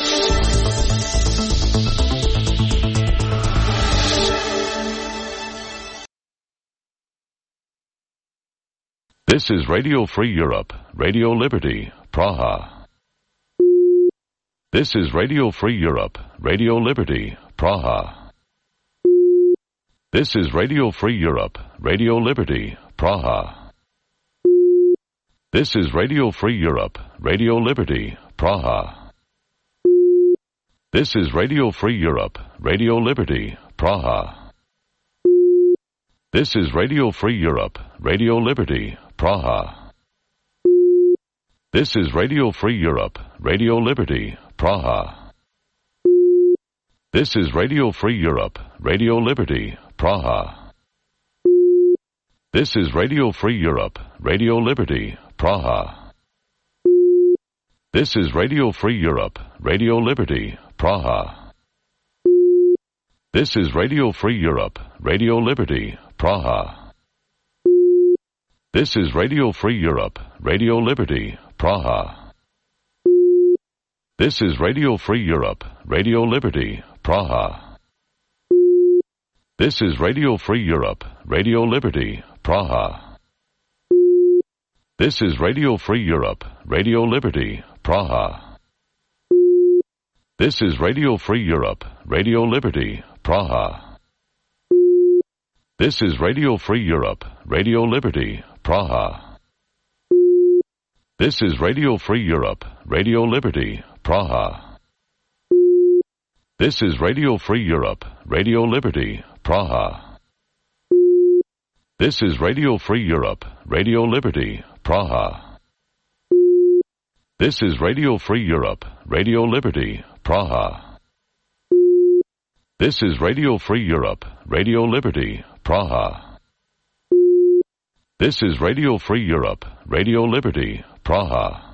This is Radio Free Europe, Radio Liberty, Praha. This is Radio Free Europe, Radio Liberty, Praha. This is Radio Free Europe, Radio Liberty, Praha. This is Radio Free Europe, Radio Liberty, Praha. This is Radio Free Europe, Radio Liberty, Praha. This is Radio Free Europe, Radio Liberty, Praha. This is Radio Free Europe, Radio Liberty, Praha. This is Radio Free Europe, Radio Liberty, Praha. This is Radio Free Europe, Radio Liberty, Praha. This is Radio Free Europe, Radio Liberty, Praha. This is Radio Free Europe, Radio Liberty, Praha. This is Radio Free Europe, Radio Liberty, Praha. This is Radio Free Europe, Radio Liberty, Praha. This is Radio Free Europe, Radio Liberty, Praha. This is Radio Free Europe, Radio Liberty, Praha. This is Radio Free Europe, Radio Liberty, Praha. This is Radio Free Europe, Radio Liberty, Praha. This is Radio Free Europe, Radio Liberty, Praha. This is Radio Free Europe, Radio Liberty, Praha. This is Radio Free Europe, Radio Liberty, Praha. This is Radio Free Europe, Radio Liberty, Praha. This is Radio Free Europe, Radio Liberty, Praha. This is Radio Free Europe, Radio Liberty, Praha.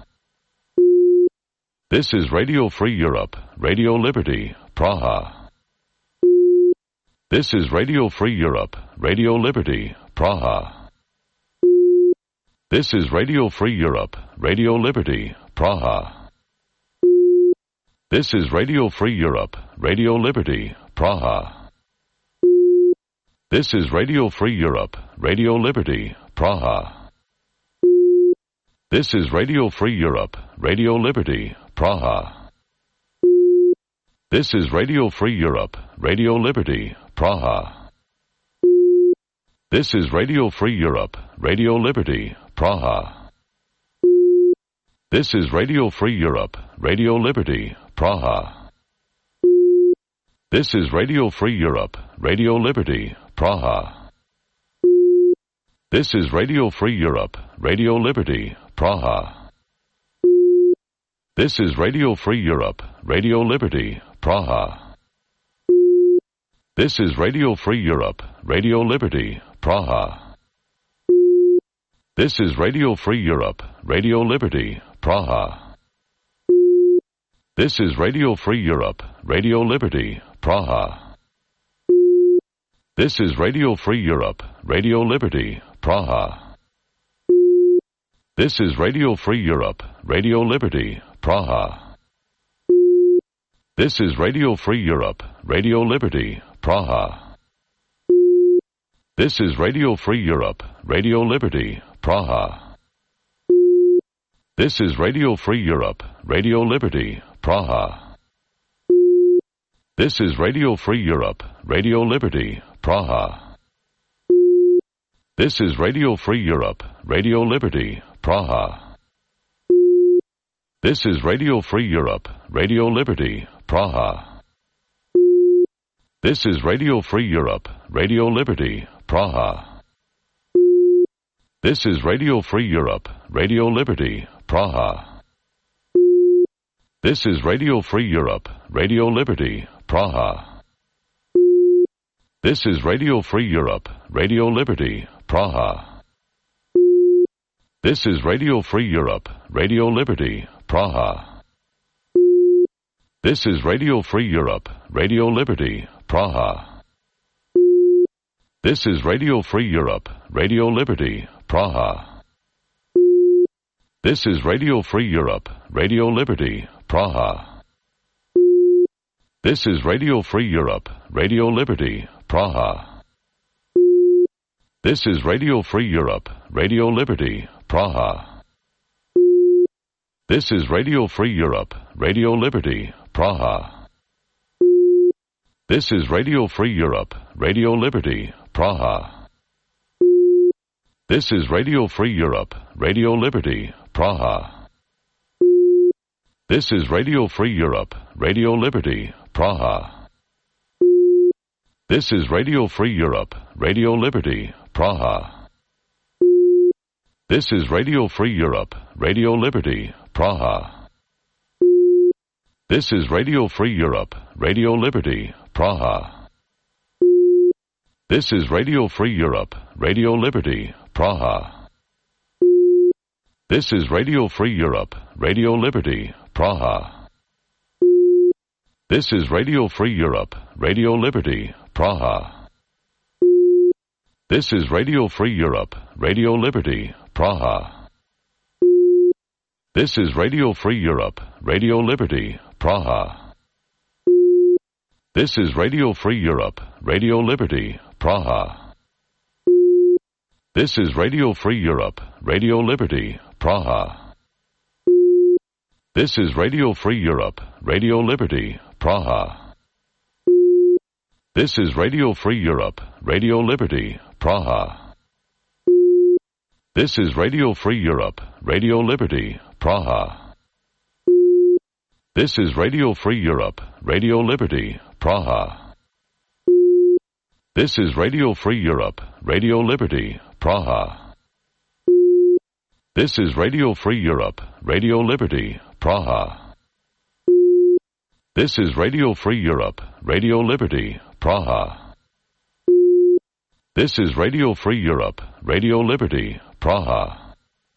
This is Radio Free Europe, Radio Liberty, Praha. This is Radio Free Europe, Radio Liberty, Praha. This is Radio Free Europe, Radio Liberty, Praha. This is Radio Free Europe, Radio Liberty, Praha. This is Radio Free Europe, Radio Liberty, Praha. This is Radio Free Europe, Radio Liberty, Praha. This is Radio Free Europe, Radio Liberty, Praha. This is Radio Free Europe, Radio Liberty, Praha. This is Radio Free Europe, Radio Liberty, Praha. This is Radio Free Europe, Radio Liberty, Praha. This is Radio Free Europe, Radio Liberty, Praha. This is Radio Free Europe, Radio Liberty, Praha. This is Radio Free Europe, Radio Liberty, Praha. This is Radio Free Europe, Radio Liberty, Praha. This is Radio Free Europe, Radio Liberty, Praha. This is Radio Free Europe, Radio Liberty, Praha. This is Radio Free Europe, Radio Liberty, Praha. This is Radio Free Europe, Radio Liberty, Praha. This is Radio Free Europe, Radio Liberty, Praha. This is Radio Free Europe, Radio Liberty, Praha. This is Radio Free Europe, Radio Liberty, Praha. This is Radio Free Europe, Radio Liberty, Praha. This is Radio Free Europe, Radio Liberty, Praha. This is Radio Free Europe, Radio Liberty, Praha. This is Radio Free Europe, Radio Liberty, Praha. This is Radio Free Europe, Radio Liberty, Praha. This is Radio Free Europe, Radio Liberty, Praha. This is Radio Free Europe, Radio Liberty, Praha. This is Radio Free Europe, Radio Liberty, Praha. This is Radio Free Europe, Radio Liberty, Praha. This is Radio Free Europe, Radio Liberty, Praha. This is Radio Free Europe, Radio Liberty, Praha. This is Radio Free Europe, Radio Liberty, Praha. This is Radio Free Europe, Radio Liberty, Praha. This is Radio Free Europe, Radio Liberty, Praha. This is Radio Free Europe, Radio Liberty, Praha. This is Radio Free Europe, Radio Liberty, Praha. This is Radio Free Europe, Radio Liberty, Praha. This is Radio Free Europe, Radio Liberty, Praha. This is Radio Free Europe, Radio Liberty, Praha. This is Radio Free Europe, Radio Liberty, Praha. This is Radio Free Europe, Radio Liberty, Praha. This is Radio Free Europe, Radio Liberty, Praha. This is Radio Free Europe, Radio Liberty, Praha. This is Radio Free Europe, Radio Liberty, Praha. This is Radio Free Europe, Radio Liberty, Praha. This is Radio Free Europe, Radio Liberty, Praha. This is Radio Free Europe, Radio Liberty, Praha. This is Radio Free Europe, Radio Liberty, Praha. This is Radio Free Europe, Radio Liberty, Praha. This is Radio Free Europe, Radio Liberty, Praha. This is Radio Free Europe, Radio Liberty, Praha. This is Radio Free Europe, Radio Liberty, Praha. This is Radio Free Europe, Radio Liberty, Praha. This is Radio Free Europe, Radio Liberty, Praha.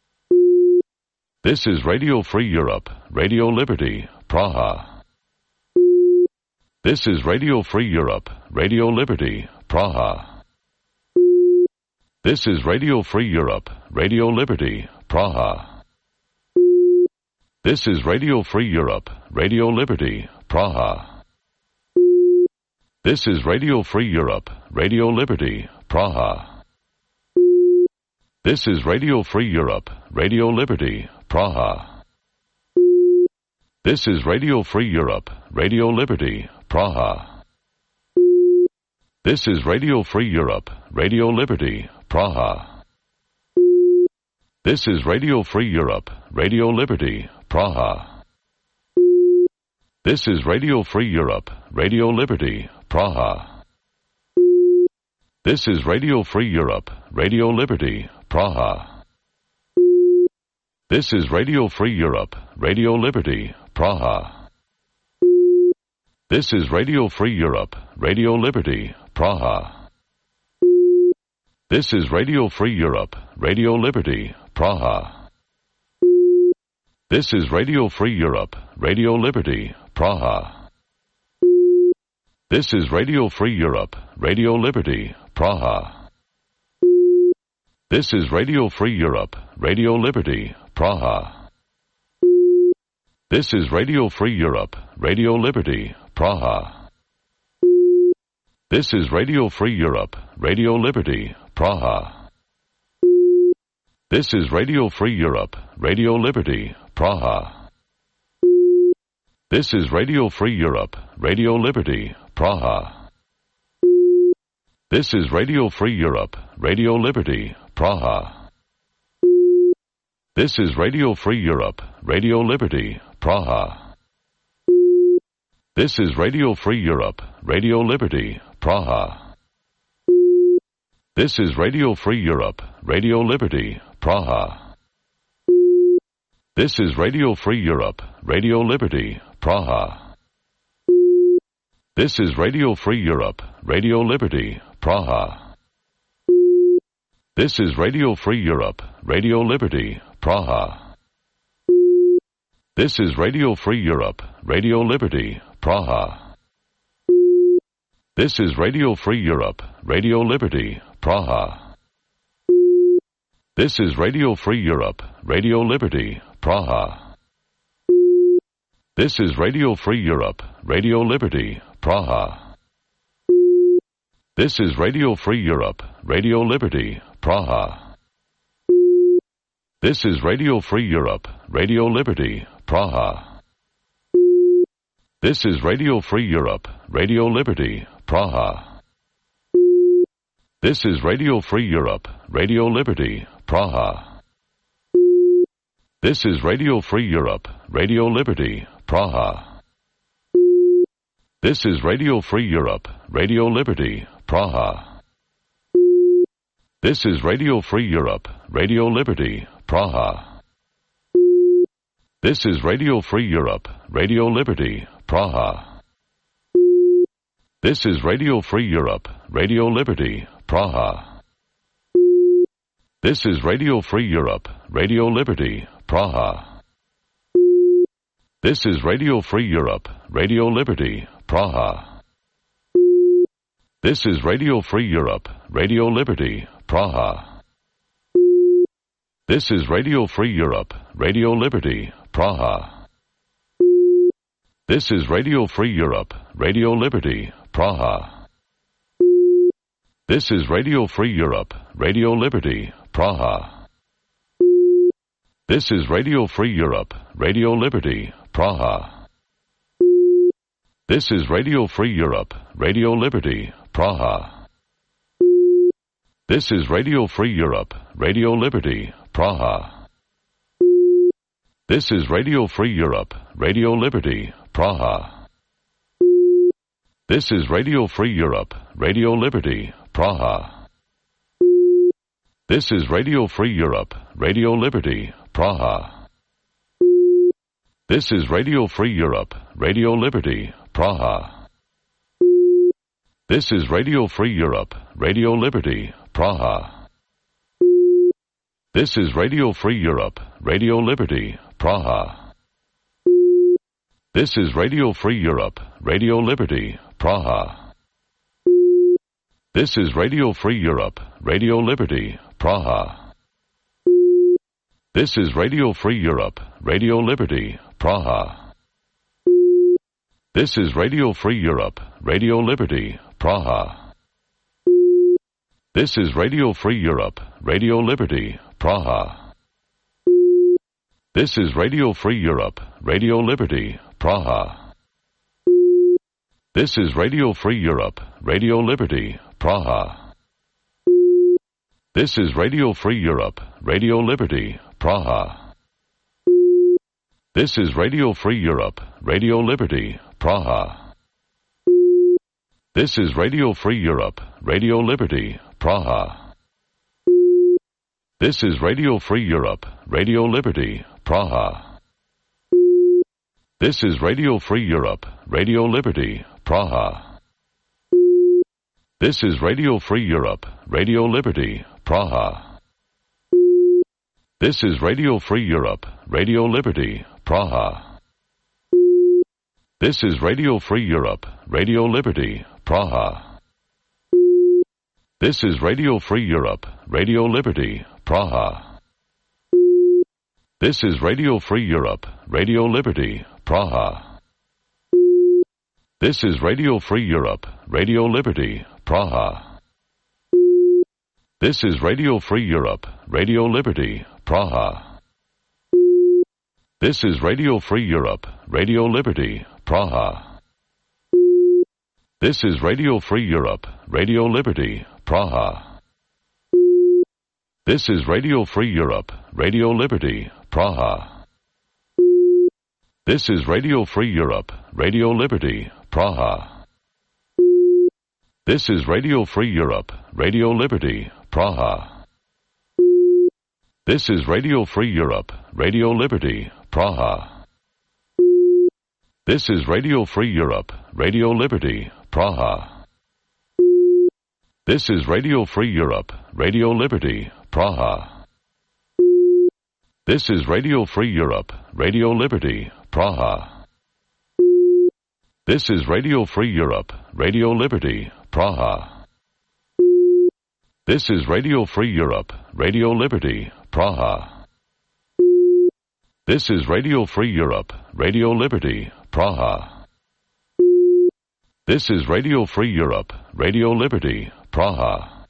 This is Radio Free Europe, Radio Liberty, Praha. This is Radio Free Europe, Radio Liberty, Praha. This is Radio Free Europe, Radio Liberty, Praha. This is Radio Free Europe, Radio Liberty, Praha. This is Radio Free Europe, Radio Liberty, Praha. This is Radio Free Europe, Radio Liberty, Praha. This is Radio Free Europe, Radio Liberty, Praha. This is Radio Free Europe, Radio Liberty, Praha. This is Radio Free Europe, Radio Liberty, Praha. This is Radio Free Europe, Radio Liberty, Praha. This is Radio Free Europe, Radio Liberty, Praha. This is Radio Free Europe, Radio Liberty, Praha. This is Radio Free Europe, Radio Liberty, Praha. This is Radio Free Europe, Radio Liberty, Praha. This is Radio Free Europe, Radio Liberty, Praha. This is Radio Free Europe, Radio Liberty, Praha. This is Radio Free Europe, Radio Liberty, Praha. This is Radio Free Europe, Radio Liberty, Praha. This is Radio Free Europe, Radio Liberty, Praha. This is Radio Free Europe, Radio Liberty, Praha. This is Radio Free Europe, Radio Liberty, Praha. This is Radio Free Europe, Radio Liberty, Praha. This is Radio Free Europe, Radio Liberty, Praha. This is Radio Free Europe, Radio Liberty, Praha. This is Radio Free Europe, Radio Liberty, Praha. This is Radio Free Europe, Radio Liberty, Praha. This is Radio Free Europe, Radio Liberty, Praha. This is Radio Free Europe, Radio Liberty, Praha. This is Radio Free Europe, Radio Liberty, Praha. This is Radio Free Europe, Radio Liberty, Praha. This is Radio Free Europe, Radio Liberty, Praha. This is Radio Free Europe, Radio Liberty, Praha. This is Radio Free Europe, Radio Liberty, Praha. This is Radio Free Europe, Radio Liberty, Praha. This is Radio Free Europe, Radio Liberty, Praha. This is Radio Free Europe, Radio Liberty, Praha. This is Radio Free Europe, Radio Liberty, Praha. This is Radio Free Europe, Radio Liberty, Praha. This is Radio Free Europe, Radio Liberty, Praha. This is Radio Free Europe, Radio Liberty, Praha. This is Radio Free Europe, Radio Liberty, Praha. This is Radio Free Europe, Radio Liberty, Praha. This is Radio Free Europe, Radio Liberty, Praha. This is Radio Free Europe, Radio Liberty, Praha. This is Radio Free Europe, Radio Liberty, Praha. This is Radio Free Europe, Radio Liberty, Praha. This is Radio Free Europe, Radio Liberty, Praha. This is Radio Free Europe, Radio Liberty, Praha. This is Radio Free Europe, Radio Liberty, Praha. This is Radio Free Europe, Radio Liberty, Praha. This is Radio Free Europe, Radio Liberty, Praha. This is Radio Free Europe, Radio Liberty, Praha. This is Radio Free Europe, Radio Liberty, Praha. This is Radio Free Europe, Radio Liberty, Praha. This is Radio Free Europe, Radio Liberty, Praha. This is Radio Free Europe, Radio Liberty, Praha. This is Radio Free Europe, Radio Liberty, Praha. This is Radio Free Europe, Radio Liberty, Praha. This is Radio Free Europe, Radio Liberty, Praha. This is Radio Free Europe, Radio Liberty, Praha. This is Radio Free Europe, Radio Liberty, Praha. This is Radio Free Europe, Radio Liberty, Praha. This is Radio Free Europe, Radio Liberty, Praha. This is Radio Free Europe, Radio Liberty, Praha. This is Radio Free Europe, Radio Liberty, Praha. This is Radio Free Europe, Radio Liberty, Praha. This is Radio Free Europe, Radio Liberty, Praha. This is Radio Free Europe, Radio Liberty, Praha. This is Radio Free Europe, Radio Liberty, Praha. This is Radio Free Europe, Radio Liberty, Praha. This is Radio Free Europe, Radio Liberty, Praha. This is Radio Free Europe, Radio Liberty, Praha. This is Radio Free Europe, Radio Liberty, Praha. This is Radio Free Europe, Radio Liberty, Praha. This is Radio Free Europe, Radio Liberty, Praha. This is Radio Free Europe, Radio Liberty, Praha. This is Radio Free Europe, Radio Liberty, Praha. This is Radio Free Europe, Radio Liberty, Praha. This is Radio Free Europe, Radio Liberty, Praha. This is Radio Free Europe, Radio Liberty, Praha. This is Radio Free Europe, Radio Liberty, Praha. This is Radio Free Europe, Radio Liberty, Praha. This is Radio Free Europe, Radio Liberty, Praha. This is Radio Free Europe, Radio Liberty, Praha. This is Radio Free Europe, Radio Liberty, Praha. This is Radio Free Europe, Radio Liberty, Praha. This is Radio Free Europe, Radio Liberty, Praha. This is Radio Free Europe, Radio Liberty, Praha.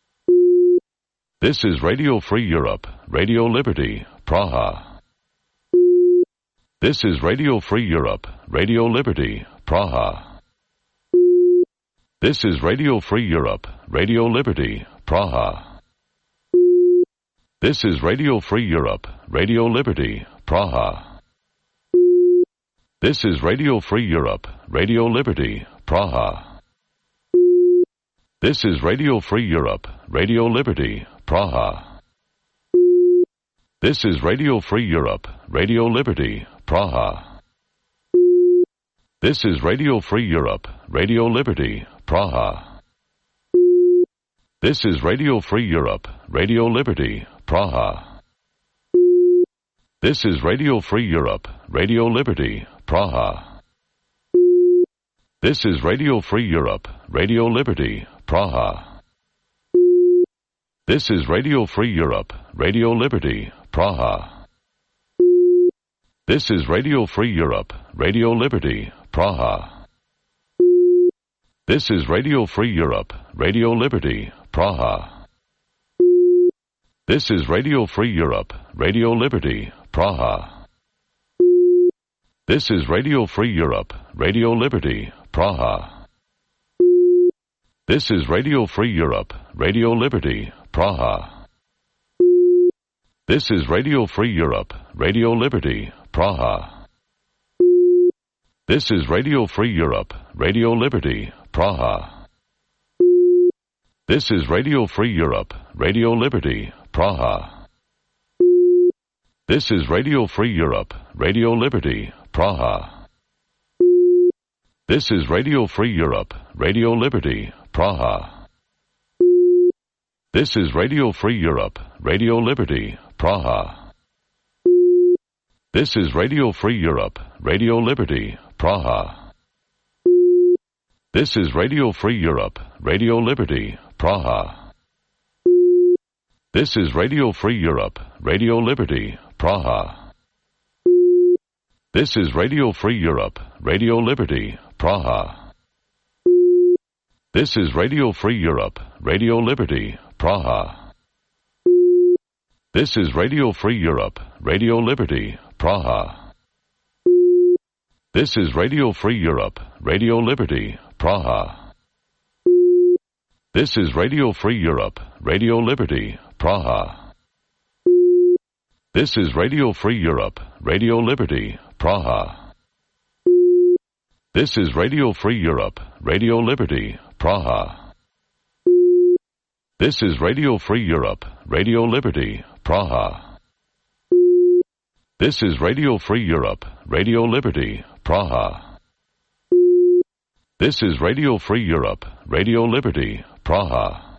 This is Radio Free Europe, Radio Liberty, Praha. This is Radio Free Europe, Radio Liberty, Praha. This is Radio Free Europe, Radio Liberty, Praha. This is Radio Free Europe, Radio Liberty, Praha. This is Radio Free Europe, Radio Liberty, Praha. This is Radio Free Europe, Radio Liberty, Praha. This is Radio Free Europe, Radio Liberty, Praha. This is Radio Free Europe, Radio Liberty, Praha. This is Radio Free Europe, Radio Liberty, Praha. This is Radio Free Europe, Radio Liberty, Praha. This is Radio Free Europe, Radio Liberty, Praha. This is Radio Free Europe, Radio Liberty, Praha. This is Radio Free Europe, Radio Liberty, Praha. This is Radio Free Europe, Radio Liberty, Praha. This is Radio Free Europe, Radio Liberty, Praha. This is Radio Free Europe, Radio Liberty, Praha. This is Radio Free Europe, Radio Liberty, Praha. This is Radio Free Europe, Radio Liberty, Praha. This is Radio Free Europe, Radio Liberty, Praha. This is Radio Free Europe, Radio Liberty, Praha. This is Radio Free Europe, Radio Liberty, Praha. This is Radio Free Europe, Radio Liberty, Praha. This is Radio Free Europe, Radio Liberty, Praha. This is Radio Free Europe, Radio Liberty, Praha. This is Radio Free Europe, Radio Liberty, Praha. This is Radio Free Europe, Radio Liberty, Praha. This is Radio Free Europe, Radio Liberty, Praha. This is Radio Free Europe, Radio Liberty, Praha. This is Radio Free Europe, Radio Liberty, Praha. This is Radio Free Europe, Radio Liberty, Praha. This is Radio Free Europe, Radio Liberty, Praha. This is Radio Free Europe, Radio Liberty, Praha. This is Radio Free Europe, Radio Liberty, Praha. This is Radio Free Europe, Radio Liberty, Praha. This is Radio Free Europe, Radio Liberty, Praha. This is Radio Free Europe, Radio Liberty, Praha.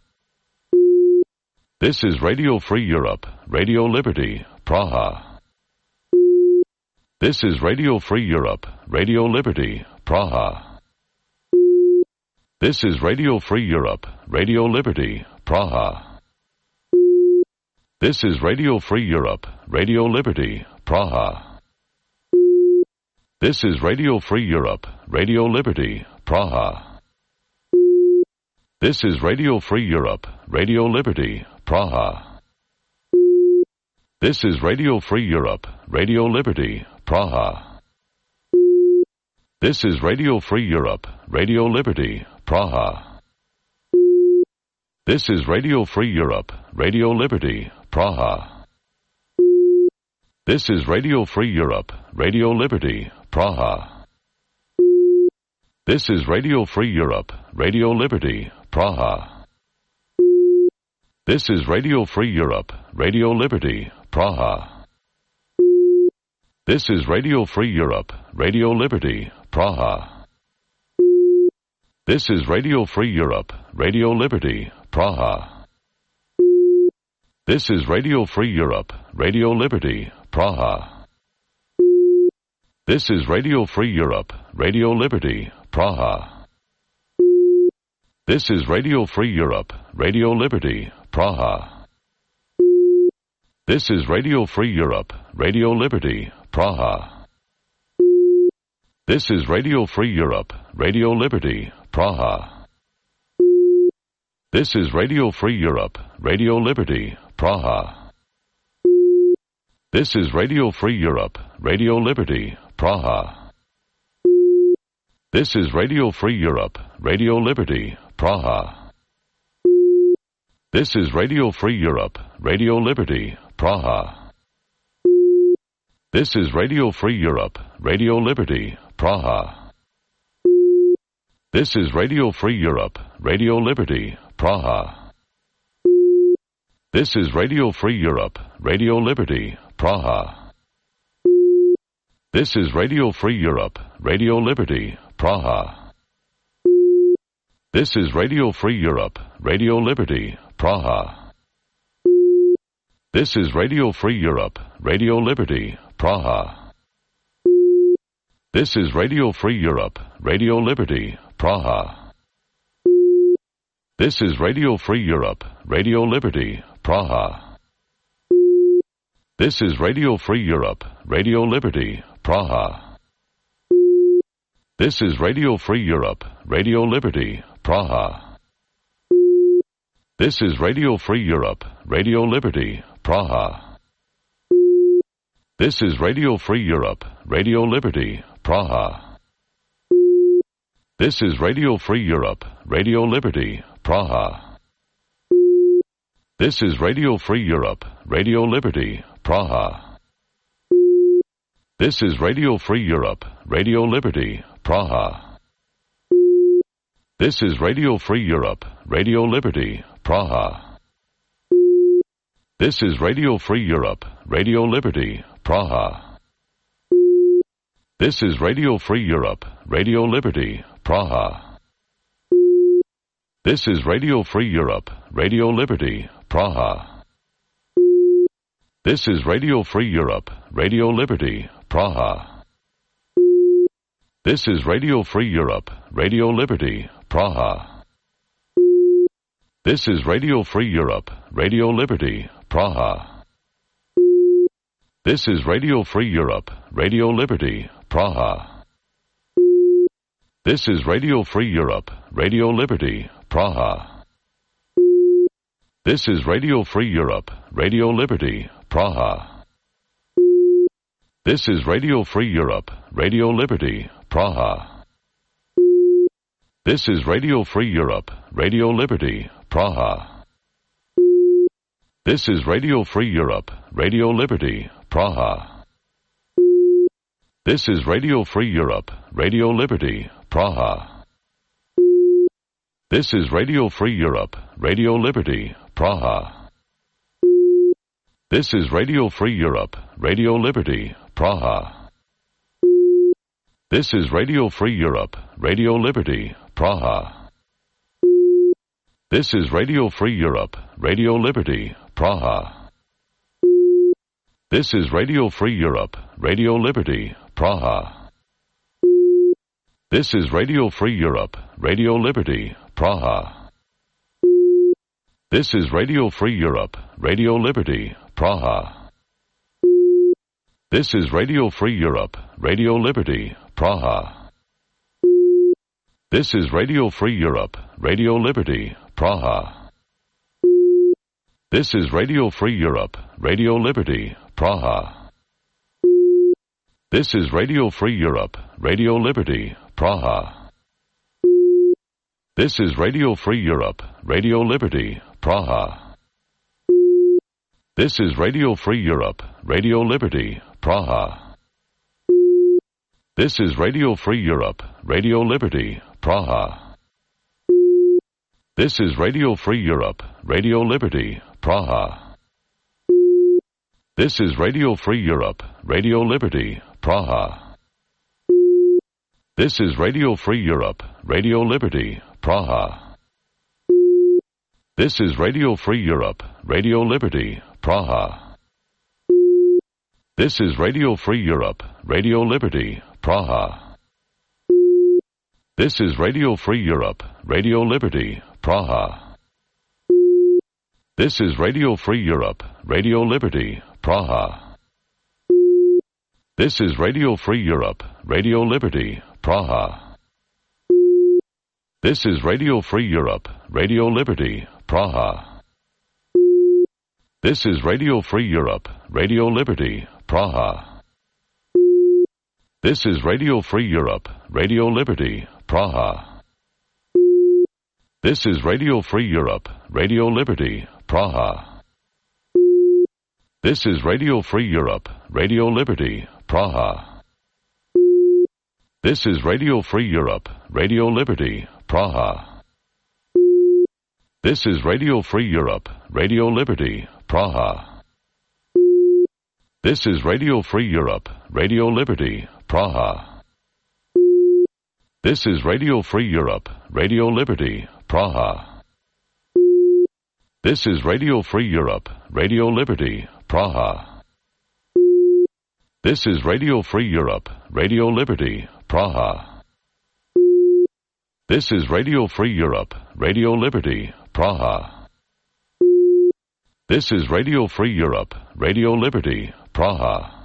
This is Radio Free Europe, Radio Liberty, Praha. This is Radio Free Europe, Radio Liberty, Praha. This is Radio Free Europe, Radio Liberty, Praha. This is Radio Free Europe, Radio Liberty, Praha. This is Radio Free Europe, Radio Liberty, Praha. This is Radio Free Europe, Radio Liberty, Praha. This is Radio Free Europe, Radio Liberty, Praha. This is Radio Free Europe, Radio Liberty, Praha. This is Radio Free Europe, Radio Liberty, Praha. This is Radio Free Europe, Radio Liberty, Praha. This is Radio Free Europe, Radio Liberty, Praha. This is Radio Free Europe, Radio Liberty, Praha. This is Radio Free Europe, Radio Liberty, Praha. This is Radio Free Europe, Radio Liberty, Praha. This is Radio Free Europe, Radio Liberty, Praha. This is Radio Free Europe, Radio Liberty, Praha. This is Radio Free Europe, Radio Liberty, Praha. This is Radio Free Europe, Radio Liberty, Praha. This is Radio Free Europe, Radio Liberty, Praha. This is Radio Free Europe, Radio Liberty, Praha. This is Radio Free Europe, Radio Liberty, Praha. This is Radio Free Europe, Radio Liberty, Praha. This is Radio Free Europe, Radio Liberty, Praha. This is Radio Free Europe, Radio Liberty, Praha. This is Radio Free Europe, Radio Liberty, Praha. This is Radio Free Europe, Radio Liberty, Praha. This is Radio Free Europe, Radio Liberty, Praha. This is Radio Free Europe, Radio Liberty, Praha. This is Radio Free Europe, Radio Liberty, Praha. This is Radio Free Europe, Radio Liberty, Praha. This is Radio Free Europe, Radio Liberty, Praha. This is Radio Free Europe, Radio Liberty, Praha. This is Radio Free Europe, Radio Liberty, Praha. This is Radio Free Europe, Radio Liberty, Praha. This is Radio Free Europe, Radio Liberty, Praha. This is Radio Free Europe, Radio Liberty, Praha. This is Radio Free Europe, Radio Liberty, Praha. This is Radio Free Europe, Radio Liberty, Praha. This is Radio Free Europe, Radio Liberty, Praha. This is Radio Free Europe, Radio Liberty, Praha. This is Radio Free Europe, Radio Liberty, Praha. This is Radio Free Europe, Radio Liberty, Praha. This is Radio Free Europe, Radio Liberty, Praha. This is Radio Free Europe, Radio Liberty, Praha. This is Radio Free Europe, Radio Liberty, Praha. This is Radio Free Europe, Radio Liberty, Praha. This is Radio Free Europe, Radio Liberty, Praha. This is Radio Free Europe, Radio Liberty, Praha. This is Radio Free Europe, Radio Liberty, Praha. This is Radio Free Europe, Radio Liberty, Praha. This is Radio Free Europe, Radio Liberty, Praha. This is Radio Free Europe, Radio Liberty, Praha. This is Radio Free Europe, Radio Liberty, Praha. This is Radio Free Europe, Radio Liberty, Praha. This is Radio Free Europe, Radio Liberty, Praha. This is Radio Free Europe, Radio Liberty, Praha. This is Radio Free Europe, Radio Liberty, Praha. This is Radio Free Europe, Radio Liberty, Praha. This is Radio Free Europe, Radio Liberty, Praha. This is Radio Free Europe, Radio Liberty, Praha. This is Radio Free Europe, Radio Liberty, Praha. This is Radio Free Europe, Radio Liberty, Praha. This is Radio Free Europe, Radio Liberty, Praha. This is Radio Free Europe, Radio Liberty, Praha. This is Radio Free Europe, Radio Liberty, Praha. This is Radio Free Europe, Radio Liberty, Praha. This is Radio Free Europe, Radio Liberty, Praha. This is Radio Free Europe, Radio Liberty, Praha. This is Radio Free Europe, Radio Liberty, Praha. This is Radio Free Europe, Radio Liberty, Praha. This is Radio Free Europe, Radio Liberty, Praha. This is Radio Free Europe, Radio Liberty, Praha. This is Radio Free Europe, Radio Liberty, Praha. This is Radio Free Europe, Radio Liberty, Praha. This is Radio Free Europe, Radio Liberty, Praha. This is Radio Free Europe, Radio Liberty, Praha. This is Radio Free Europe, Radio Liberty, Praha. This is Radio Free Europe, Radio Liberty, Praha. This is Radio Free Europe, Radio Liberty, Praha. This is Radio Free Europe, Radio Liberty, Praha. This is Radio Free Europe, Radio Liberty, Praha. This is Radio Free Europe, Radio Liberty, Praha. This is Radio Free Europe, Radio Liberty, Praha. This is Radio Free Europe, Radio Liberty, Praha. This is Radio Free Europe, Radio Liberty, Praha. This is Radio Free Europe, Radio Liberty, Praha. This is Radio Free Europe, Radio Liberty, Praha.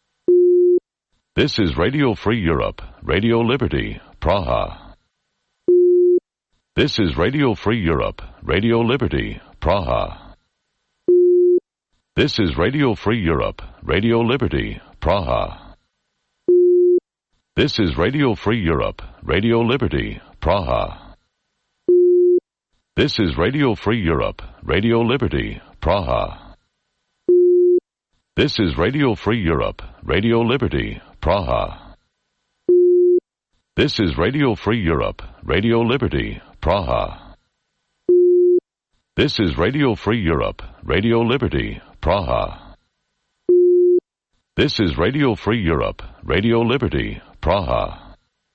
This is Radio Free Europe, Radio Liberty, Praha. This is Radio Free Europe, Radio Liberty, Praha. This is Radio Free Europe, Radio Liberty, Praha. This is Radio Free Europe, Radio Liberty, Praha. This is Radio Free Europe, Radio Liberty, Praha. This is Radio Free Europe, Radio Liberty, Praha. This is Radio Free Europe, Radio Liberty, Praha. This is Radio Free Europe, Radio Liberty, Praha. This is Radio Free Europe, Radio Liberty, Praha.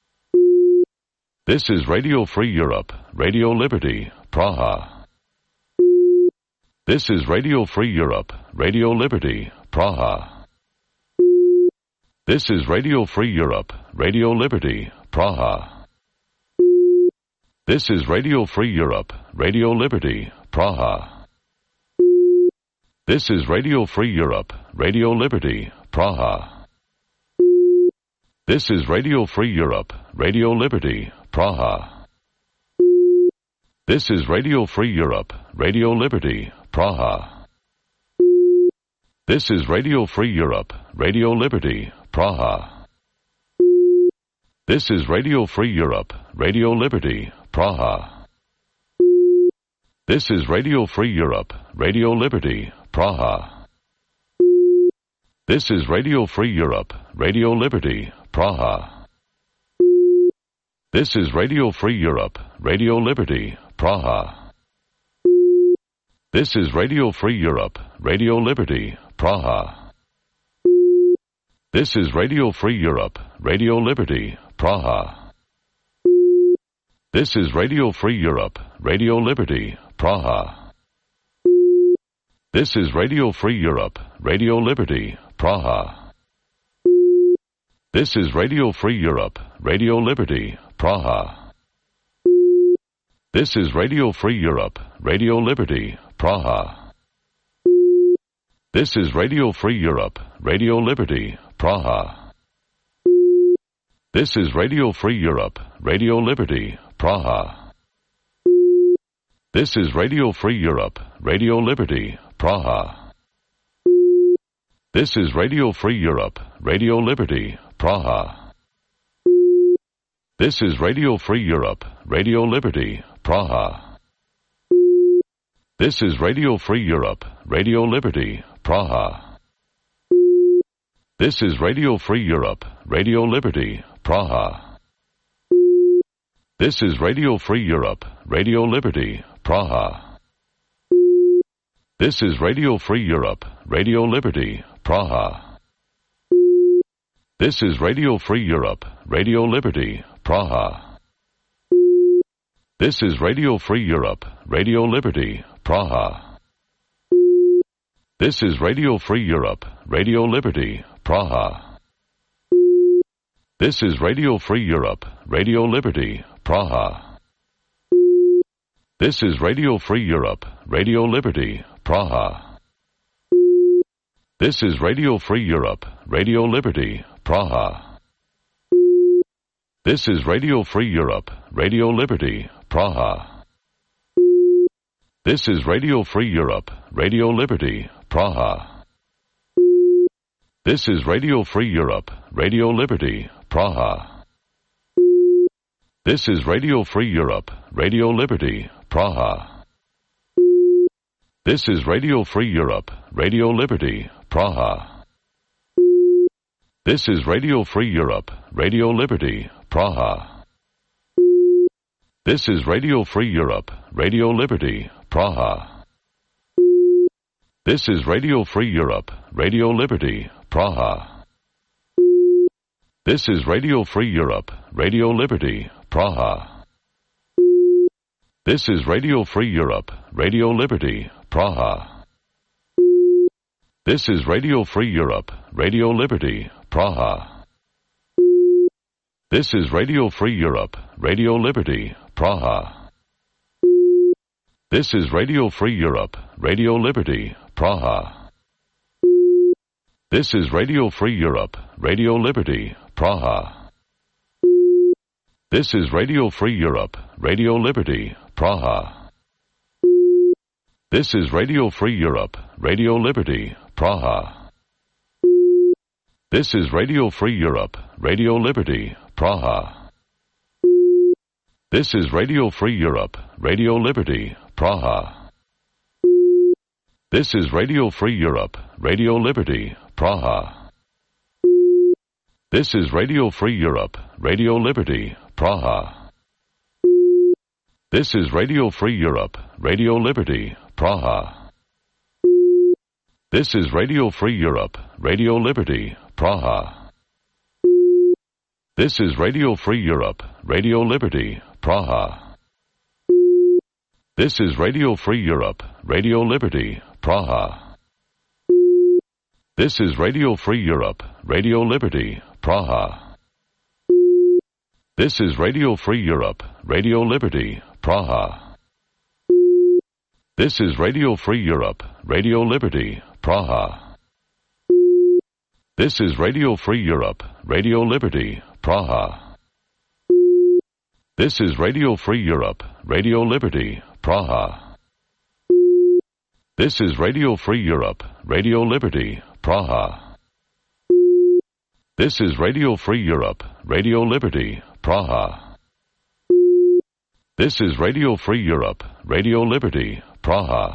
This is Radio Free Europe, Radio Liberty, Praha. This is Radio Free Europe, Radio Liberty, Praha. This is Radio Free Europe, Radio Liberty, Praha. This is Radio Free Europe, Radio Liberty, Praha. This is Radio Free Europe, Radio Liberty, Praha. This is Radio Free Europe, Radio Liberty, Praha. This is Radio Free Europe, Radio Liberty, Praha. This is Radio Free Europe, Radio Liberty, Praha. This is Radio Free Europe, Radio Liberty, Praha. This is Radio Free Europe, Radio Liberty, Praha. This is Radio Free Europe, Radio Liberty, Praha. This is Radio Free Europe, Radio Liberty, Praha. This is Radio Free Europe, Radio Liberty, Praha. This is Radio Free Europe, Radio Liberty, Praha. This is Radio Free Europe, Radio Liberty, Praha. This is Radio Free Europe, Radio Liberty, Praha. This is Radio Free Europe, Radio Liberty, Praha. This is Radio Free Europe, Radio Liberty, Praha. This is Radio Free Europe, Radio Liberty, Praha. This is Radio Free Europe, Radio Liberty, Praha. This is Radio Free Europe, Radio Liberty, Praha. This is Radio Free Europe, Radio Liberty, Praha. This is Radio Free Europe, Radio Liberty, Praha. This is Radio Free Europe, Radio Liberty, Praha. This is Radio Free Europe, Radio Liberty, Praha. This is Radio Free Europe, Radio Liberty, Praha. This is Radio Free Europe, Radio Liberty, Praha. This is Radio Free Europe, Radio Liberty, Praha. This is Radio Free Europe, Radio Liberty, Praha. This is Radio Free Europe, Radio Liberty, Praha. This is Radio Free Europe, Radio Liberty, Praha. This is Radio Free Europe, Radio Liberty, Praha. This is Radio Free Europe, Radio Liberty, Praha. This is Radio Free Europe, Radio Liberty, Praha. This is Radio Free Europe, Radio Liberty, Praha. This is Radio Free Europe, Radio Liberty, Praha. This is Radio Free Europe, Radio Liberty, Praha. This is Radio Free Europe, Radio Liberty, Praha. This is Radio Free Europe, Radio Liberty, Praha. This is Radio Free Europe, Radio Liberty, Praha. This is Radio Free Europe, Radio Liberty, Praha. This is Radio Free Europe, Radio Liberty, Praha. This is Radio Free Europe, Radio Liberty, Praha. This is Radio Free Europe, Radio Liberty, Praha. This is Radio Free Europe, Radio Liberty, Praha. This is Radio Free Europe, Radio Liberty, Praha. This is Radio Free Europe, Radio Liberty, Praha. This is Radio Free Europe, Radio Liberty, Praha. This is Radio Free Europe, Radio Liberty, Praha. This is Radio Free Europe, Radio Liberty, Praha. This is Radio Free Europe, Radio Liberty, Praha. This is Radio Free Europe, Radio Liberty, Praha. This is Radio Free Europe, Radio Liberty, Praha. This is Radio Free Europe, Radio Liberty, Praha. This is Radio Free Europe, Radio Liberty, Praha. This is Radio Free Europe, Radio Liberty, Praha. This is Radio Free Europe, Radio Liberty, Praha. This is Radio Free Europe, Radio Liberty, Praha. This is Radio Free Europe, Radio Liberty, Praha. This is Radio Free Europe, Radio Liberty, Praha. This is Radio Free Europe, Radio Liberty, Praha. This is Radio Free Europe, Radio Liberty, Praha. This is Radio Free Europe, Radio Liberty, Praha. This is Radio Free Europe, Radio Liberty, Praha. This is Radio Free Europe, Radio Liberty, Praha.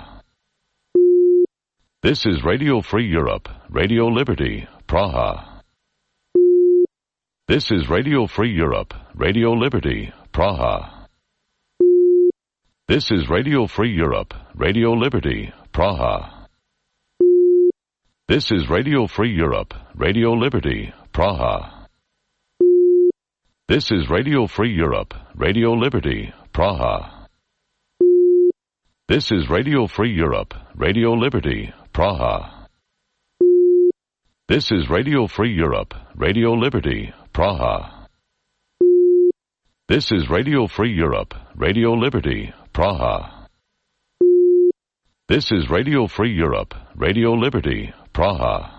This is Radio Free Europe, Radio Liberty, Praha. This is Radio Free Europe, Radio Liberty, Praha. This is Radio Free Europe, Radio Liberty, Praha. This is Radio Free Europe, Radio Liberty, Praha. This is Radio Free Europe, Radio Liberty, Praha. This is Radio Free Europe, Radio Liberty, Praha. This is Radio Free Europe, Radio Liberty, Praha. This is Radio Free Europe, Radio Liberty, Praha. This is Radio Free Europe, Radio Liberty, Praha.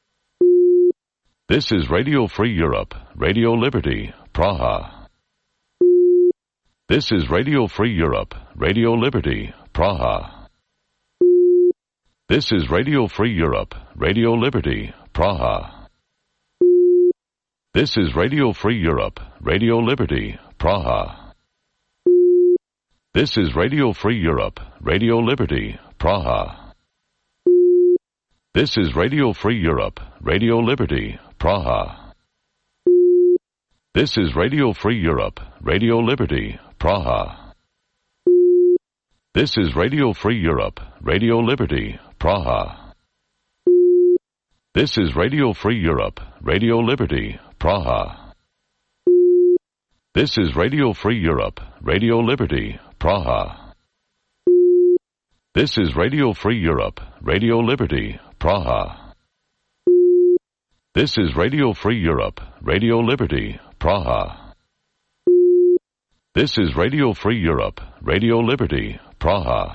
This is Radio Free Europe, Radio Liberty, Praha. This is Radio Free Europe, Radio Liberty, Praha. This is Radio Free Europe, Radio Liberty, Praha. This is Radio Free Europe, Radio Liberty, Praha. This is Radio Free Europe, Radio Liberty, Praha. This is Radio Free Europe, Radio Liberty, Praha. This is Radio Free Europe, Radio Liberty, Praha. This is Radio Free Europe, Radio Liberty, Praha. This is Radio Free Europe, Radio Liberty, Praha. This is Radio Free Europe, Radio Liberty, Praha. This is Radio Free Europe, Radio Liberty, Praha. This is Radio Free Europe, Radio Liberty, Praha. This is Radio Free Europe, Radio Liberty, Praha.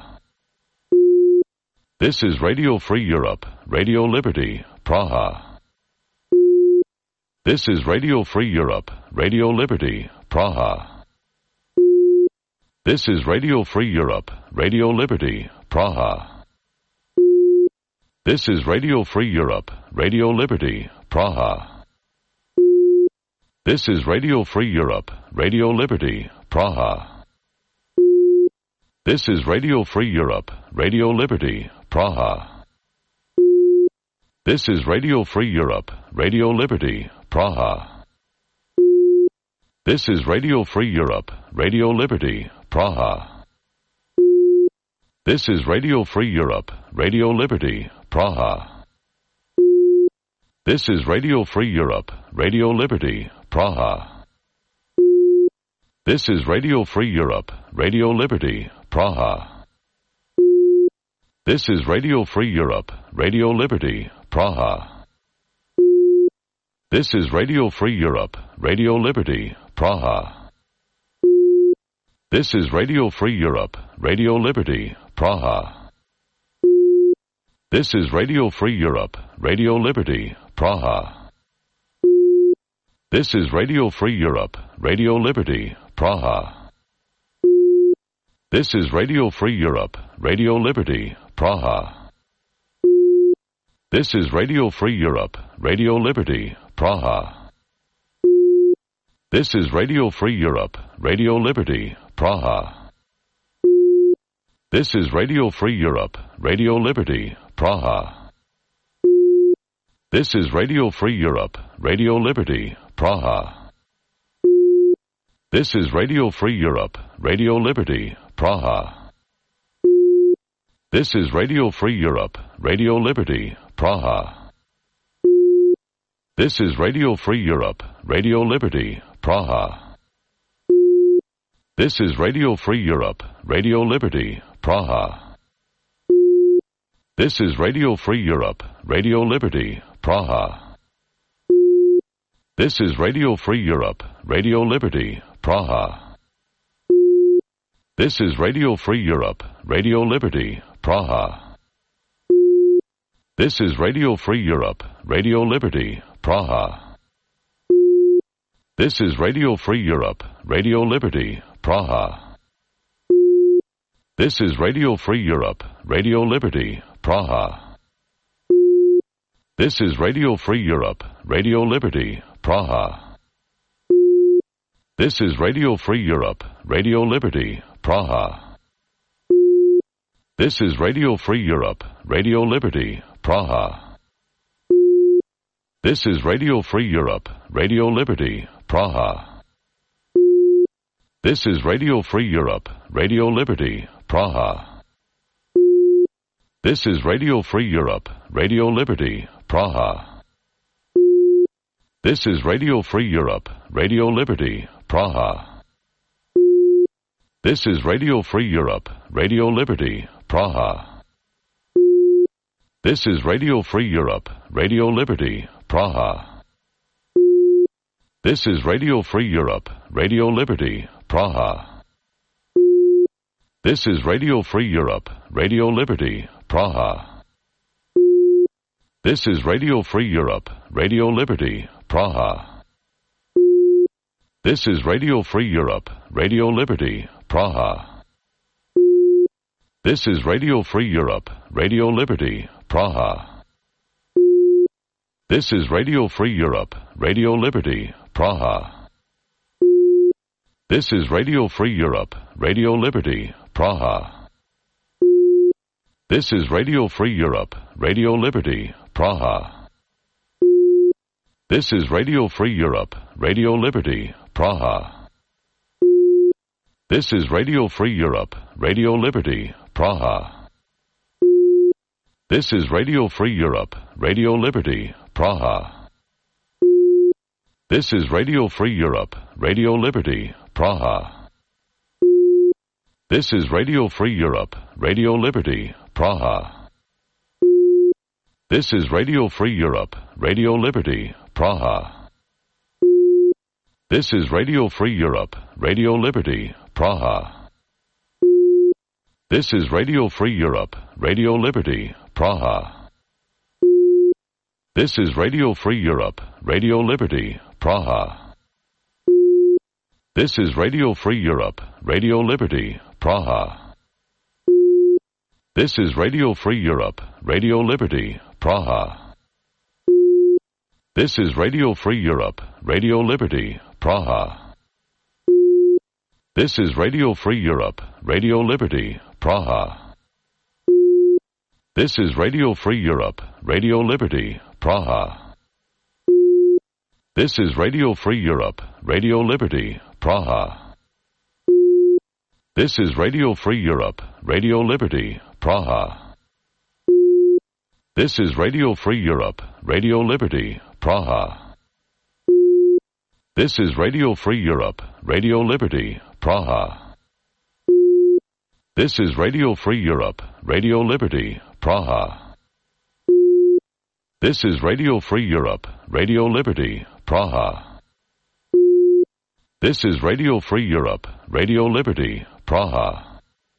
This is Radio Free Europe, Radio Liberty, Praha. This is Radio Free Europe, Radio Liberty, Praha. This is Radio Free Europe, Radio Liberty, Praha. This is Radio Free Europe, Radio Liberty, Praha. This is Radio Free Europe, Radio Liberty, Praha. This is Radio Free Europe, Radio Liberty, Praha. This is Radio Free Europe, Radio Liberty, Praha. This is Radio Free Europe, Radio Liberty, Praha. This is Radio Free Europe, Radio Liberty, Praha. This is Radio Free Europe, Radio Liberty, Praha. This is Radio Free Europe, Radio Liberty, Praha. This is Radio Free Europe, Radio Liberty, Praha. This is Radio Free Europe, Radio Liberty, Praha. This is Radio Free Europe, Radio Liberty, Praha. This is Radio Free Europe, Radio Liberty, Praha. This is Radio Free Europe, Radio Liberty, Praha. This is Radio Free Europe, Radio Liberty, Praha. This is Radio Free Europe, Radio Liberty, Praha. This is Radio Free Europe, Radio Liberty, Praha. This is Radio Free Europe, Radio Liberty, Praha. This is Radio Free Europe, Radio Liberty, Praha. This is Radio Free Europe, Radio Liberty, Praha. This is Radio Free Europe, Radio Liberty, Praha. This is Radio Free Europe, Radio Liberty, Praha. This is Radio Free Europe, Radio Liberty, Praha. This is Radio Free Europe, Radio Liberty, Praha. This is Radio Free Europe, Radio Liberty, Praha. This is Radio Free Europe, Radio Liberty, Praha. This is Radio Free Europe, Radio Liberty, Praha. This is Radio Free Europe, Radio Liberty, Praha. This is Radio Free Europe, Radio Liberty, Praha. This is Radio Free Europe, Radio Liberty, Praha. This is Radio Free Europe, Radio Liberty, Praha. This is Radio Free Europe, Radio Liberty, Praha. This is Radio Free Europe, Radio Liberty, Praha. This is Radio Free Europe, Radio Liberty, Praha. This is Radio Free Europe, Radio Liberty, Praha. This is Radio Free Europe, Radio Liberty, Praha. This is Radio Free Europe, Radio Liberty, Praha. This is Radio Free Europe, Radio Liberty, Praha. This is Radio Free Europe, Radio Liberty, Praha. This is Radio Free Europe, Radio Liberty, Praha. This is Radio Free Europe, Radio Liberty, Praha. This is Radio Free Europe, Radio Liberty, Praha. This is Radio Free Europe, Radio Liberty, Praha. This is Radio Free Europe, Radio Liberty, Praha. This is Radio Free Europe, Radio Liberty, Praha. This is Radio Free Europe, Radio Liberty, Praha. This is Radio Free Europe, Radio Liberty, Praha. This is Radio Free Europe, Radio Liberty, Praha. This is Radio Free Europe, Radio Liberty, Praha. This is Radio Free Europe, Radio Liberty, Praha. This is Radio Free Europe, Radio Liberty, Praha. This is Radio Free Europe, Radio Liberty, Praha. This is Radio Free Europe, Radio Liberty, Praha. This is Radio Free Europe, Radio Liberty, Praha. This is Radio Free Europe, Radio Liberty, Praha. This is Radio Free Europe, Radio Liberty, Praha. This is Radio Free Europe, Radio Liberty, Praha. This is Radio Free Europe, Radio Liberty, Praha. This is Radio Free Europe, Radio Liberty, Praha. This is Radio Free Europe, Radio Liberty, Praha. This is Radio Free Europe, Radio Liberty, Praha. This is Radio Free Europe, Radio Liberty, Praha. This is Radio Free Europe, Radio Liberty, Praha. This is Radio Free Europe, Radio Liberty, Praha. This is Radio Free Europe, Radio Liberty, Praha. This is Radio Free Europe, Radio Liberty, Praha. This is Radio Free Europe, Radio Liberty, Praha.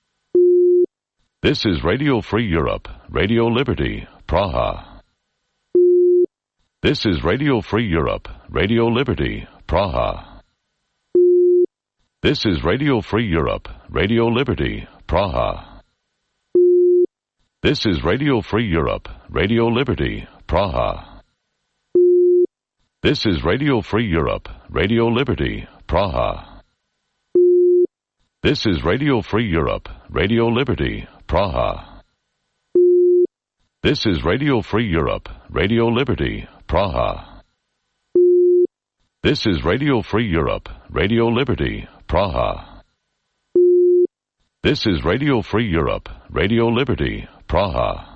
This is Radio Free Europe, Radio Liberty, Praha. This is Radio Free Europe, Radio Liberty, Praha. This is Radio Free Europe, Radio Liberty, Praha. This is Radio Free Europe, Radio Liberty, Praha. This is Radio Free Europe, Radio Liberty, Praha. This is Radio Free Europe, Radio Liberty, Praha. This is Radio Free Europe, Radio Liberty, Praha. This is Radio Free Europe, Radio Liberty, Praha. This is Radio Free Europe, Radio Liberty, Praha.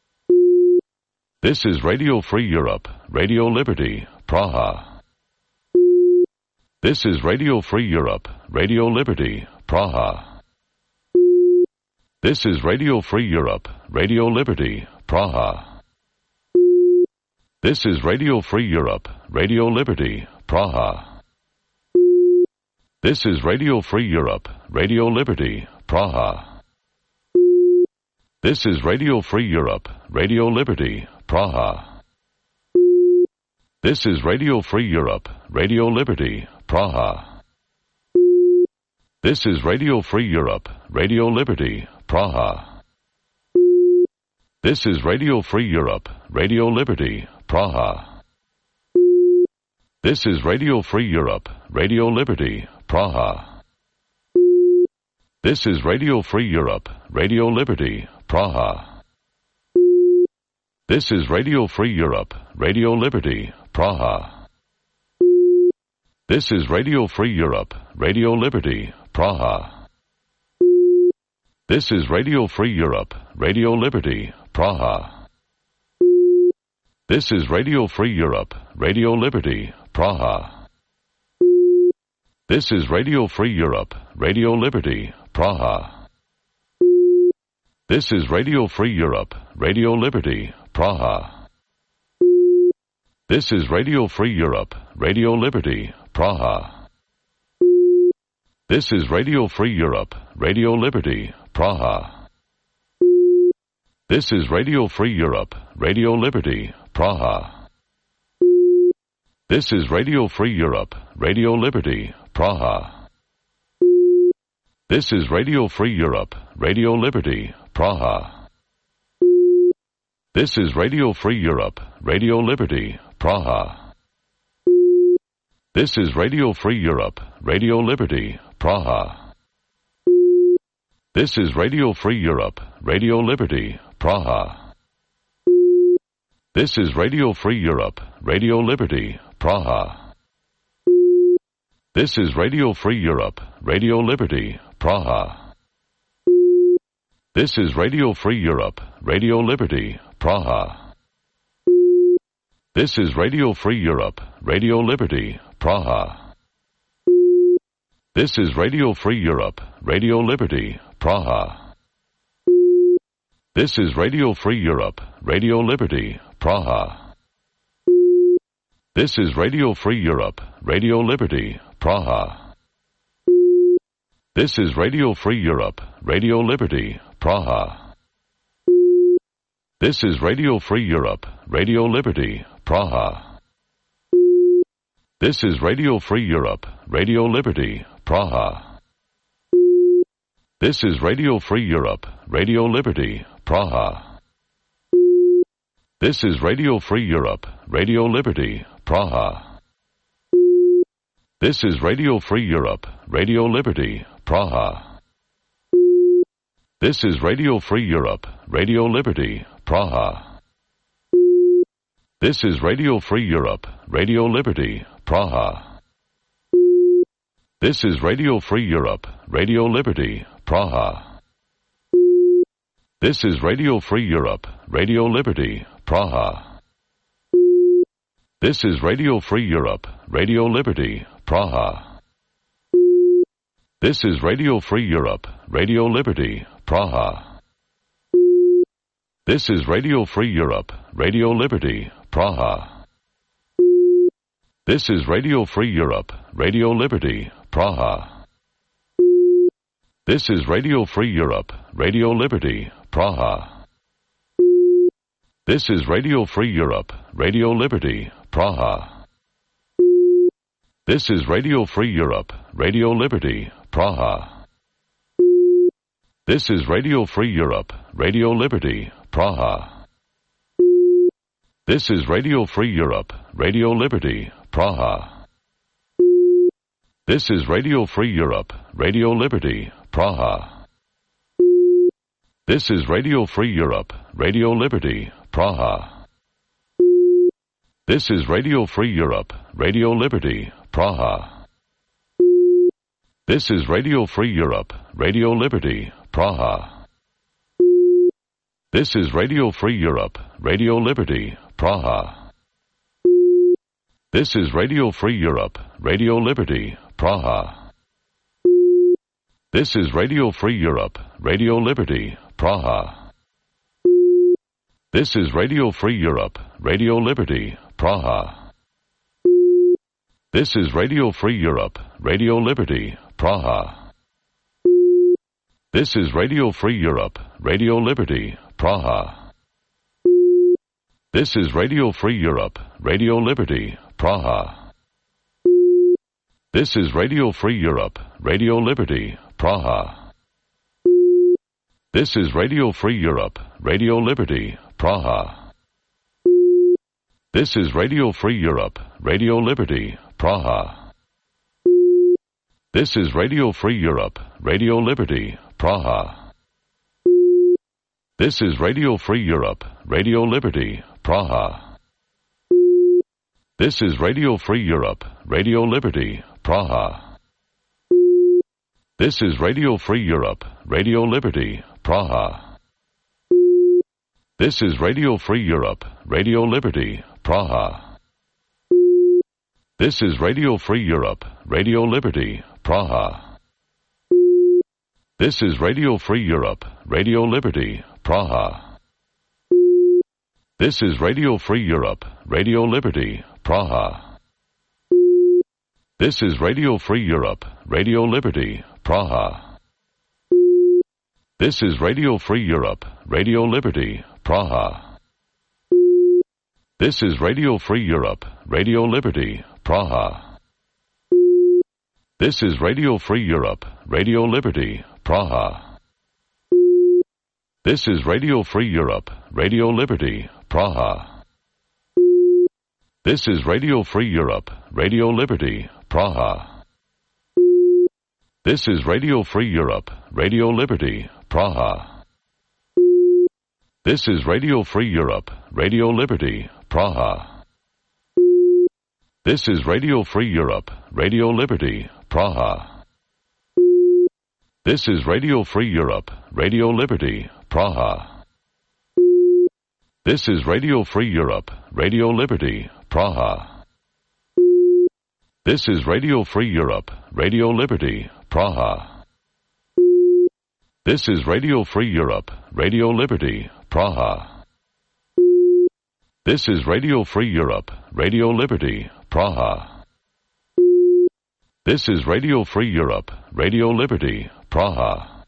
This is Radio Free Europe, Radio Liberty, Praha. This is Radio Free Europe, Radio Liberty, Praha. This is Radio Free Europe, Radio Liberty, Praha. This is Radio Free Europe, Radio Liberty, Praha. This is Radio Free Europe, Radio Liberty, Praha. This is Radio Free Europe, Radio Liberty, Praha. This is Radio Free Europe, Radio Liberty, Praha. This is Radio Free Europe, Radio Liberty, Praha. This is Radio Free Europe, Radio Liberty, Praha. This is Radio Free Europe, Radio Liberty, Praha. This is Radio Free Europe, Radio Liberty, Praha. This is Radio Free Europe, Radio Liberty, Praha. This is Radio Free Europe, Radio Liberty, Praha. This is Radio Free Europe, Radio Liberty, Praha. This is Radio Free Europe, Radio Liberty, Praha. This is Radio Free Europe, Radio Liberty, Praha. This is Radio Free Europe, Radio Liberty, Praha. This is Radio Free Europe, Radio Liberty, Praha. This is Radio Free Europe, Radio Liberty, Praha. This is Radio Free Europe, Radio Liberty, Praha. This is Radio Free Europe, Radio Liberty, Praha. This is Radio Free Europe, Radio Liberty, Praha. This is Radio Free Europe, Radio Liberty, Praha. This is Radio Free Europe, Radio Liberty, Praha. This is Radio Free Europe, Radio Liberty, Praha. This is Radio Free Europe, Radio Liberty, Praha. This is Radio Free Europe, Radio Liberty, Praha. This is Radio Free Europe, Radio Liberty, Praha. This is Radio Free Europe, Radio Liberty, Praha. This is Radio Free Europe, Radio Liberty, Praha. This is Radio Free Europe, Radio Liberty, Praha. This is Radio Free Europe, Radio Liberty, Praha. This is Radio Free Europe, Radio Liberty, Praha. This is Radio Free Europe, Radio Liberty, Praha. This is Radio Free Europe, Radio Liberty, Praha. This is Radio Free Europe, Radio Liberty, Praha. This is Radio Free Europe, Radio Liberty, Praha. This is Radio Free Europe, Radio Liberty, Praha. This is Radio Free Europe, Radio Liberty, Praha. This is Radio Free Europe, Radio Liberty, Praha. This is Radio Free Europe, Radio Liberty, Praha. This is Radio Free Europe, Radio Liberty, Praha. This is Radio Free Europe, Radio Liberty, Praha. This is Radio Free Europe, Radio Liberty, Praha. This is Radio Free Europe, Radio Liberty, Praha. This is Radio Free Europe, Radio Liberty, Praha. This is Radio Free Europe, Radio Liberty, Praha. This is Radio Free Europe, Radio Liberty, Praha. This is Radio Free Europe, Radio Liberty, Praha. This is Radio Free Europe, Radio Liberty, Praha. This is Radio Free Europe, Radio Liberty, Praha. This is Radio Free Europe, Radio Liberty, Praha. This is Radio Free Europe, Radio Liberty, Praha. This is Radio Free Europe, Radio Liberty, Praha. This is Radio Free Europe, Radio Liberty, Praha. This is Radio Free Europe, Radio Liberty, Praha. This is Radio Free Europe, Radio Liberty, Praha. This is Radio Free Europe, Radio Liberty, Praha. This is Radio Free Europe, Radio Liberty, Praha. This is Radio Free Europe, Radio Liberty, Praha. This is Radio Free Europe, Radio Liberty, Praha. This is Radio Free Europe, Radio Liberty, Praha. This is Radio Free Europe, Radio Liberty, Praha. This is Radio Free Europe, Radio Liberty, Praha. This is Radio Free Europe, Radio Liberty, Praha. This is Radio Free Europe, Radio Liberty, Praha. This is Radio Free Europe, Radio Liberty, Praha. This is Radio Free Europe, Radio Liberty, Praha. This is Radio Free Europe, Radio Liberty, Praha. This is Radio Free Europe, Radio Liberty, Praha. This is Radio Free Europe, Radio Liberty, Praha. This is Radio Free Europe, Radio Liberty, Praha. This is Radio Free Europe, Radio Liberty, Praha. This is Radio Free Europe, Radio Liberty, Praha. This is Radio Free Europe, Radio Liberty, Praha. This is Radio Free Europe, Radio Liberty, Praha. This is Radio Free Europe, Radio Liberty, Praha. This is Radio Free Europe, Radio Liberty, Praha. This is Radio Free Europe, Radio Liberty, Praha. This is Radio Free Europe, Radio Liberty, Praha. This is Radio Free Europe, Radio Liberty, Praha. This is Radio Free Europe, Radio Liberty, Praha. This is Radio Free Europe, Radio Liberty, Praha. This is Radio Free Europe, Radio Liberty, Praha. This is Radio Free Europe, Radio Liberty, Praha. This is Radio Free Europe, Radio Liberty, Praha. This is Radio Free Europe, Radio Liberty, Praha. This is Radio Free Europe, Radio Liberty, Praha.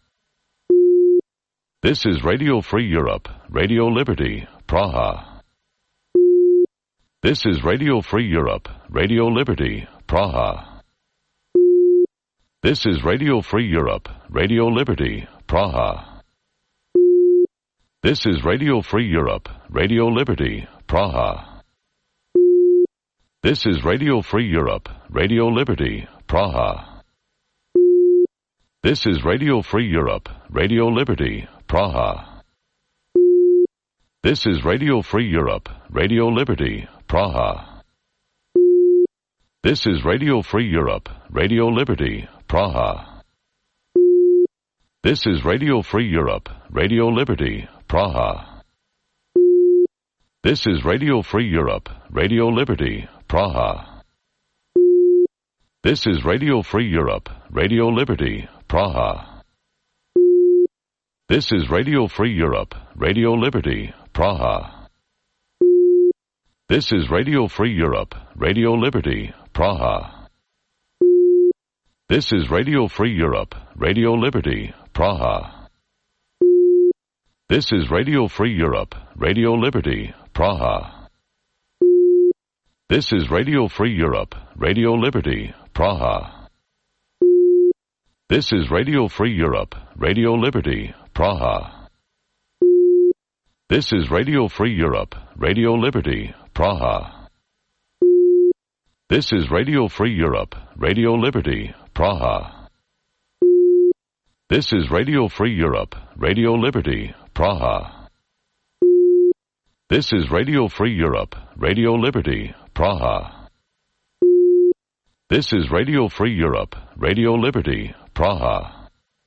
This is Radio Free Europe, Radio Liberty, Praha. This is Radio Free Europe, Radio Liberty, Praha. This is Radio Free Europe, Radio Liberty, Praha. This is Radio Free Europe, Radio Liberty, Praha. This is Radio Free Europe, Radio Liberty, Praha. This is Radio Free Europe, Radio Liberty, Praha. This is Radio Free Europe, Radio Liberty, Praha. This is Radio Free Europe, Radio Liberty, Praha. This is Radio Free Europe, Radio Liberty, Praha. This is Radio Free Europe, Radio Liberty, Praha. This is Radio Free Europe, Radio Liberty, Praha. This is Radio Free Europe, Radio Liberty, Praha. This is Radio Free Europe, Radio Liberty, Praha. This is Radio Free Europe, Radio Liberty, Praha. This is Radio Free Europe, Radio Liberty, Praha. This is Radio Free Europe, Radio Liberty, Praha. This is Radio Free Europe, Radio Liberty, Praha. This is Radio Free Europe, Radio Liberty, Praha. This is Radio Free Europe, Radio Liberty, Praha. This is Radio Free Europe, Radio Liberty, Praha. This is Radio Free Europe, Radio Liberty, Praha. This is Radio Free Europe, Radio Liberty, Praha.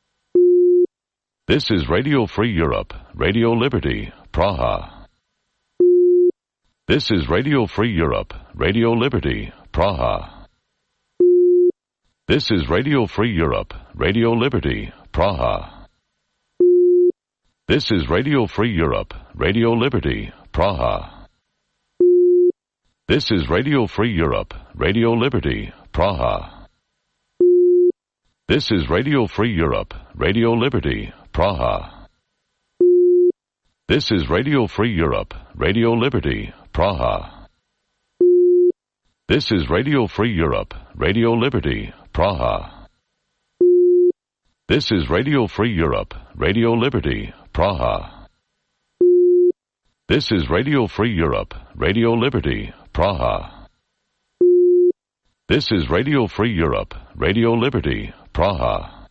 This is Radio Free Europe, Radio Liberty, Praha. This is Radio Free Europe, Radio Liberty, Praha. This is Radio Free Europe, Radio Liberty, Praha. This is Radio Free Europe, Radio Liberty, Praha. This is Radio Free Europe, Radio Liberty, Praha. This is Radio Free Europe, Radio Liberty, Praha. This is Radio Free Europe, Radio Liberty, Praha. This is Radio Free Europe, Radio Liberty, Praha. This is Radio Free Europe, Radio Liberty, Praha. This is Radio Free Europe, Radio Liberty, Praha. This is Radio Free Europe, Radio Liberty, Praha.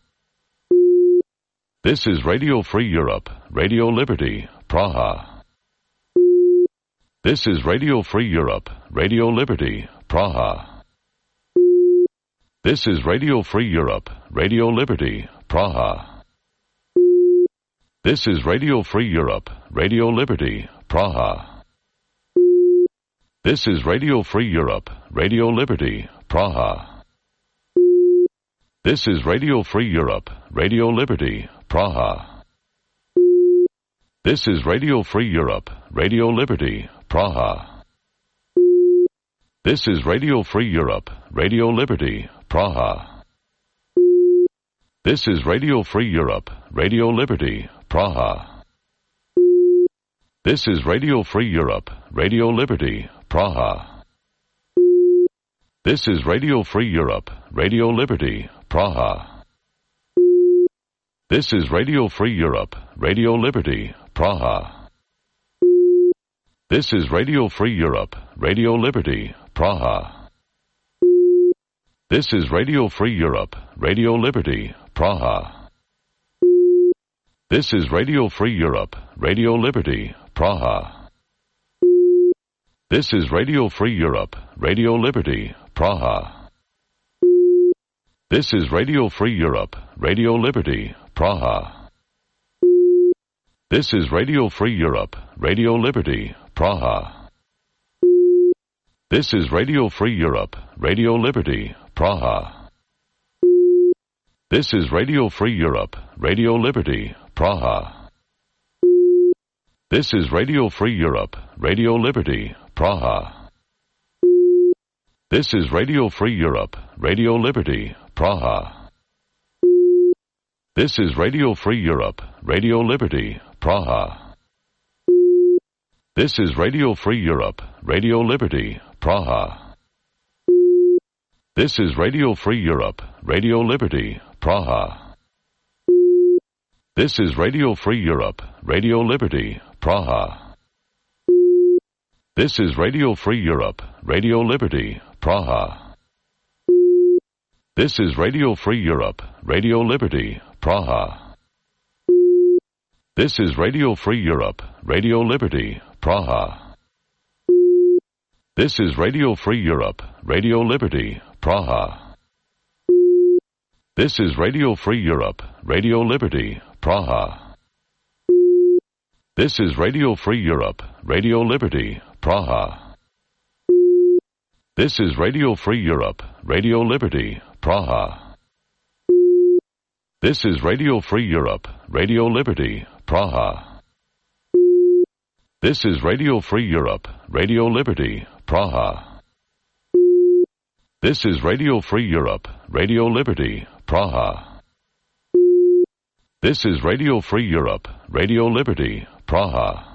This is Radio Free Europe, Radio Liberty, Praha. This is Radio Free Europe, Radio Liberty, Praha. This is Radio Free Europe, Radio Liberty, Praha. This is Radio Free Europe, Radio Liberty, Praha. This is Radio Free Europe, Radio Liberty, Praha. This is Radio Free Europe, Radio Liberty, Praha. This is Radio Free Europe, Radio Liberty, Praha. This is Radio Free Europe, Radio Liberty, Praha. This is Radio Free Europe, Radio Liberty, Praha. This is Radio Free Europe, Radio Liberty, Praha. This is Radio Free Europe, Radio Liberty, Praha. This is Radio Free Europe, Radio Liberty, Praha. This is Radio Free Europe, Radio Liberty, Praha. This is Radio Free Europe, Radio Liberty, Praha. This is Radio Free Europe, Radio Liberty, Praha. This is Radio Free Europe, Radio Liberty, Praha. This is Radio Free Europe, Radio Liberty, Praha. This is Radio Free Europe, Radio Liberty, Praha. This is Radio Free Europe, Radio Liberty, Praha. This is Radio Free Europe, Radio Liberty, Praha. This is Radio Free Europe, Radio Liberty, Praha. This is Radio Free Europe, Radio Liberty, Praha. This is Radio Free Europe, Radio Liberty, Praha. This is Radio Free Europe, Radio Liberty, Praha. This is Radio Free Europe, Radio Liberty, Praha. This is Radio Free Europe, Radio Liberty, Praha. This is Radio Free Europe, Radio Liberty, Praha. This is Radio Free Europe, Radio Liberty, Praha. This is Radio Free Europe, Radio Liberty, Praha. This is Radio Free Europe, Radio Liberty, Praha. This is Radio Free Europe, Radio Liberty, Praha. This is Radio Free Europe, Radio Liberty, Praha. This is Radio Free Europe, Radio Liberty, Praha. This is Radio Free Europe, Radio Liberty, Praha. This is Radio Free Europe, Radio Liberty, Praha. This is Radio Free Europe, Radio Liberty, Praha. This is Radio Free Europe, Radio Liberty, Praha.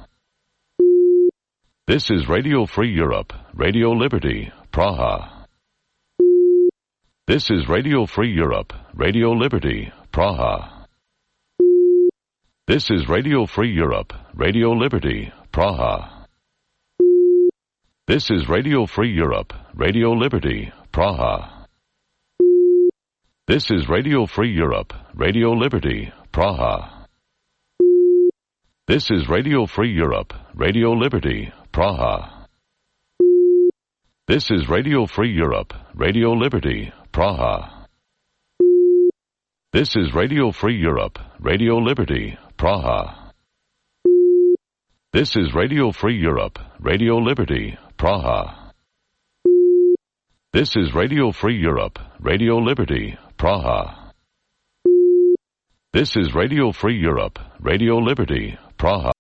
This is Radio Free Europe, Radio Liberty, Praha. This is Radio Free Europe, Radio Liberty, Praha. This is Radio Free Europe, Radio Liberty, Praha. This is Radio Free Europe, Radio Liberty, Praha. This is Radio Free Europe, Radio Liberty, Praha. This is Radio Free Europe, Radio Liberty, Praha. This is Radio Free Europe, Radio Liberty, Praha. This is Radio Free Europe, Radio Liberty, Praha. This is Radio Free Europe, Radio Liberty, Praha. This is Radio Free Europe, Radio Liberty, Praha. This is Radio Free Europe, Radio Liberty, Praha.